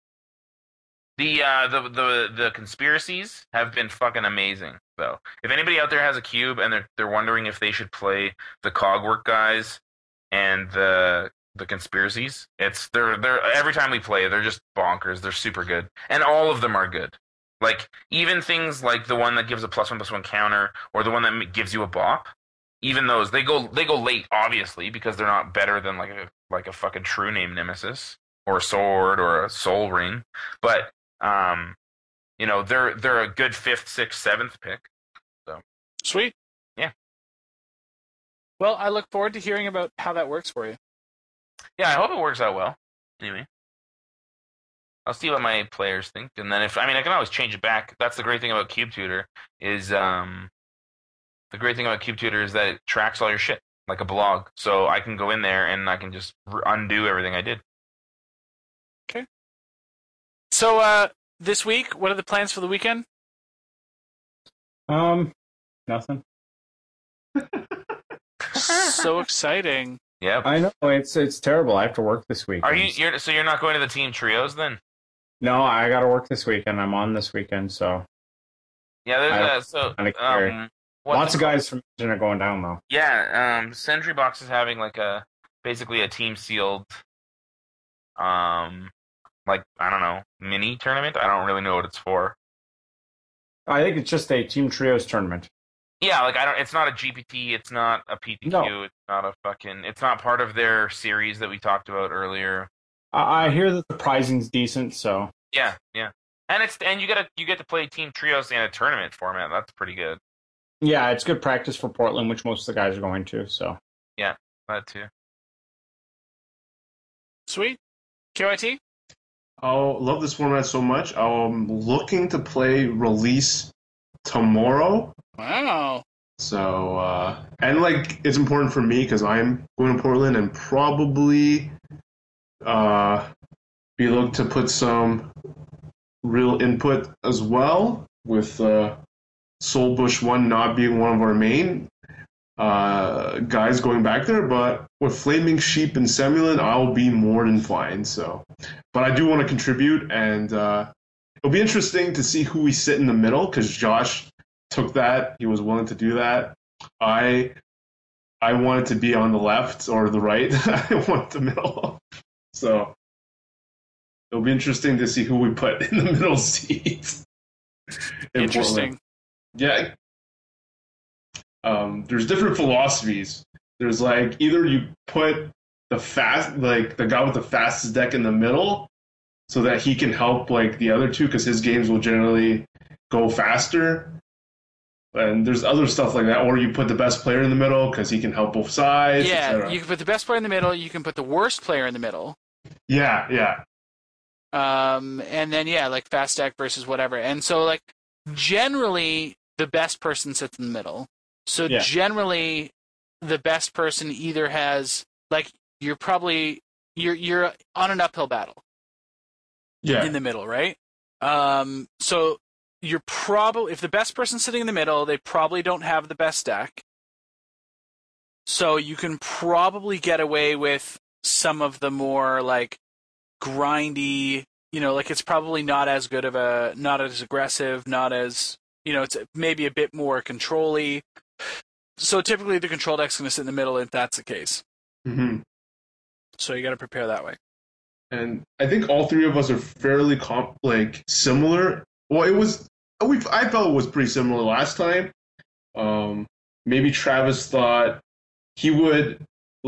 The conspiracies have been fucking amazing, though. If anybody out there has a cube and they're wondering if they should play the Cogwork guys and the conspiracies, they're every time we play, they're just bonkers. They're super good, and all of them are good. Like even things like the one that gives a +1/+1 counter, or the one that gives you a bop. Even those they go late, obviously, because they're not better than like a fucking True Name Nemesis or a Sword or a Soul Ring, but you know they're a good 5th, 6th, 7th pick. So sweet, yeah. Well, I look forward to hearing about how that works for you. Yeah, I hope it works out well. Anyway, I'll see what my players think, and then I can always change it back. That's the great thing about Cube Tutor is that it tracks all your shit like a blog. So I can go in there and I can just undo everything I did. Okay. So this week, what are the plans for the weekend? Nothing. So exciting. Yeah, I know it's terrible. I have to work this week. You're not going to the team trios then? No, I got to work this weekend. I'm on this weekend, so yeah. Lots of guys from Legion are going down though. Yeah, Sentry Box is having like basically a team sealed, like I don't know, mini tournament. I don't really know what it's for. I think it's just a team trios tournament. Yeah, like it's not a GPT, it's not a PTQ, no. It's not part of their series that we talked about earlier. I hear that the pricing's decent, so. Yeah. And you get to play team trios in a tournament format. That's pretty good. Yeah, it's good practice for Portland, which most of the guys are going to, so. Yeah, that too. Sweet. KYT? Oh, love this format so much. I'm looking to play Release tomorrow. Wow. So, and like, it's important for me because I'm going to Portland and probably be looking to put some real input as well with Soulbush 1 not being one of our main guys going back there, but with Flaming Sheep and Semulin, I'll be more than fine. So, but I do want to contribute, and it'll be interesting to see who we sit in the middle because Josh took that; he was willing to do that. I wanted to be on the left or the right. I want the middle. So it'll be interesting to see who we put in the middle seat. Interesting. Yeah. There's different philosophies. There's like either you put the guy with the fastest deck in the middle so that he can help like the other two because his games will generally go faster. And there's other stuff like that. Or you put the best player in the middle because he can help both sides. Yeah, you can put the best player in the middle. You can put the worst player in the middle. Yeah. And then, like fast deck versus whatever. And so, like, generally, the best person sits in the middle. So generally, the best person either has like you're on an uphill battle. Yeah. In the middle, right? So you're probably if the best person's sitting in the middle, they probably don't have the best deck. So you can probably get away with some of the more like grindy, like it's probably not as aggressive, not as, it's maybe a bit more control-y. So typically the control deck's going to sit in the middle if that's the case. Mm-hmm. So you got to prepare that way. And I think all three of us are fairly similar. Well, I felt it was pretty similar last time. Maybe Travis thought he would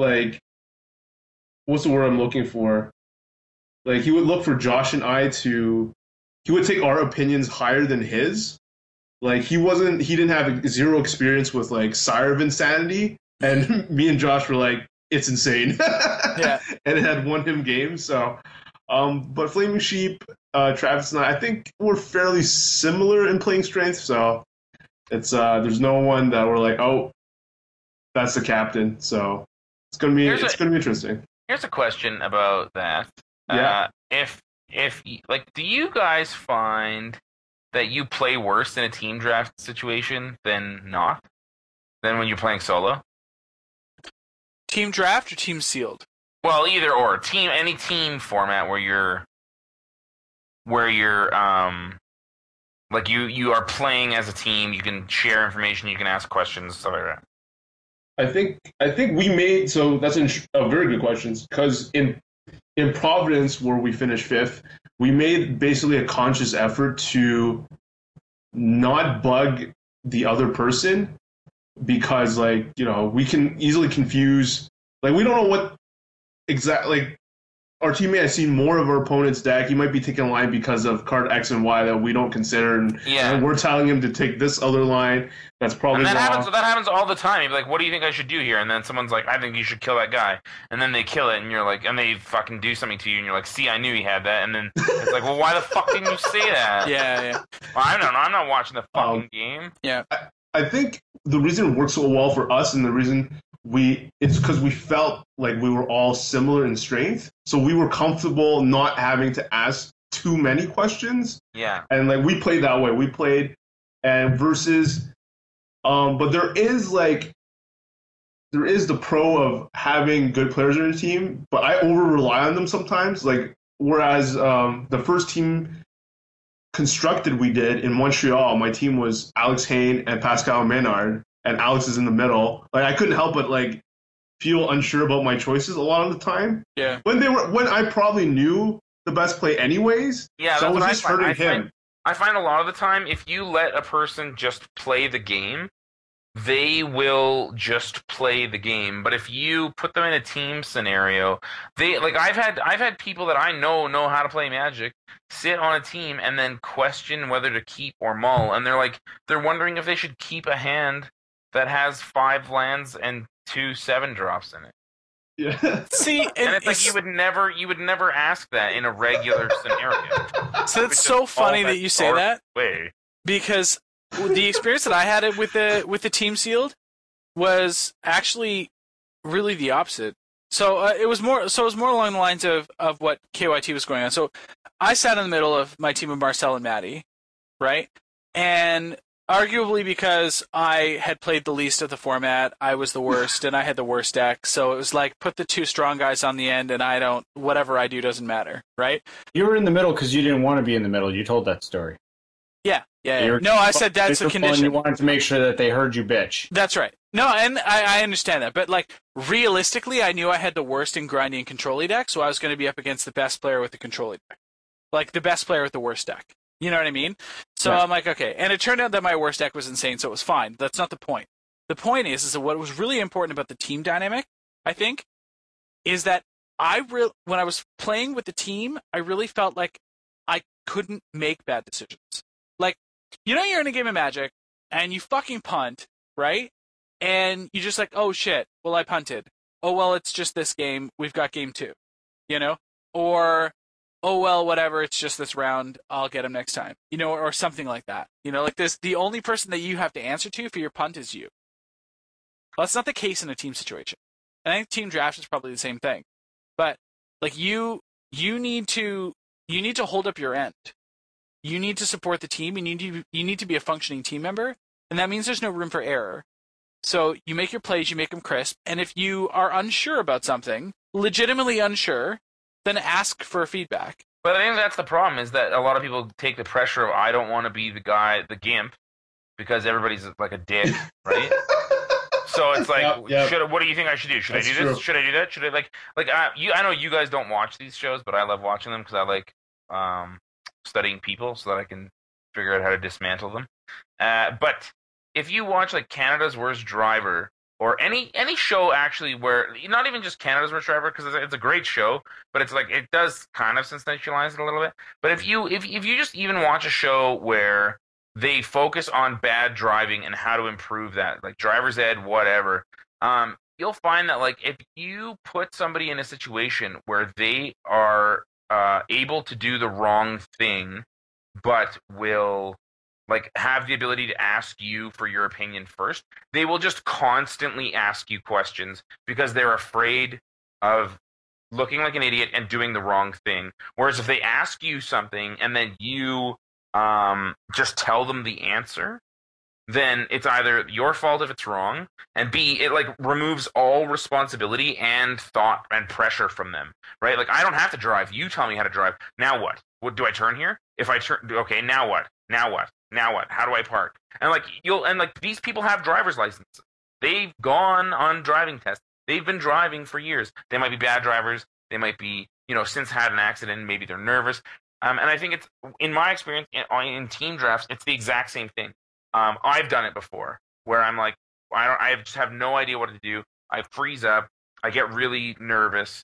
what's the word I'm looking for? Like he would look for Josh and I he would take our opinions higher than his. Like he didn't have zero experience with like Sire of Insanity, and me and Josh were like, it's insane. Yeah. And it had won him games. So, but Flaming Sheep, Travis and I think we're fairly similar in playing strength. So it's there's no one that we're like, oh, that's the captain. So it's gonna be interesting. Here's a question about that. Yeah. If do you guys find that you play worse in a team draft situation than when you're playing solo? Team draft or team sealed? Well, either or. Any team format where you're like you are playing as a team, you can share information, you can ask questions, stuff like that. I think we made, so that's a very good question, because in Providence, where we finished 5th, we made basically a conscious effort to not bug the other person, because we can easily confuse, we don't know what exactly, our teammate has seen more of our opponent's deck. He might be taking a line because of card X and Y that we don't consider, and we're telling him to take this other line that's probably wrong. That happens all the time. You'd be like, what do you think I should do here? And then someone's like, I think you should kill that guy. And then they kill it, and you're like, and they fucking do something to you, and you're like, see, I knew he had that. And then it's like, well, why the fuck didn't you say that? Yeah. Well, I don't know. I'm not watching the fucking game. Yeah. I think the reason it worked so well for us, and the reason it's because we felt like we were all similar in strength, so we were comfortable not having to ask too many questions. Yeah. And we played that way. We played and versus but there is the pro of having good players in your team, but I over rely on them sometimes. Whereas the first team constructed we did in Montreal, my team was Alex Hayne and Pascal Menard, and Alex is in the middle. I couldn't help but feel unsure about my choices a lot of the time. Yeah. When I probably knew the best play anyways. Yeah, so I was just hurting him. I find a lot of the time, if you let a person just play the game, they will just play the game. But if you put them in a team scenario, I've had people that I know how to play Magic sit on a team and then question whether to keep or mull, and they're wondering if they should keep a hand that has 5 lands and 2 7-drops in it. Yeah. See, and it's you would never ask that in a regular scenario. So it's so funny that you say that. Way. Because the experience that I had with the team sealed was actually really the opposite. So it was more along the lines of what KYT was going on. So I sat in the middle of my team of Marcel and Maddie, right? And arguably because I had played the least of the format, I was the worst, and I had the worst deck. So it was put the 2 strong guys on the end, and whatever I do doesn't matter, right? You were in the middle because you didn't want to be in the middle. You told that story. Yeah. No, I said that's a condition. You wanted to make sure that they heard you bitch. That's right. No, and I understand that. But, realistically, I knew I had the worst in grinding and control deck, so I was going to be up against the best player with the control deck. The best player with the worst deck. You know what I mean? So yeah. I'm like, okay. And it turned out that my worst deck was insane, so it was fine. That's not the point. The point is that what was really important about the team dynamic, I think, is that when I was playing with the team, I really felt like I couldn't make bad decisions. You're in a game of Magic, and you fucking punt, right? And you're just like, oh shit, well I punted. Oh well, it's just this game, we've got game 2. Or, oh well, whatever, it's just this round, I'll get him next time. Or something like that. The only person that you have to answer to for your punt is you. Well, that's not the case in a team situation. And I think team draft is probably the same thing. But like you need to hold up your end. You need to support the team. You need to be a functioning team member, and that means there's no room for error. So you make your plays, you make them crisp, and if you are unsure about something, legitimately unsure, then ask for feedback. But I think that's the problem, is that a lot of people take the pressure of, I don't want to be the guy, the gimp, because everybody's like a dick, right? So it's like, what do you think I should do? Should I do this? Should I do that? Should I I know you guys don't watch these shows, but I love watching them because I like studying people so that I can figure out how to dismantle them. But if you watch like Canada's Worst Driver, or any show actually where, not even just Canada's Worst Driver, because it's a great show, but it's like, it does kind of sensationalize it a little bit. But if you just even watch a show where they focus on bad driving and how to improve that, like driver's ed, whatever, you'll find that like if you put somebody in a situation where they are able to do the wrong thing, but will like have the ability to ask you for your opinion first, they will just constantly ask you questions because they're afraid of looking like an idiot and doing the wrong thing. Whereas if they ask you something and then you just tell them the answer, then it's either your fault if it's wrong, and B, it like removes all responsibility and thought and pressure from them, right? Like, I don't have to drive. You tell me how to drive. Now what? What do I turn here? If I turn, okay, now what? Now what? Now what? How do I park? And like these people have driver's licenses. They've gone on driving tests. They've been driving for years. They might be bad drivers. They might be, since had an accident. Maybe they're nervous. And I think it's, in my experience in team drafts, it's the exact same thing. I've done it before where I'm like, I just have no idea what to do. I freeze up. I get really nervous.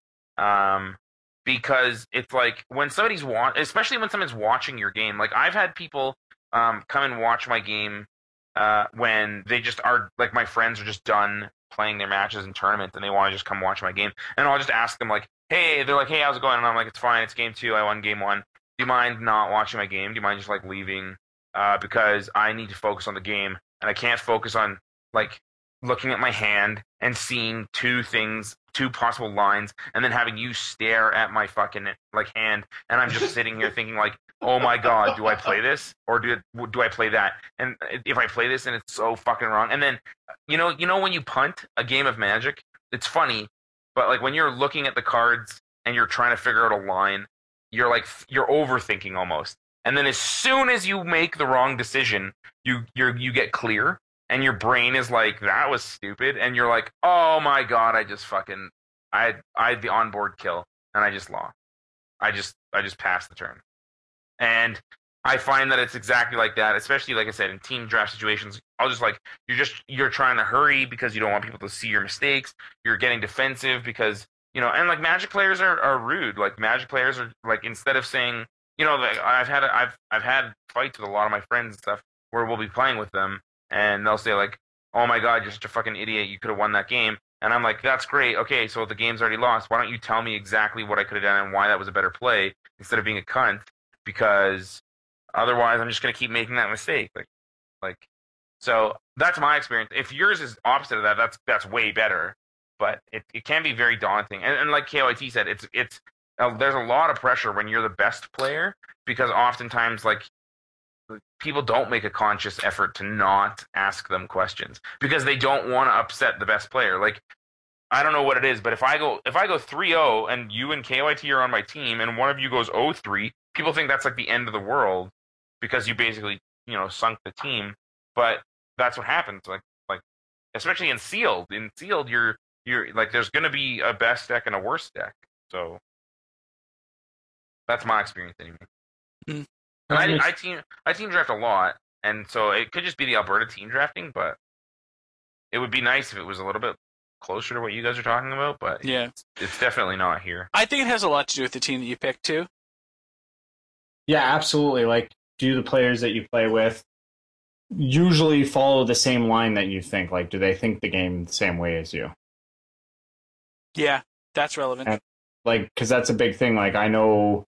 Because it's like when especially when someone's watching your game, like I've had people come and watch my game when they just are, like, my friends are just done playing their matches and tournaments and they want to just come watch my game. And I'll just ask them like, hey, they're like, hey, how's it going? And I'm like, it's fine. It's game 2. I won game 1. Do you mind not watching my game? Do you mind just like leaving? Because I need to focus on the game and I can't focus on like looking at my hand and seeing two possible lines and then having you stare at my fucking like hand, and I'm just sitting here thinking like, oh my god, do I play this or do I play that? And if I play this and it's so fucking wrong, and then you know when you punt a game of Magic, it's funny, but like when you're looking at the cards and you're trying to figure out a line, you're overthinking almost. And then as soon as you make the wrong decision, you get clear, and your brain is like, that was stupid, and you're like, oh my god, I had the onboard kill, and I just lost. I just passed the turn. And I find that it's exactly like that, especially, like I said, in team draft situations. I'll just like, you're trying to hurry because you don't want people to see your mistakes. You're getting defensive because, and like Magic players are rude. Like Magic players are like, instead of saying, like I've had fights with a lot of my friends and stuff where we'll be playing with them and they'll say like, oh my god, you're such a fucking idiot, you could have won that game. And I'm like, that's great. Okay, so the game's already lost. Why don't you tell me exactly what I could have done and why that was a better play instead of being a cunt? Because otherwise I'm just going to keep making that mistake. Like, so that's my experience. If yours is opposite of that, that's way better. But it can be very daunting. And like KOIT said, it's there's a lot of pressure when you're the best player, because oftentimes like people don't make a conscious effort to not ask them questions because they don't want to upset the best player. Like, I don't know what it is, but if I go 3-0 and you and KYT are on my team and one of you goes 0-3, people think that's like the end of the world because you basically, sunk the team. But that's what happens. Like especially in sealed. In sealed, you're like, there's going to be a best deck and a worst deck. So that's my experience anyway. Mm. And I team draft a lot, and so it could just be the Alberta team drafting, but it would be nice if it was a little bit closer to what you guys are talking about, but yeah, it's definitely not here. I think it has a lot to do with the team that you pick too. Yeah, absolutely. Like, do the players that you play with usually follow the same line that you think? Like, do they think the game the same way as you? Yeah, that's relevant. And, like, because that's a big thing. Like, I know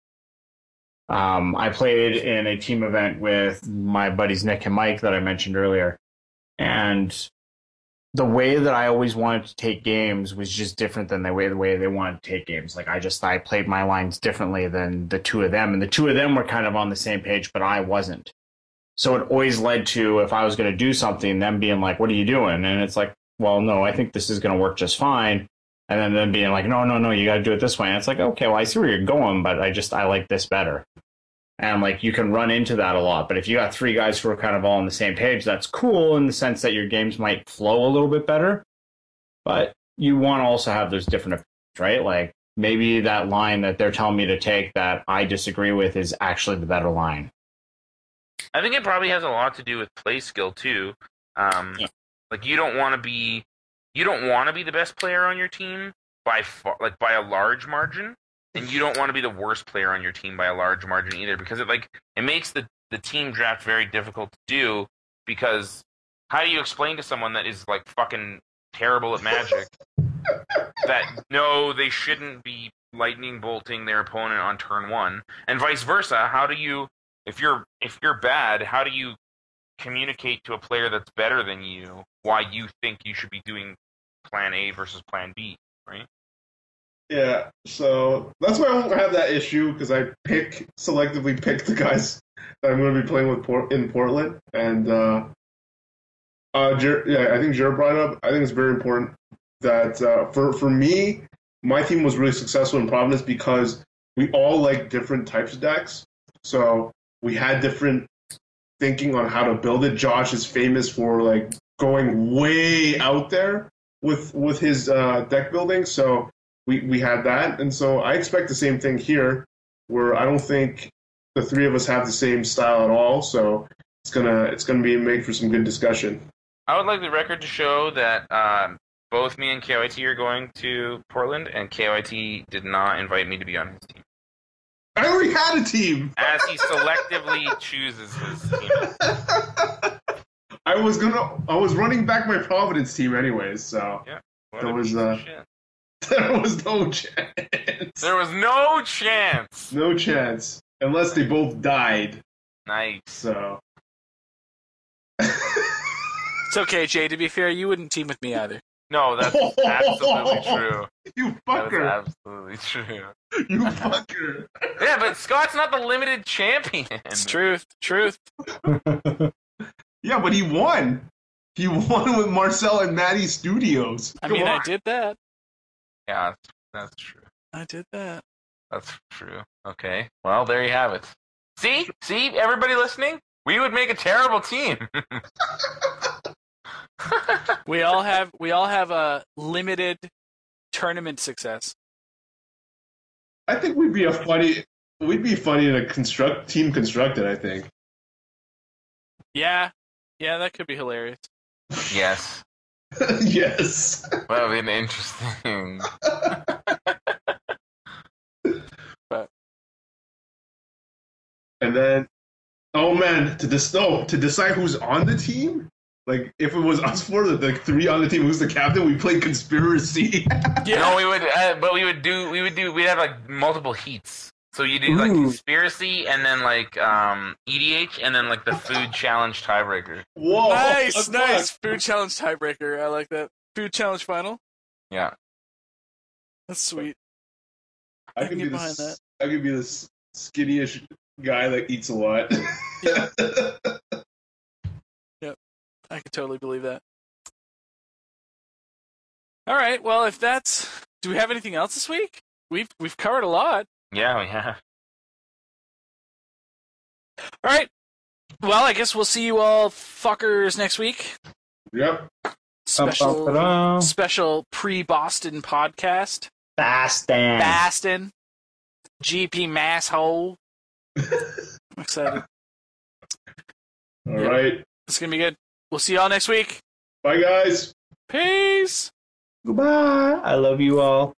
I played in a team event with my buddies Nick and Mike that I mentioned earlier, and the way that I always wanted to take games was just different than the way they wanted to take games. Like I played my lines differently than the two of them, and the two of them were kind of on the same page, but I wasn't. So it always led to, if I was going to do something, them being like, "What are you doing?" And it's like, "Well, no, I think this is going to work just fine." And then them being like, "No, you got to do it this way." And it's like, okay, well, I see where you're going, but I like this better. And like, you can run into that a lot. But if you got three guys who are kind of all on the same page, that's cool in the sense that your games might flow a little bit better. But you want to also have those different effects, right? Like, maybe that line that they're telling me to take that I disagree with is actually the better line. I think it probably has a lot to do with play skill too. Like, you don't want to be the best player on your team by far, like by a large margin. And you don't want to be the worst player on your team by a large margin either, because it makes the team draft very difficult to do. Because how do you explain to someone that is like fucking terrible at Magic that no, they shouldn't be lightning bolting their opponent on turn one, and vice versa? How do you, if you're bad, how do you communicate to a player that's better than you why you think you should be doing plan A versus plan B, right? Yeah, so that's why I won't have that issue, because I selectively pick the guys that I'm going to be playing with in Portland. And I think Jared brought it up. I think it's very important that for me, my team was really successful in Providence because we all like different types of decks. So we had different thinking on how to build it. Josh is famous for like going way out there with his deck building. So we had that, and so I expect the same thing here, where I don't think the three of us have the same style at all. So it's gonna be made for some good discussion. I would like the record to show that both me and KYT are going to Portland, and KYT did not invite me to be on his team. I already had a team, as he selectively chooses his team. I was running back my Providence team anyways, so yeah, there was no chance. There was no chance. No chance, unless they both died. Nice. So it's okay, Jay. To be fair, you wouldn't team with me either. No, that's absolutely true. You fucker. That is absolutely true. You fucker. Yeah, but Scott's not the limited champion. It's truth. Yeah, but he won. He won with Marcel and Maddie Studios. I mean, I did that. Yeah, that's true. I did that. That's true. Okay. Well, there you have it. See, everybody listening? We would make a terrible team. We all have a limited tournament success. I think we'd be funny in a team constructed, I think. Yeah, that could be hilarious. Yes. Yes. That would be interesting. But. And then, oh man, to decide who's on the team. Like, if it was us four, the three on the team, who's the captain? We played conspiracy. Yeah. No, we'd have like multiple heats. So you do like conspiracy, and then like EDH, and then like the food challenge tiebreaker. Whoa! Nice food challenge tiebreaker. I like that. Food challenge final. Yeah, that's sweet. I could be behind that. I could be this skinny-ish guy that eats a lot. Yeah. Yep, I could totally believe that. All right. Well, if that's, do we have anything else this week? We've covered a lot. Yeah, we have. All right. Well, I guess we'll see you all fuckers next week. Yep. Special pre-Boston podcast. Boston. GP masshole. I'm excited. All right. It's going to be good. We'll see y'all next week. Bye, guys. Peace. Goodbye. I love you all.